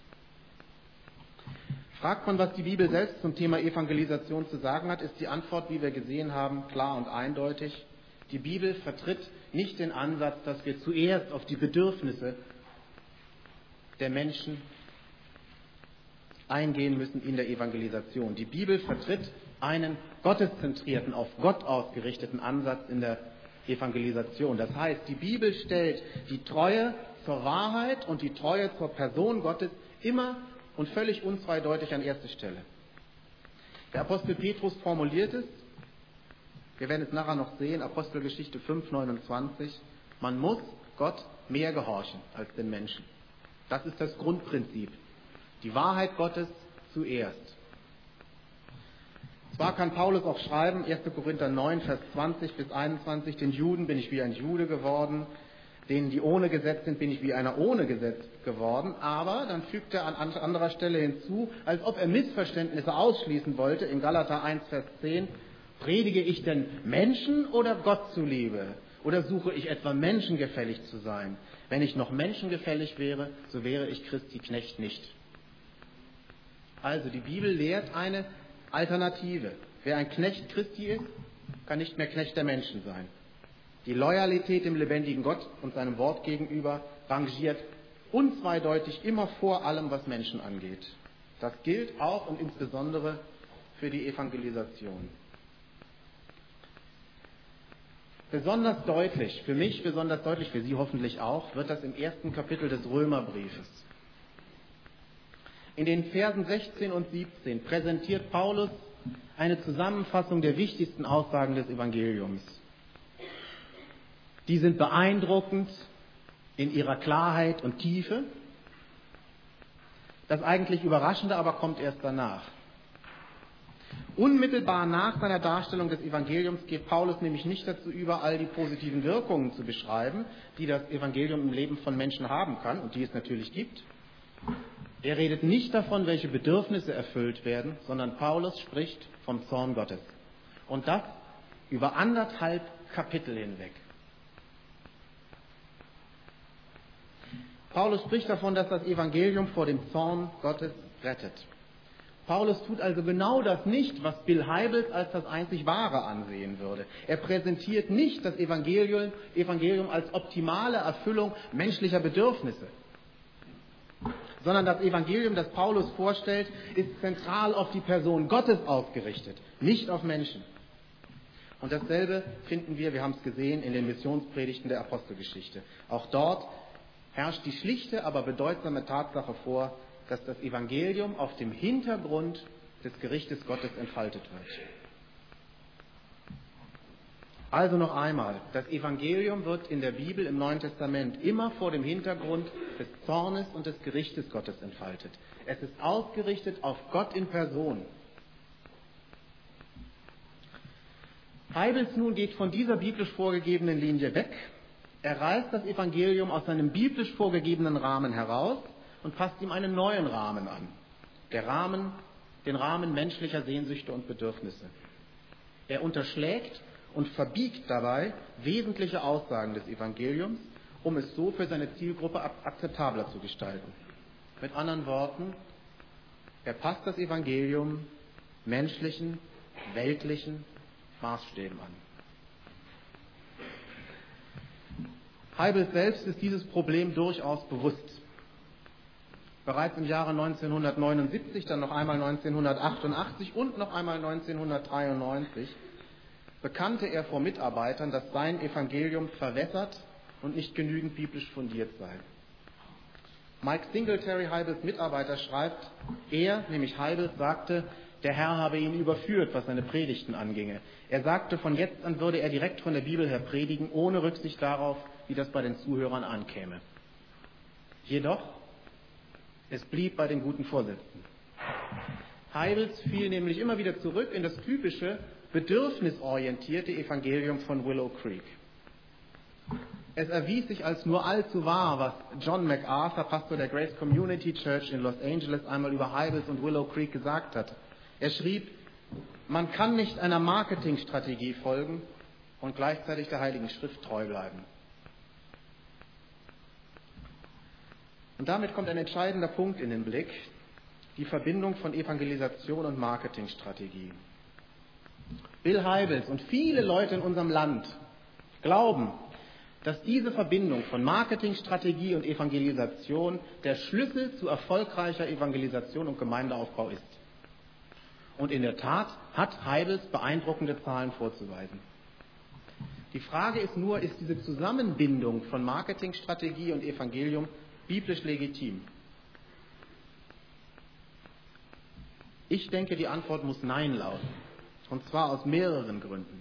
Fragt man, was die Bibel selbst zum Thema Evangelisation zu sagen hat, ist die Antwort, wie wir gesehen haben, klar und eindeutig. Die Bibel vertritt nicht den Ansatz, dass wir zuerst auf die Bedürfnisse der Menschen eingehen müssen in der Evangelisation. Die Bibel vertritt einen gotteszentrierten, auf Gott ausgerichteten Ansatz in der Evangelisation. Das heißt, die Bibel stellt die Treue zur Wahrheit und die Treue zur Person Gottes immer und völlig unzweideutig an erste Stelle. Der Apostel Petrus formuliert es, wir werden es nachher noch sehen, Apostelgeschichte fünf, neunundzwanzig, man muss Gott mehr gehorchen als den Menschen. Das ist das Grundprinzip. Die Wahrheit Gottes zuerst. Zwar kann Paulus auch schreiben, erster Korinther neun, Vers zwanzig bis einundzwanzig, den Juden bin ich wie ein Jude geworden, denen, die ohne Gesetz sind, bin ich wie einer ohne Gesetz geworden, aber dann fügt er an anderer Stelle hinzu, als ob er Missverständnisse ausschließen wollte, in Galater eins, Vers zehn, predige ich denn Menschen oder Gott zuliebe? Oder suche ich etwa menschengefällig zu sein? Wenn ich noch menschengefällig wäre, so wäre ich Christi Knecht nicht. Also die Bibel lehrt eine Alternative. Wer ein Knecht Christi ist, kann nicht mehr Knecht der Menschen sein. Die Loyalität dem lebendigen Gott und seinem Wort gegenüber rangiert unzweideutig immer vor allem, was Menschen angeht. Das gilt auch und insbesondere für die Evangelisation. Besonders deutlich, für mich besonders deutlich, für Sie hoffentlich auch, wird das im ersten Kapitel des Römerbriefes. In den Versen sechzehn und siebzehn präsentiert Paulus eine Zusammenfassung der wichtigsten Aussagen des Evangeliums. Die sind beeindruckend in ihrer Klarheit und Tiefe. Das eigentlich Überraschende aber kommt erst danach. Unmittelbar nach seiner Darstellung des Evangeliums geht Paulus nämlich nicht dazu über, all die positiven Wirkungen zu beschreiben, die das Evangelium im Leben von Menschen haben kann und die es natürlich gibt. Er redet nicht davon, welche Bedürfnisse erfüllt werden, sondern Paulus spricht vom Zorn Gottes. Und das über anderthalb Kapitel hinweg. Paulus spricht davon, dass das Evangelium vor dem Zorn Gottes rettet. Paulus tut also genau das nicht, was Bill Hybels als das einzig Wahre ansehen würde. Er präsentiert nicht das Evangelium, Evangelium als optimale Erfüllung menschlicher Bedürfnisse. sondern das Evangelium, das Paulus vorstellt, ist zentral auf die Person Gottes ausgerichtet, nicht auf Menschen. Und dasselbe finden wir, wir haben es gesehen, in den Missionspredigten der Apostelgeschichte. Auch dort herrscht die schlichte, aber bedeutsame Tatsache vor, dass das Evangelium auf dem Hintergrund des Gerichtes Gottes entfaltet wird. Also noch einmal, das Evangelium wird in der Bibel im Neuen Testament immer vor dem Hintergrund des Zornes und des Gerichtes Gottes entfaltet. Es ist ausgerichtet auf Gott in Person. Heibels nun geht von dieser biblisch vorgegebenen Linie weg. Er reißt das Evangelium aus seinem biblisch vorgegebenen Rahmen heraus und passt ihm einen neuen Rahmen an. Der Rahmen, den Rahmen menschlicher Sehnsüchte und Bedürfnisse. Er unterschlägt und verbiegt dabei wesentliche Aussagen des Evangeliums, um es so für seine Zielgruppe akzeptabler zu gestalten. Mit anderen Worten, er passt das Evangelium menschlichen, weltlichen Maßstäben an. Heibels selbst ist dieses Problem durchaus bewusst. Bereits im Jahre neunzehnhundertneunundsiebzig, dann noch einmal neunzehnhundertachtundachtzig und noch einmal neunzehnhundertdreiundneunzig bekannte er vor Mitarbeitern, dass sein Evangelium verwässert und nicht genügend biblisch fundiert sei. Mike Singletary, Heibels Mitarbeiter, schreibt, er, nämlich Heibels, sagte, der Herr habe ihn überführt, was seine Predigten anginge. Er sagte, von jetzt an würde er direkt von der Bibel her predigen, ohne Rücksicht darauf, wie das bei den Zuhörern ankäme. Jedoch, es blieb bei den guten Vorsätzen. Heibels fiel nämlich immer wieder zurück in das typische, bedürfnisorientierte Evangelium von Willow Creek. Es erwies sich als nur allzu wahr, was John MacArthur, Pastor der Grace Community Church in Los Angeles, einmal über Heibels und Willow Creek gesagt hat. Er schrieb, man kann nicht einer Marketingstrategie folgen und gleichzeitig der Heiligen Schrift treu bleiben. Und damit kommt ein entscheidender Punkt in den Blick, die Verbindung von Evangelisation und Marketingstrategie. Bill Heibels und viele Leute in unserem Land glauben, dass diese Verbindung von Marketingstrategie und Evangelisation der Schlüssel zu erfolgreicher Evangelisation und Gemeindeaufbau ist. Und in der Tat hat Heibels beeindruckende Zahlen vorzuweisen. Die Frage ist nur, ist diese Zusammenbindung von Marketingstrategie und Evangelium biblisch legitim? Ich denke, die Antwort muss Nein lauten. Und zwar aus mehreren Gründen.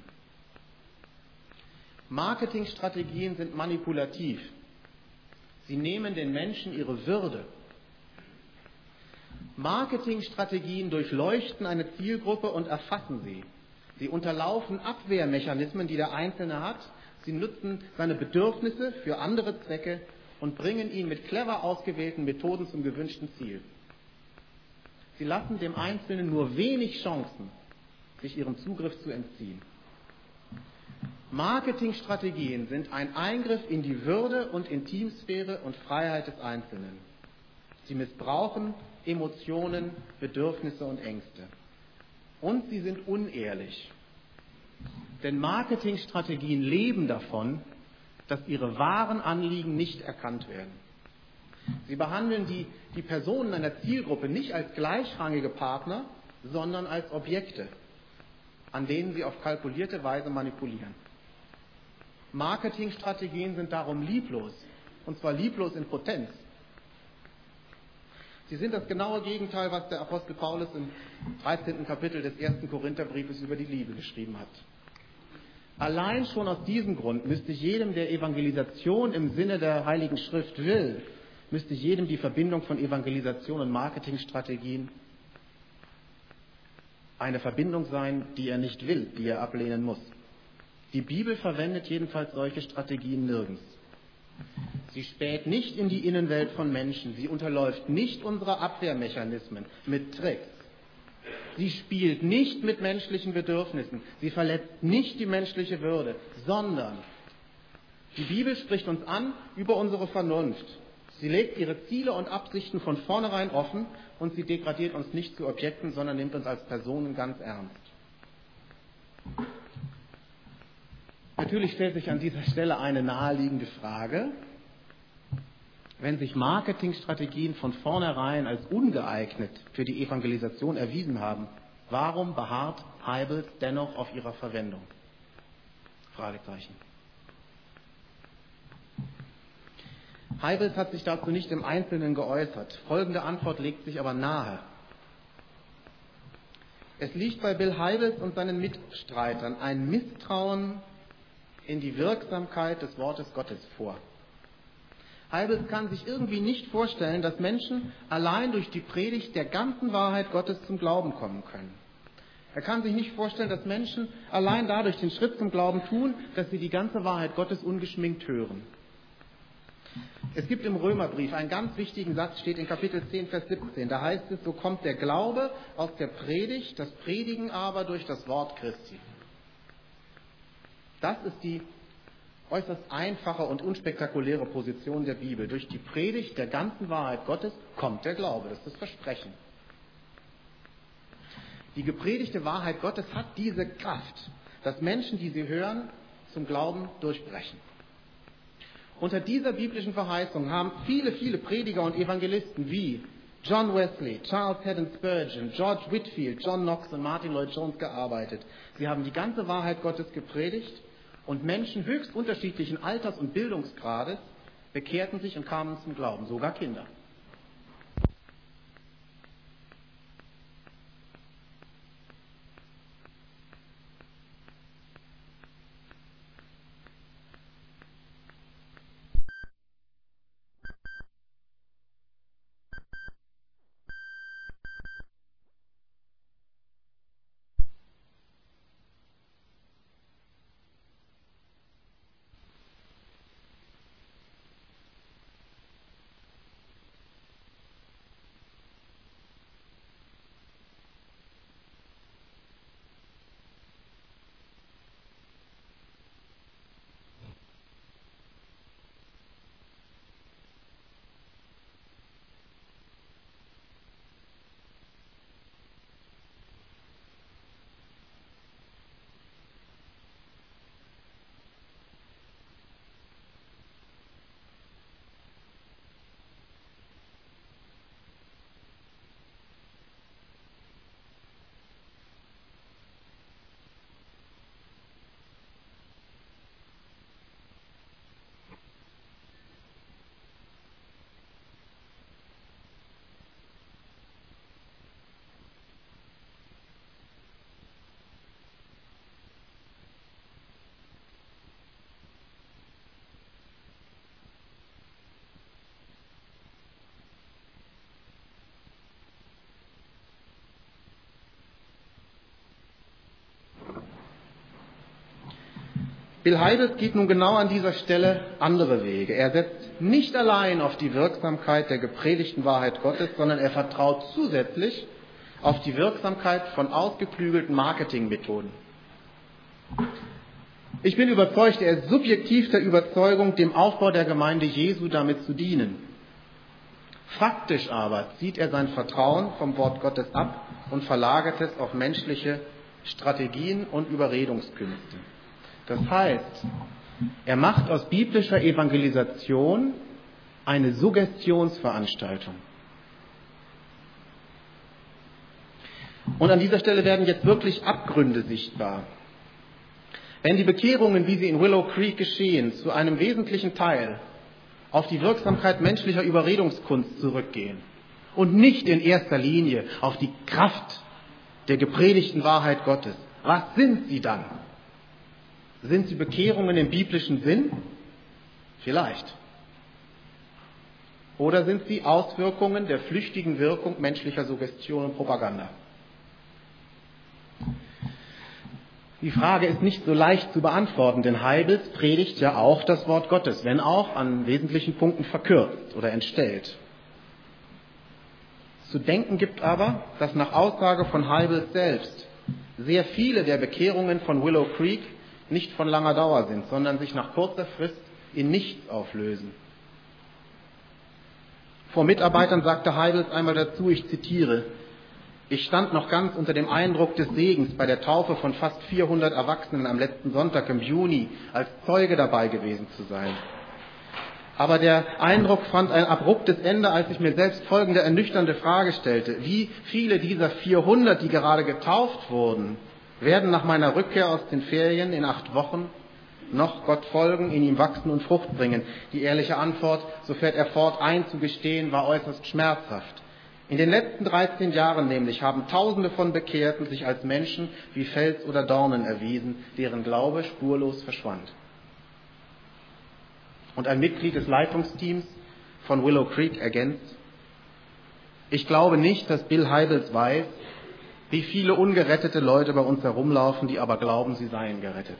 Marketingstrategien sind manipulativ. Sie nehmen den Menschen ihre Würde. Marketingstrategien durchleuchten eine Zielgruppe und erfassen sie. Sie unterlaufen Abwehrmechanismen, die der Einzelne hat. Sie nutzen seine Bedürfnisse für andere Zwecke und bringen ihn mit clever ausgewählten Methoden zum gewünschten Ziel. Sie lassen dem Einzelnen nur wenig Chancen, sich ihrem Zugriff zu entziehen. Marketingstrategien sind ein Eingriff in die Würde und Intimsphäre und Freiheit des Einzelnen. Sie missbrauchen Emotionen, Bedürfnisse und Ängste. Und sie sind unehrlich. Denn Marketingstrategien leben davon, dass ihre wahren Anliegen nicht erkannt werden. Sie behandeln die, die Personen einer Zielgruppe nicht als gleichrangige Partner, sondern als Objekte, an denen sie auf kalkulierte Weise manipulieren. Marketingstrategien sind darum lieblos, und zwar lieblos in Potenz. Sie sind das genaue Gegenteil, was der Apostel Paulus im dreizehnten Kapitel des ersten Korintherbriefes über die Liebe geschrieben hat. Allein schon aus diesem Grund müsste jedem, der Evangelisation im Sinne der Heiligen Schrift will, müsste jedem die Verbindung von Evangelisation und Marketingstrategien eine Verbindung sein, die er nicht will, die er ablehnen muss. Die Bibel verwendet jedenfalls solche Strategien nirgends. Sie späht nicht in die Innenwelt von Menschen, sie unterläuft nicht unsere Abwehrmechanismen mit Tricks. Sie spielt nicht mit menschlichen Bedürfnissen, sie verletzt nicht die menschliche Würde, sondern die Bibel spricht uns an über unsere Vernunft. Sie legt ihre Ziele und Absichten von vornherein offen und sie degradiert uns nicht zu Objekten, sondern nimmt uns als Personen ganz ernst. Natürlich stellt sich an dieser Stelle eine naheliegende Frage. Wenn sich Marketingstrategien von vornherein als ungeeignet für die Evangelisation erwiesen haben, warum beharrt Heibels dennoch auf ihrer Verwendung? Fragezeichen. Heibels hat sich dazu nicht im Einzelnen geäußert. Folgende Antwort legt sich aber nahe. Es liegt bei Bill Heibels und seinen Mitstreitern ein Misstrauen in die Wirksamkeit des Wortes Gottes vor. Heibels kann sich irgendwie nicht vorstellen, dass Menschen allein durch die Predigt der ganzen Wahrheit Gottes zum Glauben kommen können. Er kann sich nicht vorstellen, dass Menschen allein dadurch den Schritt zum Glauben tun, dass sie die ganze Wahrheit Gottes ungeschminkt hören. Es gibt im Römerbrief einen ganz wichtigen Satz, steht in Kapitel zehn, Vers siebzehn. Da heißt es, so kommt der Glaube aus der Predigt, das Predigen aber durch das Wort Christi. Das ist die äußerst einfache und unspektakuläre Position der Bibel. Durch die Predigt der ganzen Wahrheit Gottes kommt der Glaube, das ist das Versprechen. Die gepredigte Wahrheit Gottes hat diese Kraft, dass Menschen, die sie hören, zum Glauben durchbrechen. Unter dieser biblischen Verheißung haben viele, viele Prediger und Evangelisten wie John Wesley, Charles Haddon Spurgeon, George Whitefield, John Knox und Martin Lloyd Jones gearbeitet. Sie haben die ganze Wahrheit Gottes gepredigt und Menschen höchst unterschiedlichen Alters und Bildungsgrades bekehrten sich und kamen zum Glauben, sogar Kinder. Bill Heibels geht nun genau an dieser Stelle andere Wege. Er setzt nicht allein auf die Wirksamkeit der gepredigten Wahrheit Gottes, sondern er vertraut zusätzlich auf die Wirksamkeit von ausgeklügelten Marketingmethoden. Ich bin überzeugt, er ist subjektiv der Überzeugung, dem Aufbau der Gemeinde Jesu damit zu dienen. Faktisch aber zieht er sein Vertrauen vom Wort Gottes ab und verlagert es auf menschliche Strategien und Überredungskünste. Das heißt, er macht aus biblischer Evangelisation eine Suggestionsveranstaltung. Und an dieser Stelle werden jetzt wirklich Abgründe sichtbar. Wenn die Bekehrungen, wie sie in Willow Creek geschehen, zu einem wesentlichen Teil auf die Wirksamkeit menschlicher Überredungskunst zurückgehen und nicht in erster Linie auf die Kraft der gepredigten Wahrheit Gottes, was sind sie dann? Sind sie Bekehrungen im biblischen Sinn? Vielleicht. Oder sind sie Auswirkungen der flüchtigen Wirkung menschlicher Suggestion und Propaganda? Die Frage ist nicht so leicht zu beantworten, denn Heibels predigt ja auch das Wort Gottes, wenn auch an wesentlichen Punkten verkürzt oder entstellt. Zu denken gibt aber, dass nach Aussage von Heibels selbst sehr viele der Bekehrungen von Willow Creek nicht von langer Dauer sind, sondern sich nach kurzer Frist in nichts auflösen. Vor Mitarbeitern sagte Heibels einmal dazu, ich zitiere, ich stand noch ganz unter dem Eindruck des Segens bei der Taufe von fast vierhundert Erwachsenen am letzten Sonntag im Juni, als Zeuge dabei gewesen zu sein. Aber der Eindruck fand ein abruptes Ende, als ich mir selbst folgende ernüchternde Frage stellte. Wie viele dieser vierhundert, die gerade getauft wurden, werden nach meiner Rückkehr aus den Ferien in acht Wochen noch Gott folgen, in ihm wachsen und Frucht bringen? Die ehrliche Antwort, so fährt er fort, einzugestehen, war äußerst schmerzhaft. In den letzten dreizehn Jahren nämlich haben Tausende von Bekehrten sich als Menschen wie Fels oder Dornen erwiesen, deren Glaube spurlos verschwand. Und ein Mitglied des Leitungsteams von Willow Creek ergänzt: Ich glaube nicht, dass Bill Hybels weiß, wie viele ungerettete Leute bei uns herumlaufen, die aber glauben, sie seien gerettet.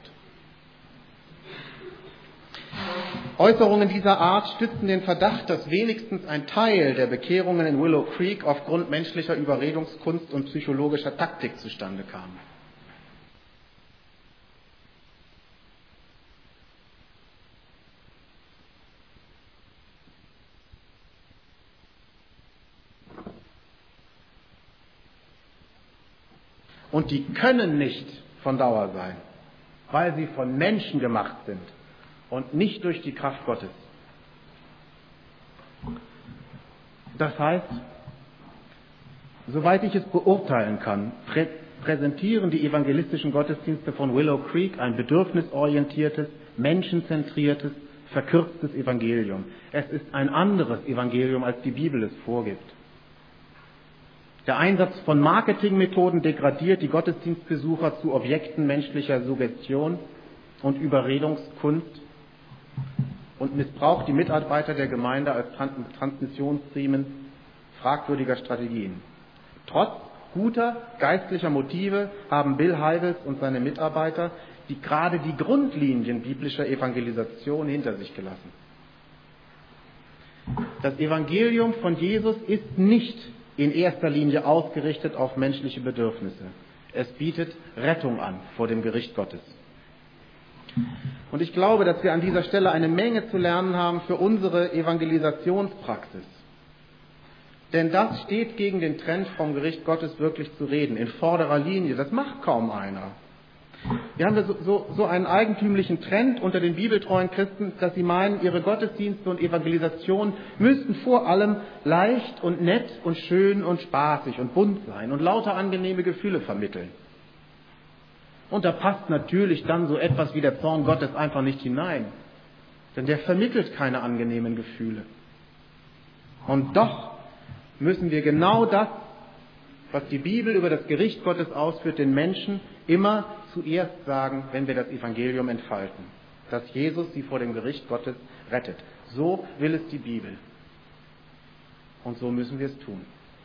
Äußerungen dieser Art stützen den Verdacht, dass wenigstens ein Teil der Bekehrungen in Willow Creek aufgrund menschlicher Überredungskunst und psychologischer Taktik zustande kam. Und die können nicht von Dauer sein, weil sie von Menschen gemacht sind und nicht durch die Kraft Gottes. Das heißt, soweit ich es beurteilen kann, prä- präsentieren die evangelistischen Gottesdienste von Willow Creek ein bedürfnisorientiertes, menschenzentriertes, verkürztes Evangelium. Es ist ein anderes Evangelium, als die Bibel es vorgibt. Der Einsatz von Marketingmethoden degradiert die Gottesdienstbesucher zu Objekten menschlicher Suggestion und Überredungskunst und missbraucht die Mitarbeiter der Gemeinde als Transmissionsriemen fragwürdiger Strategien. Trotz guter geistlicher Motive haben Bill Hybels und seine Mitarbeiter die gerade die Grundlinien biblischer Evangelisation hinter sich gelassen. Das Evangelium von Jesus ist nicht in erster Linie ausgerichtet auf menschliche Bedürfnisse. Es bietet Rettung an vor dem Gericht Gottes. Und ich glaube, dass wir an dieser Stelle eine Menge zu lernen haben für unsere Evangelisationspraxis. Denn das steht gegen den Trend, vom Gericht Gottes wirklich zu reden, in vorderer Linie. Das macht kaum einer. Wir haben so, so, so einen eigentümlichen Trend unter den bibeltreuen Christen, dass sie meinen, ihre Gottesdienste und Evangelisation müssten vor allem leicht und nett und schön und spaßig und bunt sein und lauter angenehme Gefühle vermitteln. Und da passt natürlich dann so etwas wie der Zorn Gottes einfach nicht hinein, denn der vermittelt keine angenehmen Gefühle. Und doch müssen wir genau das, was die Bibel über das Gericht Gottes ausführt, den Menschen immer zuerst sagen, wenn wir das Evangelium entfalten, dass Jesus sie vor dem Gericht Gottes rettet. So will es die Bibel. Und so müssen wir es tun.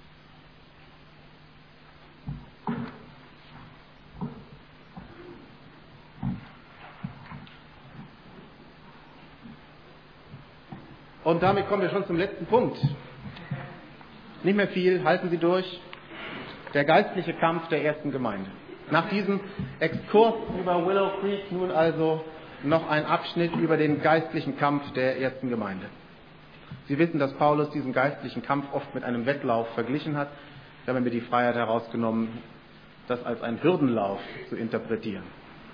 Und damit kommen wir schon zum letzten Punkt. Nicht mehr viel, halten Sie durch. Der geistliche Kampf der ersten Gemeinde. Nach diesem Exkurs über Willow Creek nun also noch ein Abschnitt über den geistlichen Kampf der ersten Gemeinde. Sie wissen, dass Paulus diesen geistlichen Kampf oft mit einem Wettlauf verglichen hat. Ich habe mir die Freiheit herausgenommen, das als einen Hürdenlauf zu interpretieren.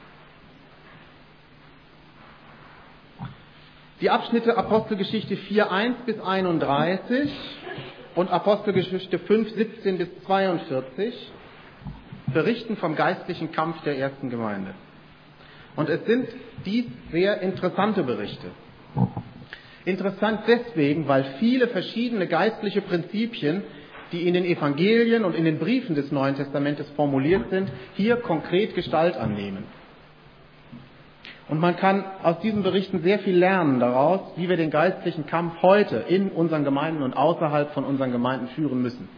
Die Abschnitte Apostelgeschichte vier, eins bis einunddreißig und Apostelgeschichte fünf, siebzehn bis zweiundvierzig berichten vom geistlichen Kampf der ersten Gemeinde. Und es sind dies sehr interessante Berichte. Interessant deswegen, weil viele verschiedene geistliche Prinzipien, die in den Evangelien und in den Briefen des Neuen Testamentes formuliert sind, hier konkret Gestalt annehmen. Und man kann aus diesen Berichten sehr viel lernen daraus, wie wir den geistlichen Kampf heute in unseren Gemeinden und außerhalb von unseren Gemeinden führen müssen.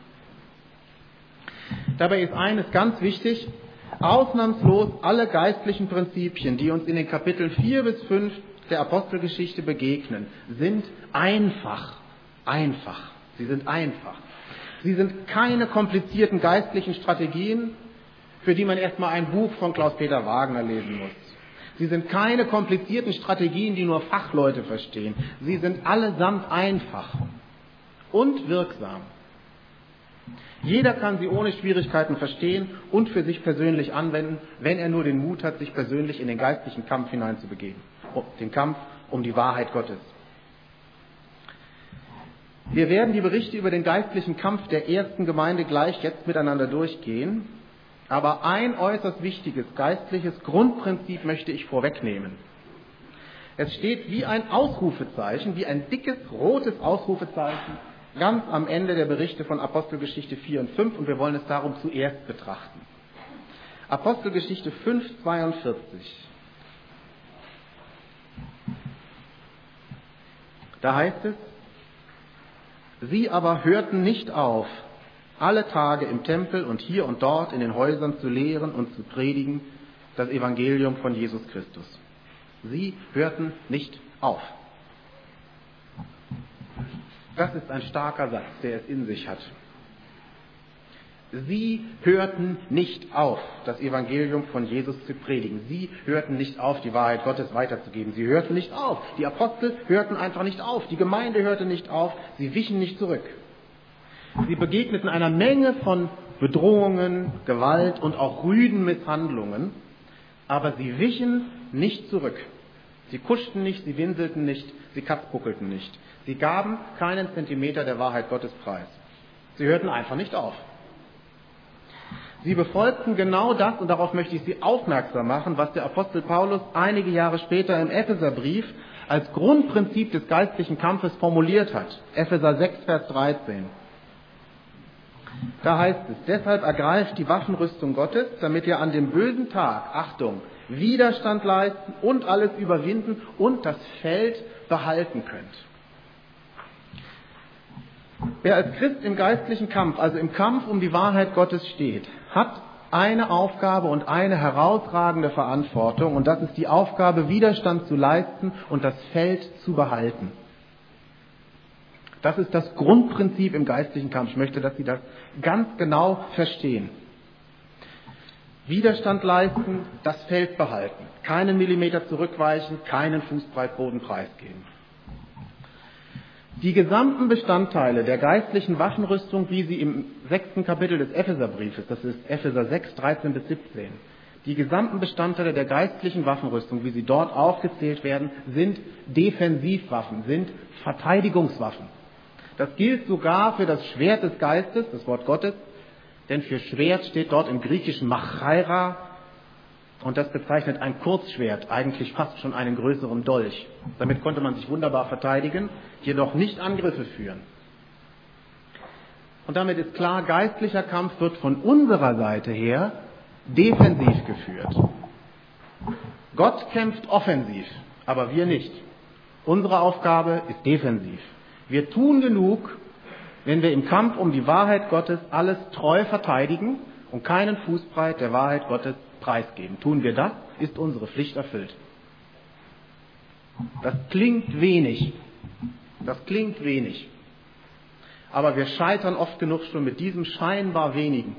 Dabei ist eines ganz wichtig: Ausnahmslos alle geistlichen Prinzipien, die uns in den Kapiteln vier bis fünf der Apostelgeschichte begegnen, sind einfach. Einfach. Sie sind einfach. Sie sind keine komplizierten geistlichen Strategien, für die man erstmal ein Buch von Klaus-Peter Wagner lesen muss. Sie sind keine komplizierten Strategien, die nur Fachleute verstehen. Sie sind allesamt einfach und wirksam. Jeder kann sie ohne Schwierigkeiten verstehen und für sich persönlich anwenden, wenn er nur den Mut hat, sich persönlich in den geistlichen Kampf hineinzubegeben. Den Kampf um die Wahrheit Gottes. Wir werden die Berichte über den geistlichen Kampf der ersten Gemeinde gleich jetzt miteinander durchgehen. Aber ein äußerst wichtiges geistliches Grundprinzip möchte ich vorwegnehmen. Es steht wie ein Ausrufezeichen, wie ein dickes rotes Ausrufezeichen ganz am Ende der Berichte von Apostelgeschichte vier und fünf und wir wollen es darum zuerst betrachten. Apostelgeschichte fünf, zweiundvierzig. Da heißt es: Sie aber hörten nicht auf, alle Tage im Tempel und hier und dort in den Häusern zu lehren und zu predigen das Evangelium von Jesus Christus. Sie hörten nicht auf. Das ist ein starker Satz, der es in sich hat. Sie hörten nicht auf, das Evangelium von Jesus zu predigen. Sie hörten nicht auf, die Wahrheit Gottes weiterzugeben. Sie hörten nicht auf. Die Apostel hörten einfach nicht auf. Die Gemeinde hörte nicht auf. Sie wichen nicht zurück. Sie begegneten einer Menge von Bedrohungen, Gewalt und auch rüden Misshandlungen, aber sie wichen nicht zurück. Sie kuschten nicht, sie winselten nicht, sie katzbuckelten nicht. Sie gaben keinen Zentimeter der Wahrheit Gottes preis. Sie hörten einfach nicht auf. Sie befolgten genau das, und darauf möchte ich Sie aufmerksam machen, was der Apostel Paulus einige Jahre später im Epheserbrief als Grundprinzip des geistlichen Kampfes formuliert hat. Epheser sechs, Vers dreizehn. Da heißt es: Deshalb ergreift die Waffenrüstung Gottes, damit ihr an dem bösen Tag, Achtung, Widerstand leisten und alles überwinden und das Feld behalten könnt. Wer als Christ im geistlichen Kampf, also im Kampf um die Wahrheit Gottes steht, hat eine Aufgabe und eine herausragende Verantwortung, und das ist die Aufgabe, Widerstand zu leisten und das Feld zu behalten. Das ist das Grundprinzip im geistlichen Kampf. Ich möchte, dass Sie das ganz genau verstehen. Widerstand leisten, das Feld behalten. Keinen Millimeter zurückweichen, keinen Fußbreit Boden preisgeben. Die gesamten Bestandteile der geistlichen Waffenrüstung, wie sie im sechsten Kapitel des Epheserbriefes, das ist Epheser sechs, dreizehn bis siebzehn, die gesamten Bestandteile der geistlichen Waffenrüstung, wie sie dort aufgezählt werden, sind Defensivwaffen, sind Verteidigungswaffen. Das gilt sogar für das Schwert des Geistes, das Wort Gottes, denn für Schwert steht dort im Griechischen Machaira, und das bezeichnet ein Kurzschwert, eigentlich fast schon einen größeren Dolch. Damit konnte man sich wunderbar verteidigen, jedoch nicht Angriffe führen. Und damit ist klar, geistlicher Kampf wird von unserer Seite her defensiv geführt. Gott kämpft offensiv, aber wir nicht. Unsere Aufgabe ist defensiv. Wir tun genug, wenn wir im Kampf um die Wahrheit Gottes alles treu verteidigen und keinen Fußbreit der Wahrheit Gottes preisgeben. Tun wir das, ist unsere Pflicht erfüllt. Das klingt wenig. Das klingt wenig. Aber wir scheitern oft genug schon mit diesem scheinbar wenigen.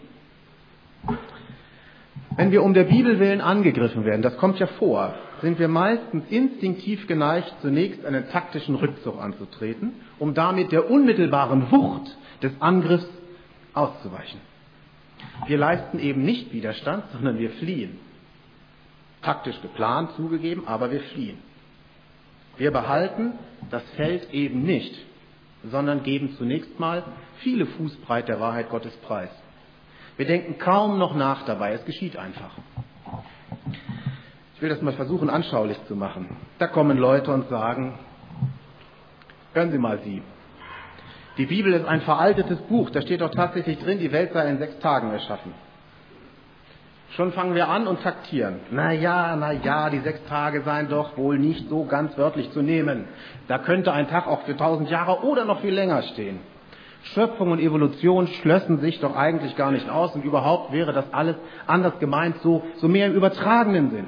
Wenn wir um der Bibel willen angegriffen werden, das kommt ja vor, sind wir meistens instinktiv geneigt, zunächst einen taktischen Rückzug anzutreten, um damit der unmittelbaren Wucht des Angriffs auszuweichen. Wir leisten eben nicht Widerstand, sondern wir fliehen. Taktisch geplant, zugegeben, aber wir fliehen. Wir behalten das Feld eben nicht, sondern geben zunächst mal viele Fußbreit der Wahrheit Gottes preis. Wir denken kaum noch nach dabei, es geschieht einfach. Ich will das mal versuchen anschaulich zu machen. Da kommen Leute und sagen: Hören Sie mal, Sie, die Bibel ist ein veraltetes Buch, da steht doch tatsächlich drin, die Welt sei in sechs Tagen erschaffen. Schon fangen wir an und taktieren. Na ja, na ja, die sechs Tage seien doch wohl nicht so ganz wörtlich zu nehmen. Da könnte ein Tag auch für tausend Jahre oder noch viel länger stehen. Schöpfung und Evolution schlössen sich doch eigentlich gar nicht aus, und überhaupt wäre das alles anders gemeint, so, so mehr im übertragenen Sinn.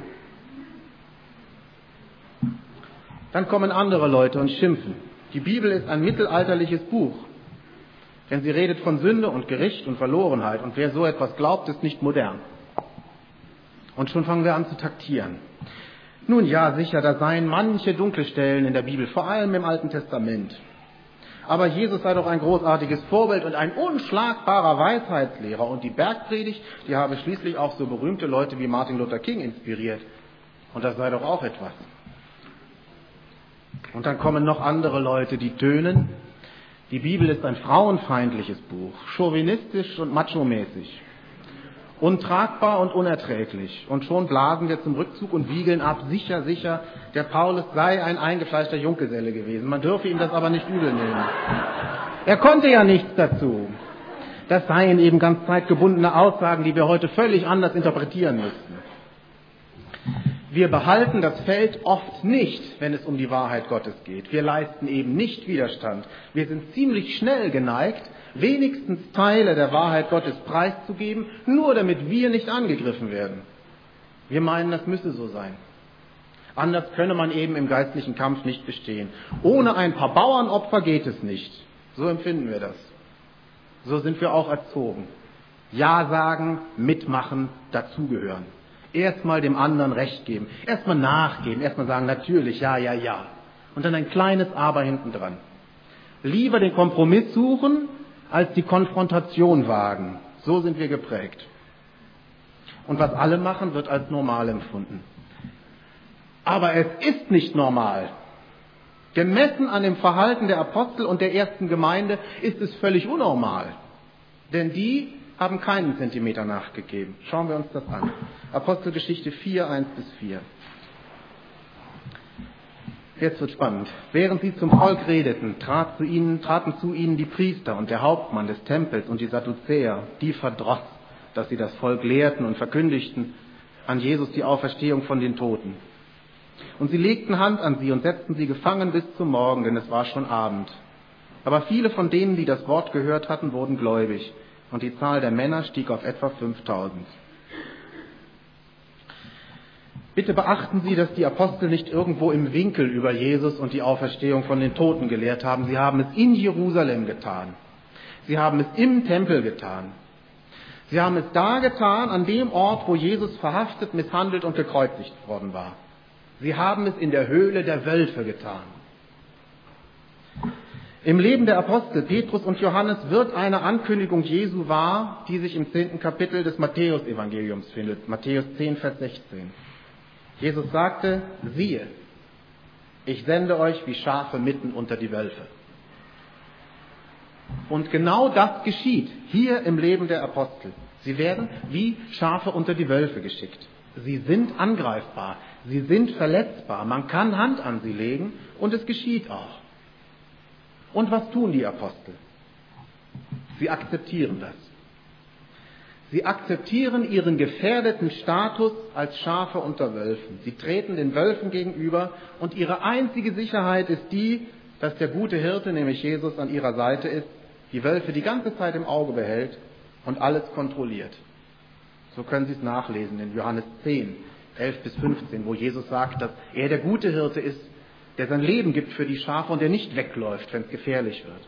Dann kommen andere Leute und schimpfen. Die Bibel ist ein mittelalterliches Buch, denn sie redet von Sünde und Gericht und Verlorenheit, und wer so etwas glaubt, ist nicht modern. Und schon fangen wir an zu taktieren. Nun ja, sicher, da seien manche dunkle Stellen in der Bibel, vor allem im Alten Testament. Aber Jesus sei doch ein großartiges Vorbild und ein unschlagbarer Weisheitslehrer. Und die Bergpredigt, die habe schließlich auch so berühmte Leute wie Martin Luther King inspiriert. Und das sei doch auch etwas. Und dann kommen noch andere Leute, die tönen: Die Bibel ist ein frauenfeindliches Buch, chauvinistisch und machomäßig, untragbar und unerträglich. Und schon blasen wir zum Rückzug und wiegeln ab, sicher, sicher, der Paulus sei ein eingefleischter Junggeselle gewesen. Man dürfe ihm das aber nicht übel nehmen. Er konnte ja nichts dazu. Das seien eben ganz zeitgebundene Aussagen, die wir heute völlig anders interpretieren müssten. Wir behalten das Feld oft nicht, wenn es um die Wahrheit Gottes geht. Wir leisten eben nicht Widerstand. Wir sind ziemlich schnell geneigt, wenigstens Teile der Wahrheit Gottes preiszugeben, nur damit wir nicht angegriffen werden. Wir meinen, das müsse so sein. Anders könne man eben im geistlichen Kampf nicht bestehen. Ohne ein paar Bauernopfer geht es nicht. So empfinden wir das. So sind wir auch erzogen. Ja sagen, mitmachen, dazugehören. Erstmal dem anderen Recht geben, erstmal nachgeben, erstmal sagen, natürlich, ja, ja, ja. Und dann ein kleines Aber hinten dran. Lieber den Kompromiss suchen, als die Konfrontation wagen. So sind wir geprägt. Und was alle machen, wird als normal empfunden. Aber es ist nicht normal. Gemessen an dem Verhalten der Apostel und der ersten Gemeinde ist es völlig unnormal. Denn die haben keinen Zentimeter nachgegeben. Schauen wir uns das an. Apostelgeschichte vier, eins bis vier. Jetzt wird spannend. Während sie zum Volk redeten, trat zu ihnen, traten zu ihnen die Priester und der Hauptmann des Tempels und die Sadduzäer, die verdross, dass sie das Volk lehrten und verkündigten an Jesus die Auferstehung von den Toten. Und sie legten Hand an sie und setzten sie gefangen bis zum Morgen, denn es war schon Abend. Aber viele von denen, die das Wort gehört hatten, wurden gläubig. Und die Zahl der Männer stieg auf etwa fünftausend. Bitte beachten Sie, dass die Apostel nicht irgendwo im Winkel über Jesus und die Auferstehung von den Toten gelehrt haben. Sie haben es in Jerusalem getan. Sie haben es im Tempel getan. Sie haben es da getan, an dem Ort, wo Jesus verhaftet, misshandelt und gekreuzigt worden war. Sie haben es in der Höhle der Wölfe getan. Im Leben der Apostel Petrus und Johannes wird eine Ankündigung Jesu wahr, die sich im zehnten Kapitel des Matthäus-Evangeliums findet. Matthäus zehn, Vers sechzehn. Jesus sagte, siehe, ich sende euch wie Schafe mitten unter die Wölfe. Und genau das geschieht hier im Leben der Apostel. Sie werden wie Schafe unter die Wölfe geschickt. Sie sind angreifbar, sie sind verletzbar, man kann Hand an sie legen und es geschieht auch. Und was tun die Apostel? Sie akzeptieren das. Sie akzeptieren ihren gefährdeten Status als Schafe unter Wölfen. Sie treten den Wölfen gegenüber und ihre einzige Sicherheit ist die, dass der gute Hirte, nämlich Jesus, an ihrer Seite ist, die Wölfe die ganze Zeit im Auge behält und alles kontrolliert. So können Sie es nachlesen in Johannes zehn, elf bis fünfzehn, wo Jesus sagt, dass er der gute Hirte ist, der sein Leben gibt für die Schafe und der nicht wegläuft, wenn es gefährlich wird.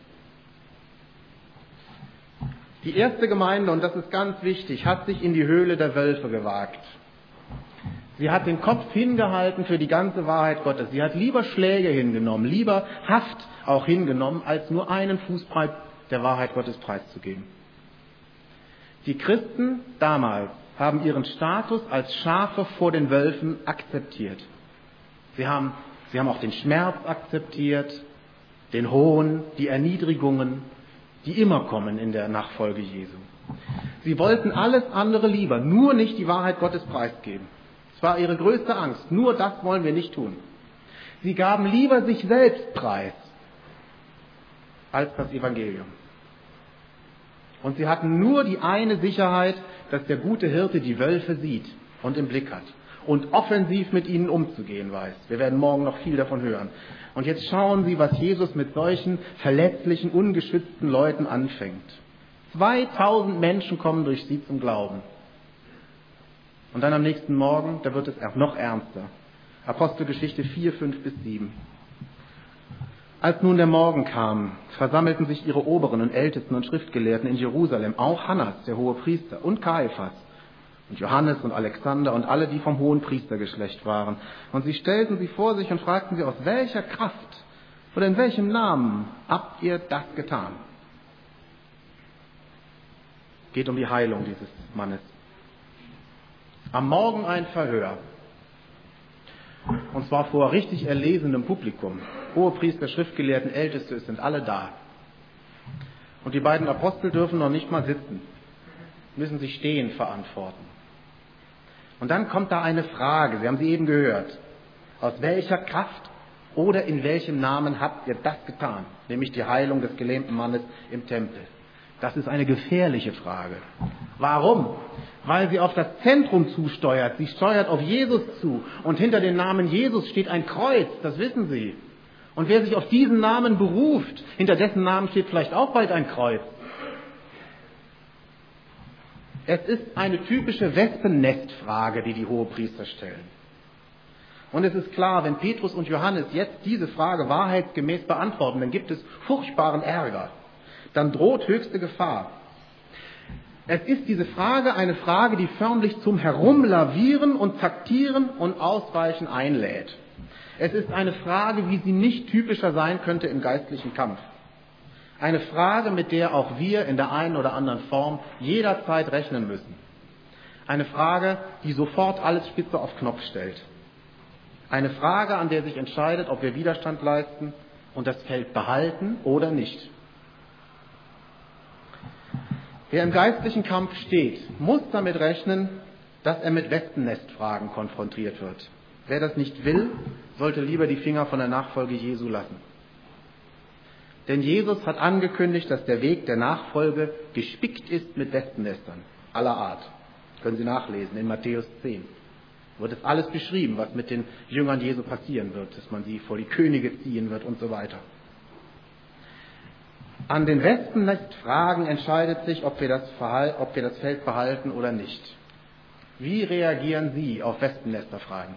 Die erste Gemeinde, und das ist ganz wichtig, hat sich in die Höhle der Wölfe gewagt. Sie hat den Kopf hingehalten für die ganze Wahrheit Gottes. Sie hat lieber Schläge hingenommen, lieber Haft auch hingenommen, als nur einen Fußbreit der Wahrheit Gottes preiszugeben. Die Christen damals haben ihren Status als Schafe vor den Wölfen akzeptiert. Sie haben Sie haben auch den Schmerz akzeptiert, den Hohn, die Erniedrigungen, die immer kommen in der Nachfolge Jesu. Sie wollten alles andere lieber, nur nicht die Wahrheit Gottes preisgeben. Es war ihre größte Angst, nur das wollen wir nicht tun. Sie gaben lieber sich selbst preis als das Evangelium. Und sie hatten nur die eine Sicherheit, dass der gute Hirte die Wölfe sieht und im Blick hat. Und offensiv mit ihnen umzugehen weiß. Wir werden morgen noch viel davon hören. Und jetzt schauen Sie, was Jesus mit solchen verletzlichen, ungeschützten Leuten anfängt. zweitausend Menschen kommen durch sie zum Glauben. Und dann am nächsten Morgen, da wird es noch ernster. Apostelgeschichte vier, fünf bis sieben. Als nun der Morgen kam, versammelten sich ihre Oberen und Ältesten und Schriftgelehrten in Jerusalem, auch Hannas, der Hohepriester, und Kaiphas, und Johannes und Alexander und alle, die vom hohen Priestergeschlecht waren. Und sie stellten sie vor sich und fragten sie, aus welcher Kraft oder in welchem Namen habt ihr das getan? Geht um die Heilung dieses Mannes. Am Morgen ein Verhör. Und zwar vor richtig erlesenem Publikum. Hohepriester, Schriftgelehrten, Älteste, es sind alle da. Und die beiden Apostel dürfen noch nicht mal sitzen, müssen sich stehen verantworten. Und dann kommt da eine Frage, Sie haben sie eben gehört. Aus welcher Kraft oder in welchem Namen habt ihr das getan? Nämlich die Heilung des gelähmten Mannes im Tempel. Das ist eine gefährliche Frage. Warum? Weil sie auf das Zentrum zusteuert. Sie steuert auf Jesus zu. Und hinter dem Namen Jesus steht ein Kreuz, das wissen Sie. Und wer sich auf diesen Namen beruft, hinter dessen Namen steht vielleicht auch bald ein Kreuz. Es ist eine typische Wespennestfrage, die die Hohepriester stellen. Und es ist klar, wenn Petrus und Johannes jetzt diese Frage wahrheitsgemäß beantworten, dann gibt es furchtbaren Ärger. Dann droht höchste Gefahr. Es ist diese Frage eine Frage, die förmlich zum Herumlavieren und Taktieren und Ausweichen einlädt. Es ist eine Frage, wie sie nicht typischer sein könnte im geistlichen Kampf. Eine Frage, mit der auch wir in der einen oder anderen Form jederzeit rechnen müssen. Eine Frage, die sofort alles spitze auf Knopf stellt. Eine Frage, an der sich entscheidet, ob wir Widerstand leisten und das Feld behalten oder nicht. Wer im geistlichen Kampf steht, muss damit rechnen, dass er mit Wespennestfragen konfrontiert wird. Wer das nicht will, sollte lieber die Finger von der Nachfolge Jesu lassen. Denn Jesus hat angekündigt, dass der Weg der Nachfolge gespickt ist mit Wespennestern aller Art. Das können Sie nachlesen in Matthäus zehn. Da wird es alles beschrieben, was mit den Jüngern Jesu passieren wird, dass man sie vor die Könige ziehen wird und so weiter. An den Wespennestfragen entscheidet sich, ob wir, das Verhal- ob wir das Feld behalten oder nicht. Wie reagieren Sie auf Wespennesterfragen?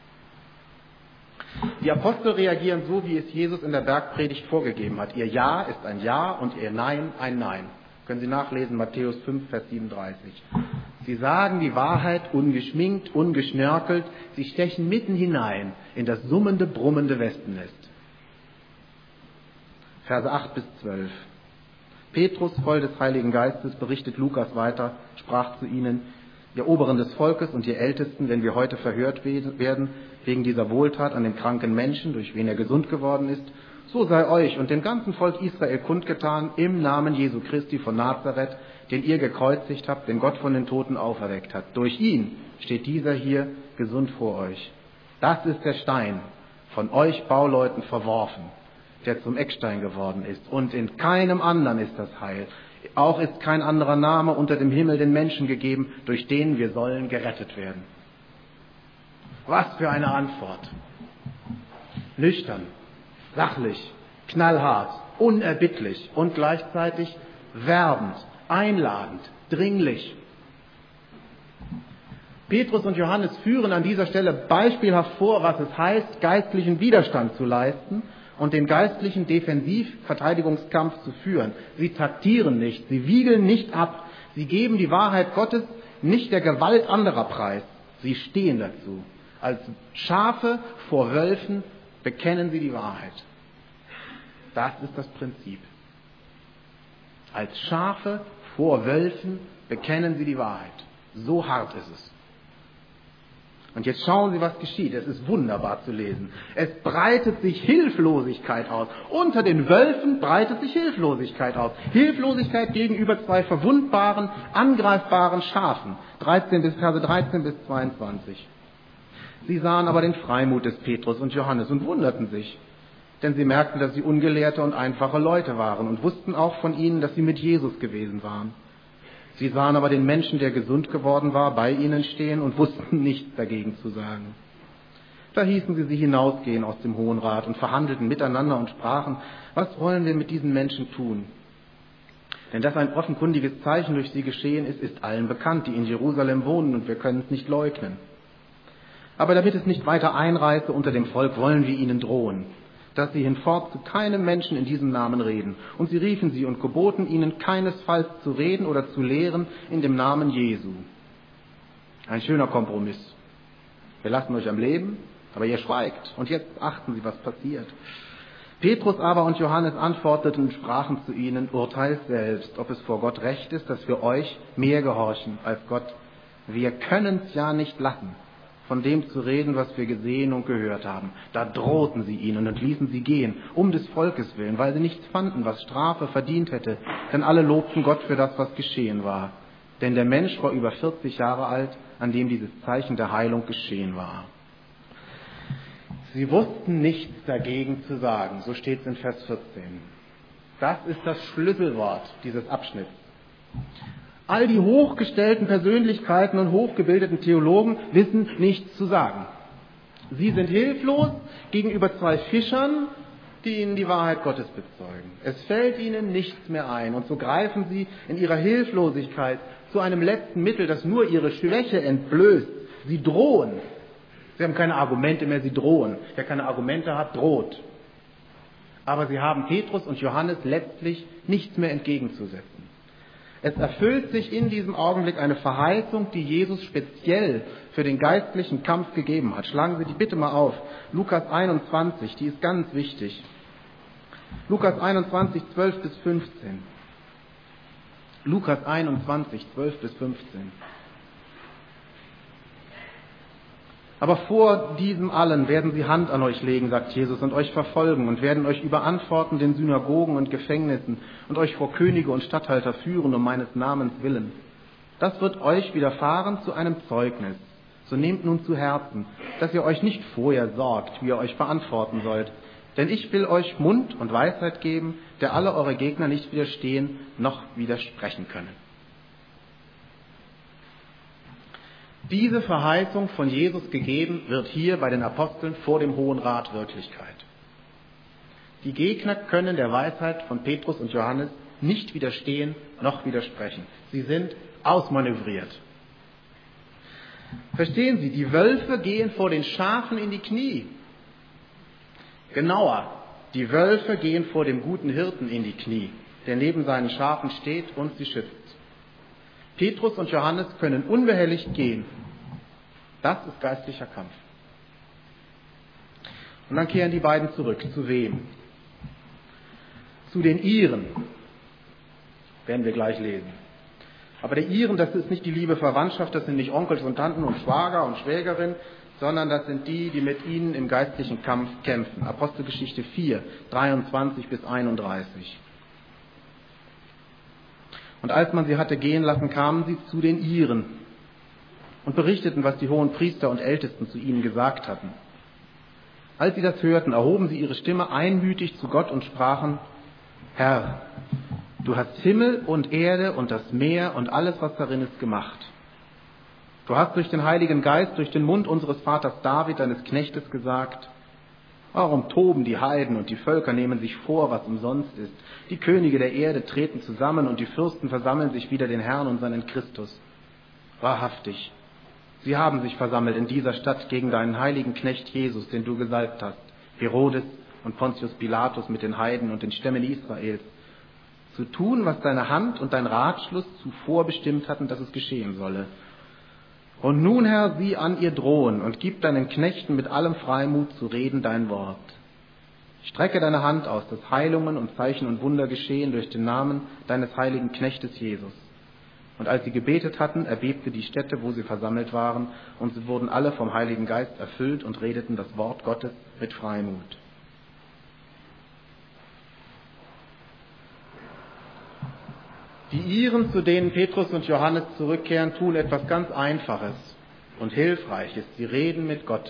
Die Apostel reagieren so, wie es Jesus in der Bergpredigt vorgegeben hat. Ihr Ja ist ein Ja und ihr Nein ein Nein. Können Sie nachlesen, Matthäus fünf, Vers siebenunddreißig. Sie sagen die Wahrheit ungeschminkt, ungeschnörkelt. Sie stechen mitten hinein in das summende, brummende Wespennest. Verse acht bis zwölf. Petrus, voll des Heiligen Geistes, berichtet Lukas weiter, sprach zu ihnen: Ihr Oberen des Volkes und ihr Ältesten, wenn wir heute verhört werden wegen dieser Wohltat an den kranken Menschen, durch wen er gesund geworden ist, so sei euch und dem ganzen Volk Israel kundgetan im Namen Jesu Christi von Nazareth, den ihr gekreuzigt habt, den Gott von den Toten auferweckt hat. Durch ihn steht dieser hier gesund vor euch. Das ist der Stein, von euch Bauleuten verworfen, der zum Eckstein geworden ist. Und in keinem anderen ist das Heil. Auch ist kein anderer Name unter dem Himmel den Menschen gegeben, durch den wir sollen gerettet werden. Was für eine Antwort. Nüchtern, sachlich, knallhart, unerbittlich und gleichzeitig werbend, einladend, dringlich. Petrus und Johannes führen an dieser Stelle beispielhaft vor, was es heißt, geistlichen Widerstand zu leisten und den geistlichen Defensiv-Verteidigungskampf zu führen. Sie taktieren nicht, sie wiegeln nicht ab, sie geben die Wahrheit Gottes nicht der Gewalt anderer preis. Sie stehen dazu. Als Schafe vor Wölfen bekennen sie die Wahrheit. Das ist das Prinzip. Als Schafe vor Wölfen bekennen sie die Wahrheit. So hart ist es. Und jetzt schauen Sie, was geschieht. Es ist wunderbar zu lesen. Es breitet sich Hilflosigkeit aus. Unter den Wölfen breitet sich Hilflosigkeit aus. Hilflosigkeit gegenüber zwei verwundbaren, angreifbaren Schafen. dreizehn bis, Verse dreizehn bis zweiundzwanzig. Sie sahen aber den Freimut des Petrus und Johannes und wunderten sich. Denn sie merkten, dass sie ungelehrte und einfache Leute waren und wussten auch von ihnen, dass sie mit Jesus gewesen waren. Sie sahen aber den Menschen, der gesund geworden war, bei ihnen stehen und wussten nichts dagegen zu sagen. Da hießen sie sie hinausgehen aus dem Hohen Rat und verhandelten miteinander und sprachen: Was wollen wir mit diesen Menschen tun? Denn dass ein offenkundiges Zeichen durch sie geschehen ist, ist allen bekannt, die in Jerusalem wohnen, und wir können es nicht leugnen. Aber damit es nicht weiter einreiße unter dem Volk, wollen wir ihnen drohen, dass sie hinfort zu keinem Menschen in diesem Namen reden. Und sie riefen sie und geboten ihnen, keinesfalls zu reden oder zu lehren in dem Namen Jesu. Ein schöner Kompromiss. Wir lassen euch am Leben, aber ihr schweigt. Und jetzt achten Sie, was passiert. Petrus aber und Johannes antworteten und sprachen zu ihnen: Urteilt selbst, ob es vor Gott recht ist, dass wir euch mehr gehorchen als Gott. Wir können es ja nicht lassen, von dem zu reden, was wir gesehen und gehört haben. Da drohten sie ihnen und ließen sie gehen, um des Volkes willen, weil sie nichts fanden, was Strafe verdient hätte. Denn alle lobten Gott für das, was geschehen war. Denn der Mensch war über vierzig Jahre alt, an dem dieses Zeichen der Heilung geschehen war. Sie wussten nichts dagegen zu sagen, so steht es in Vers vierzehn. Das ist das Schlüsselwort dieses Abschnitts. All die hochgestellten Persönlichkeiten und hochgebildeten Theologen wissen nichts zu sagen. Sie sind hilflos gegenüber zwei Fischern, die ihnen die Wahrheit Gottes bezeugen. Es fällt ihnen nichts mehr ein und so greifen sie in ihrer Hilflosigkeit zu einem letzten Mittel, das nur ihre Schwäche entblößt. Sie drohen. Sie haben keine Argumente mehr, sie drohen. Wer keine Argumente hat, droht. Aber sie haben Petrus und Johannes letztlich nichts mehr entgegenzusetzen. Es erfüllt sich in diesem Augenblick eine Verheißung, die Jesus speziell für den geistlichen Kampf gegeben hat. Schlagen Sie die bitte mal auf. Lukas einundzwanzig, die ist ganz wichtig. Lukas einundzwanzig, zwölf bis fünfzehn. Lukas einundzwanzig, zwölf bis fünfzehn. Aber vor diesem allen werden sie Hand an euch legen, sagt Jesus, und euch verfolgen und werden euch überantworten den Synagogen und Gefängnissen und euch vor Könige und Statthalter führen um meines Namens willen. Das wird euch widerfahren zu einem Zeugnis. So nehmt nun zu Herzen, dass ihr euch nicht vorher sorgt, wie ihr euch verantworten sollt. Denn ich will euch Mund und Weisheit geben, der alle eure Gegner nicht widerstehen noch widersprechen können. Diese Verheißung von Jesus gegeben wird hier bei den Aposteln vor dem Hohen Rat Wirklichkeit. Die Gegner können der Weisheit von Petrus und Johannes nicht widerstehen noch widersprechen. Sie sind ausmanövriert. Verstehen Sie, die Wölfe gehen vor den Schafen in die Knie. Genauer, die Wölfe gehen vor dem guten Hirten in die Knie, der neben seinen Schafen steht und sie schützt. Petrus und Johannes können unbehelligt gehen. Das ist geistlicher Kampf. Und dann kehren die beiden zurück. Zu wem? Zu den Iren. Werden wir gleich lesen. Aber der Iren, das ist nicht die liebe Verwandtschaft, das sind nicht Onkels und Tanten und Schwager und Schwägerin, sondern das sind die, die mit ihnen im geistlichen Kampf kämpfen. Apostelgeschichte vier, dreiundzwanzig bis einunddreißig. Und als man sie hatte gehen lassen, kamen sie zu den Iren und berichteten, was die hohen Priester und Ältesten zu ihnen gesagt hatten. Als sie das hörten, erhoben sie ihre Stimme einmütig zu Gott und sprachen: Herr, du hast Himmel und Erde und das Meer und alles, was darin ist, gemacht. Du hast durch den Heiligen Geist, durch den Mund unseres Vaters David, deines Knechtes, gesagt: Warum toben die Heiden und die Völker nehmen sich vor, was umsonst ist? Die Könige der Erde treten zusammen und die Fürsten versammeln sich wider den Herrn und seinen Christus. Wahrhaftig, sie haben sich versammelt in dieser Stadt gegen deinen heiligen Knecht Jesus, den du gesalbt hast, Herodes und Pontius Pilatus mit den Heiden und den Stämmen Israels, zu tun, was deine Hand und dein Ratschluss zuvor bestimmt hatten, dass es geschehen solle. Und nun, Herr, sieh an ihr drohen und gib deinen Knechten mit allem Freimut zu reden dein Wort. Strecke deine Hand aus, dass Heilungen und Zeichen und Wunder geschehen durch den Namen deines heiligen Knechtes Jesus. Und als sie gebetet hatten, erbebte die Stätte, wo sie versammelt waren, und sie wurden alle vom Heiligen Geist erfüllt und redeten das Wort Gottes mit Freimut. Die Iren, zu denen Petrus und Johannes zurückkehren, tun etwas ganz Einfaches und Hilfreiches. Sie reden mit Gott.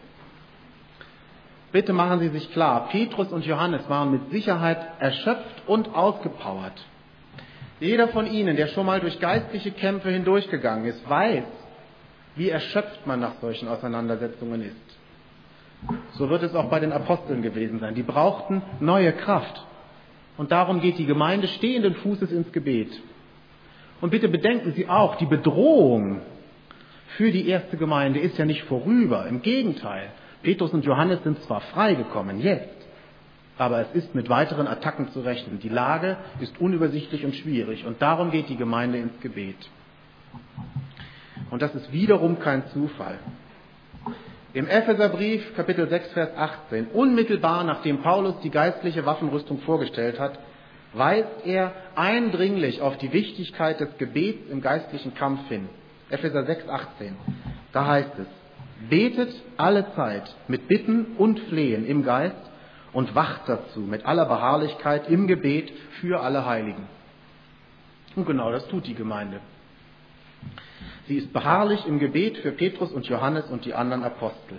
Bitte machen Sie sich klar, Petrus und Johannes waren mit Sicherheit erschöpft und ausgepowert. Jeder von Ihnen, der schon mal durch geistliche Kämpfe hindurchgegangen ist, weiß, wie erschöpft man nach solchen Auseinandersetzungen ist. So wird es auch bei den Aposteln gewesen sein. Die brauchten neue Kraft. Und darum geht die Gemeinde stehenden Fußes ins Gebet. Und bitte bedenken Sie auch, die Bedrohung für die erste Gemeinde ist ja nicht vorüber. Im Gegenteil, Petrus und Johannes sind zwar freigekommen, jetzt, aber es ist mit weiteren Attacken zu rechnen. Die Lage ist unübersichtlich und schwierig und darum geht die Gemeinde ins Gebet. Und das ist wiederum kein Zufall. Im Epheserbrief, Kapitel sechs, Vers achtzehn, unmittelbar nachdem Paulus die geistliche Waffenrüstung vorgestellt hat, weist er eindringlich auf die Wichtigkeit des Gebets im geistlichen Kampf hin. Epheser sechs, achtzehn. Da heißt es: Betet alle Zeit mit Bitten und Flehen im Geist und wacht dazu mit aller Beharrlichkeit im Gebet für alle Heiligen. Und genau das tut die Gemeinde. Sie ist beharrlich im Gebet für Petrus und Johannes und die anderen Apostel.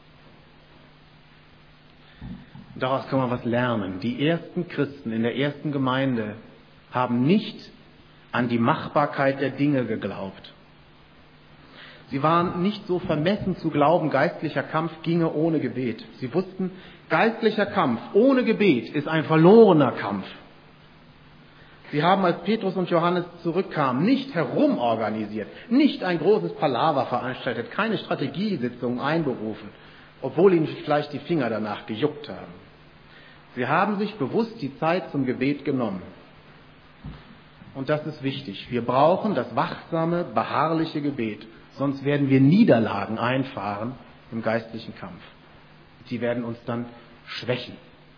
Daraus kann man was lernen. Die ersten Christen in der ersten Gemeinde haben nicht an die Machbarkeit der Dinge geglaubt. Sie waren nicht so vermessen zu glauben, geistlicher Kampf ginge ohne Gebet. Sie wussten, geistlicher Kampf ohne Gebet ist ein verlorener Kampf. Sie haben, als Petrus und Johannes zurückkamen, nicht herumorganisiert, nicht ein großes Palaver veranstaltet, keine Strategiesitzungen einberufen, obwohl ihnen vielleicht die Finger danach gejuckt haben. Sie haben sich bewusst die Zeit zum Gebet genommen. Und das ist wichtig. Wir brauchen das wachsame, beharrliche Gebet. Sonst werden wir Niederlagen einfahren im geistlichen Kampf. Sie werden uns dann schwächen.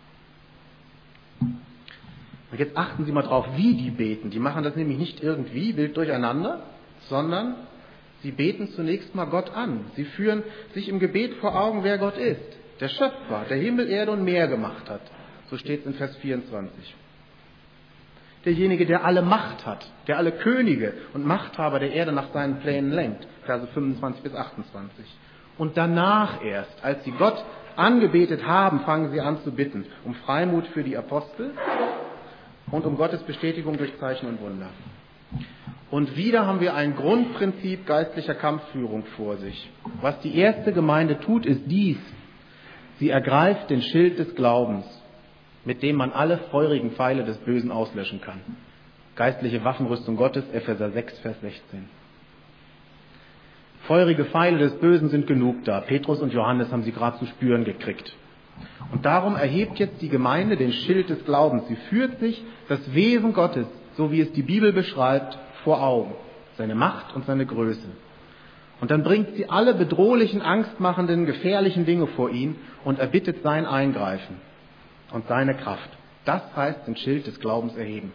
Und jetzt achten Sie mal drauf, wie die beten. Die machen das nämlich nicht irgendwie wild durcheinander, sondern sie beten zunächst mal Gott an. Sie führen sich im Gebet vor Augen, wer Gott ist. Der Schöpfer, der Himmel, Erde und Meer gemacht hat. So steht es in Vers vierundzwanzig. Derjenige, der alle Macht hat, der alle Könige und Machthaber der Erde nach seinen Plänen lenkt. Verse fünfundzwanzig bis achtundzwanzig. Und danach erst, als sie Gott angebetet haben, fangen sie an zu bitten. Um Freimut für die Apostel und um Gottes Bestätigung durch Zeichen und Wunder. Und wieder haben wir ein Grundprinzip geistlicher Kampfführung vor sich. Was die erste Gemeinde tut, ist dies. Sie ergreift den Schild des Glaubens, mit dem man alle feurigen Pfeile des Bösen auslöschen kann. Geistliche Waffenrüstung Gottes, Epheser sechs, Vers sechzehn. Feurige Pfeile des Bösen sind genug da. Petrus und Johannes haben sie gerade zu spüren gekriegt. Und darum erhebt jetzt die Gemeinde den Schild des Glaubens. Sie führt sich das Wesen Gottes, so wie es die Bibel beschreibt, vor Augen. Seine Macht und seine Größe. Und dann bringt sie alle bedrohlichen, angstmachenden, gefährlichen Dinge vor ihn und erbittet sein Eingreifen und seine Kraft. Das heißt, den Schild des Glaubens erheben.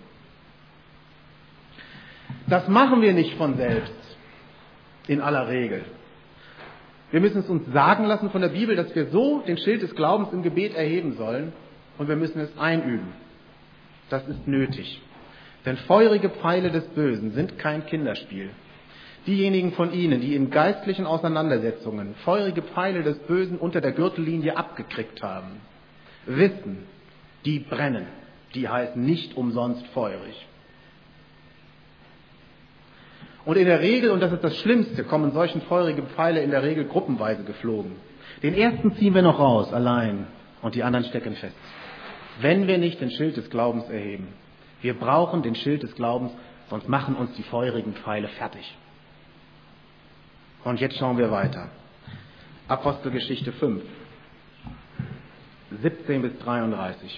Das machen wir nicht von selbst, in aller Regel. Wir müssen es uns sagen lassen von der Bibel, dass wir so den Schild des Glaubens im Gebet erheben sollen, und wir müssen es einüben. Das ist nötig. Denn feurige Pfeile des Bösen sind kein Kinderspiel. Diejenigen von Ihnen, die in geistlichen Auseinandersetzungen feurige Pfeile des Bösen unter der Gürtellinie abgekriegt haben, wissen, die brennen, die heißen nicht umsonst feurig. Und in der Regel, und das ist das Schlimmste, kommen solchen feurigen Pfeile in der Regel gruppenweise geflogen. Den ersten ziehen wir noch raus, allein, und die anderen stecken fest. Wenn wir nicht den Schild des Glaubens erheben. Wir brauchen den Schild des Glaubens, sonst machen uns die feurigen Pfeile fertig. Und jetzt schauen wir weiter. Apostelgeschichte fünf. siebzehn bis dreiunddreißig.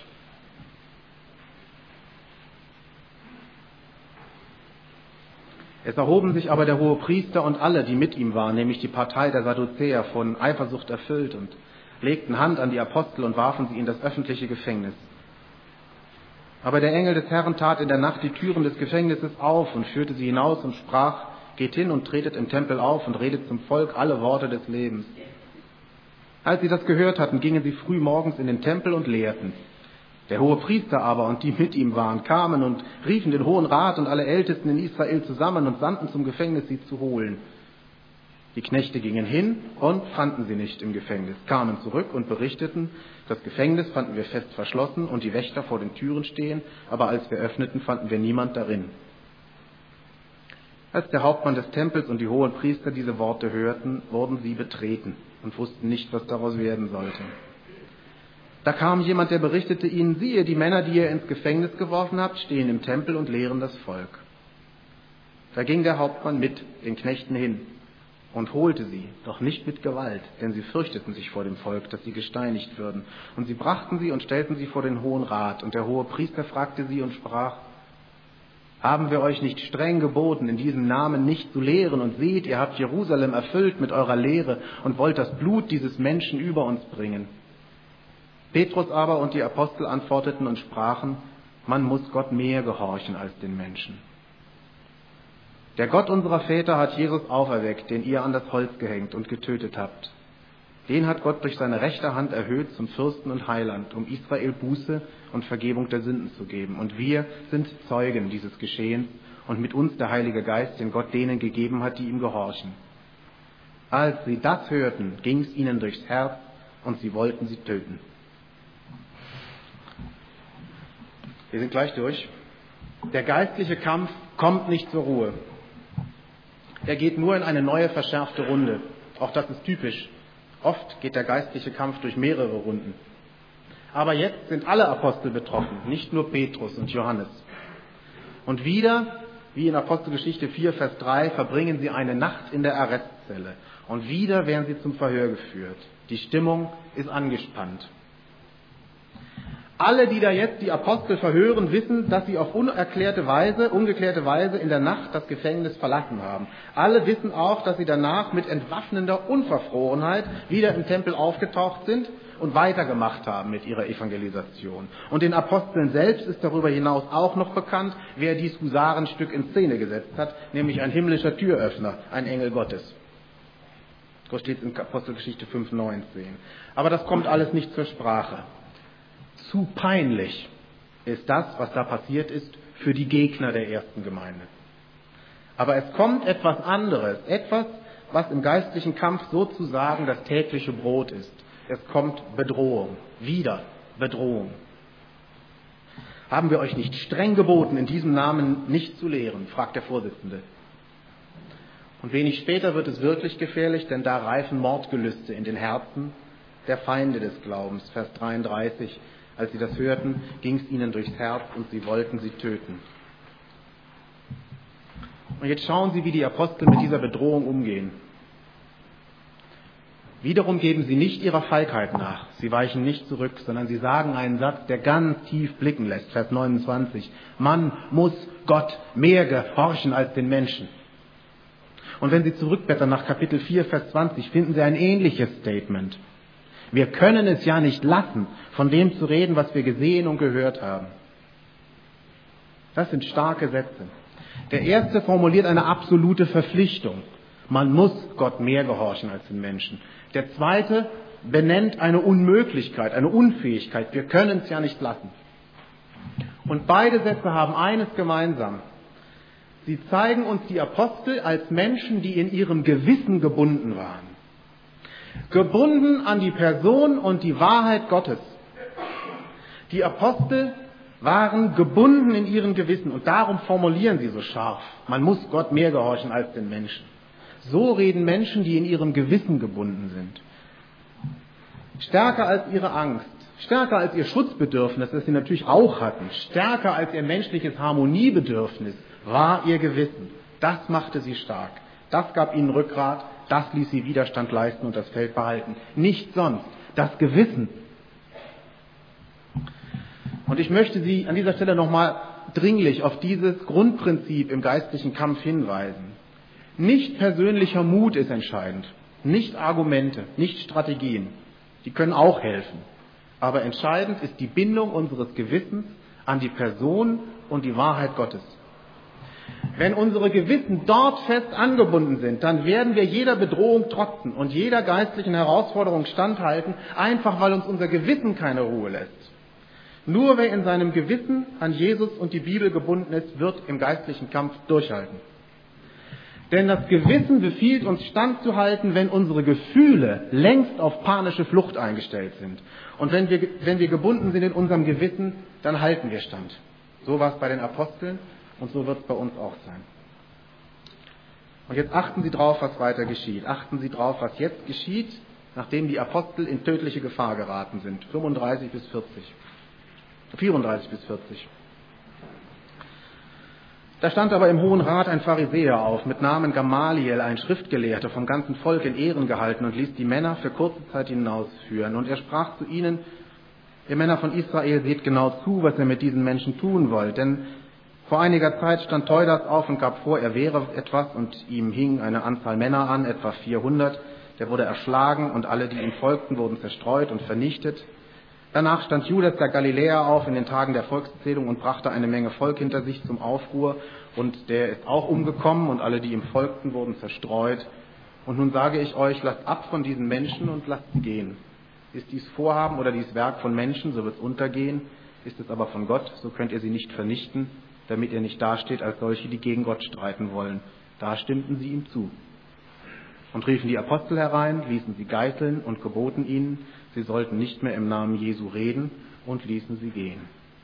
Es erhoben sich aber der Hohepriester und alle, die mit ihm waren, nämlich die Partei der Sadduzäer, von Eifersucht erfüllt, und legten Hand an die Apostel und warfen sie in das öffentliche Gefängnis. Aber der Engel des Herrn tat in der Nacht die Türen des Gefängnisses auf und führte sie hinaus und sprach: Geht hin und tretet im Tempel auf und redet zum Volk alle Worte des Lebens. Als sie das gehört hatten, gingen sie früh morgens in den Tempel und lehrten. Der Hohepriester aber und die mit ihm waren, kamen und riefen den Hohen Rat und alle Ältesten in Israel zusammen und sandten zum Gefängnis, sie zu holen. Die Knechte gingen hin und fanden sie nicht im Gefängnis, kamen zurück und berichteten: Das Gefängnis fanden wir fest verschlossen und die Wächter vor den Türen stehen, aber als wir öffneten, fanden wir niemand darin. Als der Hauptmann des Tempels und die hohen Priester diese Worte hörten, wurden sie betreten und wussten nicht, was daraus werden sollte. Da kam jemand, der berichtete ihnen: Siehe, die Männer, die ihr ins Gefängnis geworfen habt, stehen im Tempel und lehren das Volk. Da ging der Hauptmann mit den Knechten hin und holte sie, doch nicht mit Gewalt, denn sie fürchteten sich vor dem Volk, dass sie gesteinigt würden. Und sie brachten sie und stellten sie vor den Hohen Rat. Und der hohe Priester fragte sie und sprach: Haben wir euch nicht streng geboten, in diesem Namen nicht zu lehren? Und seht, ihr habt Jerusalem erfüllt mit eurer Lehre und wollt das Blut dieses Menschen über uns bringen. Petrus aber und die Apostel antworteten und sprachen: Man muss Gott mehr gehorchen als den Menschen. Der Gott unserer Väter hat Jesus auferweckt, den ihr an das Holz gehängt und getötet habt. Den hat Gott durch seine rechte Hand erhöht zum Fürsten und Heiland, um Israel Buße und Vergebung der Sünden zu geben. Und wir sind Zeugen dieses Geschehens und mit uns der Heilige Geist, den Gott denen gegeben hat, die ihm gehorchen. Als sie das hörten, ging es ihnen durchs Herz und sie wollten sie töten. Wir sind gleich durch. Der geistliche Kampf kommt nicht zur Ruhe. Er geht nur in eine neue, verschärfte Runde. Auch das ist typisch. Oft geht der geistliche Kampf durch mehrere Runden. Aber jetzt sind alle Apostel betroffen, nicht nur Petrus und Johannes. Und wieder, wie in Apostelgeschichte vier, Vers drei, verbringen sie eine Nacht in der Arrestzelle. Und wieder werden sie zum Verhör geführt. Die Stimmung ist angespannt. Alle, die da jetzt die Apostel verhören, wissen, dass sie auf unerklärte Weise, ungeklärte Weise in der Nacht das Gefängnis verlassen haben. Alle wissen auch, dass sie danach mit entwaffnender Unverfrorenheit wieder im Tempel aufgetaucht sind und weitergemacht haben mit ihrer Evangelisation. Und den Aposteln selbst ist darüber hinaus auch noch bekannt, wer dieses Husarenstück in Szene gesetzt hat, nämlich ein himmlischer Türöffner, ein Engel Gottes. So steht es in Apostelgeschichte fünf, neunzehn. Aber das kommt alles nicht zur Sprache. Zu peinlich ist das, was da passiert ist, für die Gegner der ersten Gemeinde. Aber es kommt etwas anderes, etwas, was im geistlichen Kampf sozusagen das tägliche Brot ist. Es kommt Bedrohung, wieder Bedrohung. Haben wir euch nicht streng geboten, in diesem Namen nicht zu lehren, fragt der Vorsitzende. Und wenig später wird es wirklich gefährlich, denn da reifen Mordgelüste in den Herzen der Feinde des Glaubens. Vers dreiunddreißig. Als sie das hörten, ging es ihnen durchs Herz und sie wollten sie töten. Und jetzt schauen Sie, wie die Apostel mit dieser Bedrohung umgehen. Wiederum geben sie nicht ihrer Feigheit nach. Sie weichen nicht zurück, sondern sie sagen einen Satz, der ganz tief blicken lässt. Vers neunundzwanzig. Man muss Gott mehr gehorchen als den Menschen. Und wenn Sie zurückblättern nach Kapitel vier, Vers zwanzig, finden Sie ein ähnliches Statement. Wir können es ja nicht lassen, von dem zu reden, was wir gesehen und gehört haben. Das sind starke Sätze. Der erste formuliert eine absolute Verpflichtung. Man muss Gott mehr gehorchen als den Menschen. Der zweite benennt eine Unmöglichkeit, eine Unfähigkeit. Wir können es ja nicht lassen. Und beide Sätze haben eines gemeinsam. Sie zeigen uns die Apostel als Menschen, die in ihrem Gewissen gebunden waren. Gebunden an die Person und die Wahrheit Gottes. Die Apostel waren gebunden in ihrem Gewissen und darum formulieren sie so scharf. Man muss Gott mehr gehorchen als den Menschen. So reden Menschen, die in ihrem Gewissen gebunden sind. Stärker als ihre Angst, stärker als ihr Schutzbedürfnis, das sie natürlich auch hatten, stärker als ihr menschliches Harmoniebedürfnis war ihr Gewissen. Das machte sie stark. Das gab ihnen Rückgrat. Das ließ sie Widerstand leisten und das Feld behalten. Nicht sonst. Das Gewissen. Und ich möchte Sie an dieser Stelle nochmal dringlich auf dieses Grundprinzip im geistlichen Kampf hinweisen. Nicht persönlicher Mut ist entscheidend. Nicht Argumente, nicht Strategien. Die können auch helfen. Aber entscheidend ist die Bindung unseres Gewissens an die Person und die Wahrheit Gottes. Wenn unsere Gewissen dort fest angebunden sind, dann werden wir jeder Bedrohung trotzen und jeder geistlichen Herausforderung standhalten, einfach weil uns unser Gewissen keine Ruhe lässt. Nur wer in seinem Gewissen an Jesus und die Bibel gebunden ist, wird im geistlichen Kampf durchhalten. Denn das Gewissen befiehlt uns standzuhalten, wenn unsere Gefühle längst auf panische Flucht eingestellt sind. Und wenn wir, wenn wir gebunden sind in unserem Gewissen, dann halten wir stand. So war es bei den Aposteln. Und so wird es bei uns auch sein. Und jetzt achten Sie drauf, was weiter geschieht. Achten Sie drauf, was jetzt geschieht, nachdem die Apostel in tödliche Gefahr geraten sind. fünfunddreißig bis vierzig. vierunddreißig bis vierzig. Da stand aber im Hohen Rat ein Pharisäer auf, mit Namen Gamaliel, ein Schriftgelehrter, vom ganzen Volk in Ehren gehalten und ließ die Männer für kurze Zeit hinausführen. Und er sprach zu ihnen, ihr Männer von Israel, seht genau zu, was ihr mit diesen Menschen tun wollt. Denn vor einiger Zeit stand Theudas auf und gab vor, er wäre etwas, und ihm hing eine Anzahl Männer an, etwa vierhundert. Der wurde erschlagen und alle, die ihm folgten, wurden zerstreut und vernichtet. Danach stand Judas der Galiläer auf in den Tagen der Volkszählung und brachte eine Menge Volk hinter sich zum Aufruhr. Und der ist auch umgekommen und alle, die ihm folgten, wurden zerstreut. Und nun sage ich euch, lasst ab von diesen Menschen und lasst sie gehen. Ist dies Vorhaben oder dies Werk von Menschen, so wird es untergehen. Ist es aber von Gott, so könnt ihr sie nicht vernichten, damit ihr nicht dasteht als solche, die gegen Gott streiten wollen. Da stimmten sie ihm zu. Und riefen die Apostel herein, ließen sie geißeln und geboten ihnen, sie sollten nicht mehr im Namen Jesu reden, und ließen sie gehen.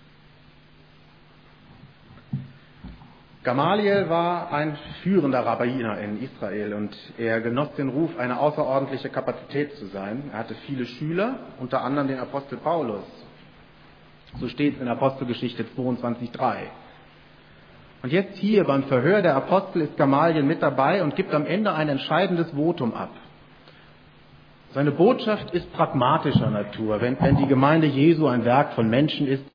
Gamaliel war ein führender Rabbiner in Israel und er genoss den Ruf, eine außerordentliche Kapazität zu sein. Er hatte viele Schüler, unter anderem den Apostel Paulus. So steht es in Apostelgeschichte zweiundzwanzig drei. Und jetzt hier beim Verhör der Apostel ist Gamaliel mit dabei und gibt am Ende ein entscheidendes Votum ab. Seine Botschaft ist pragmatischer Natur. Wenn, wenn die Gemeinde Jesu ein Werk von Menschen ist,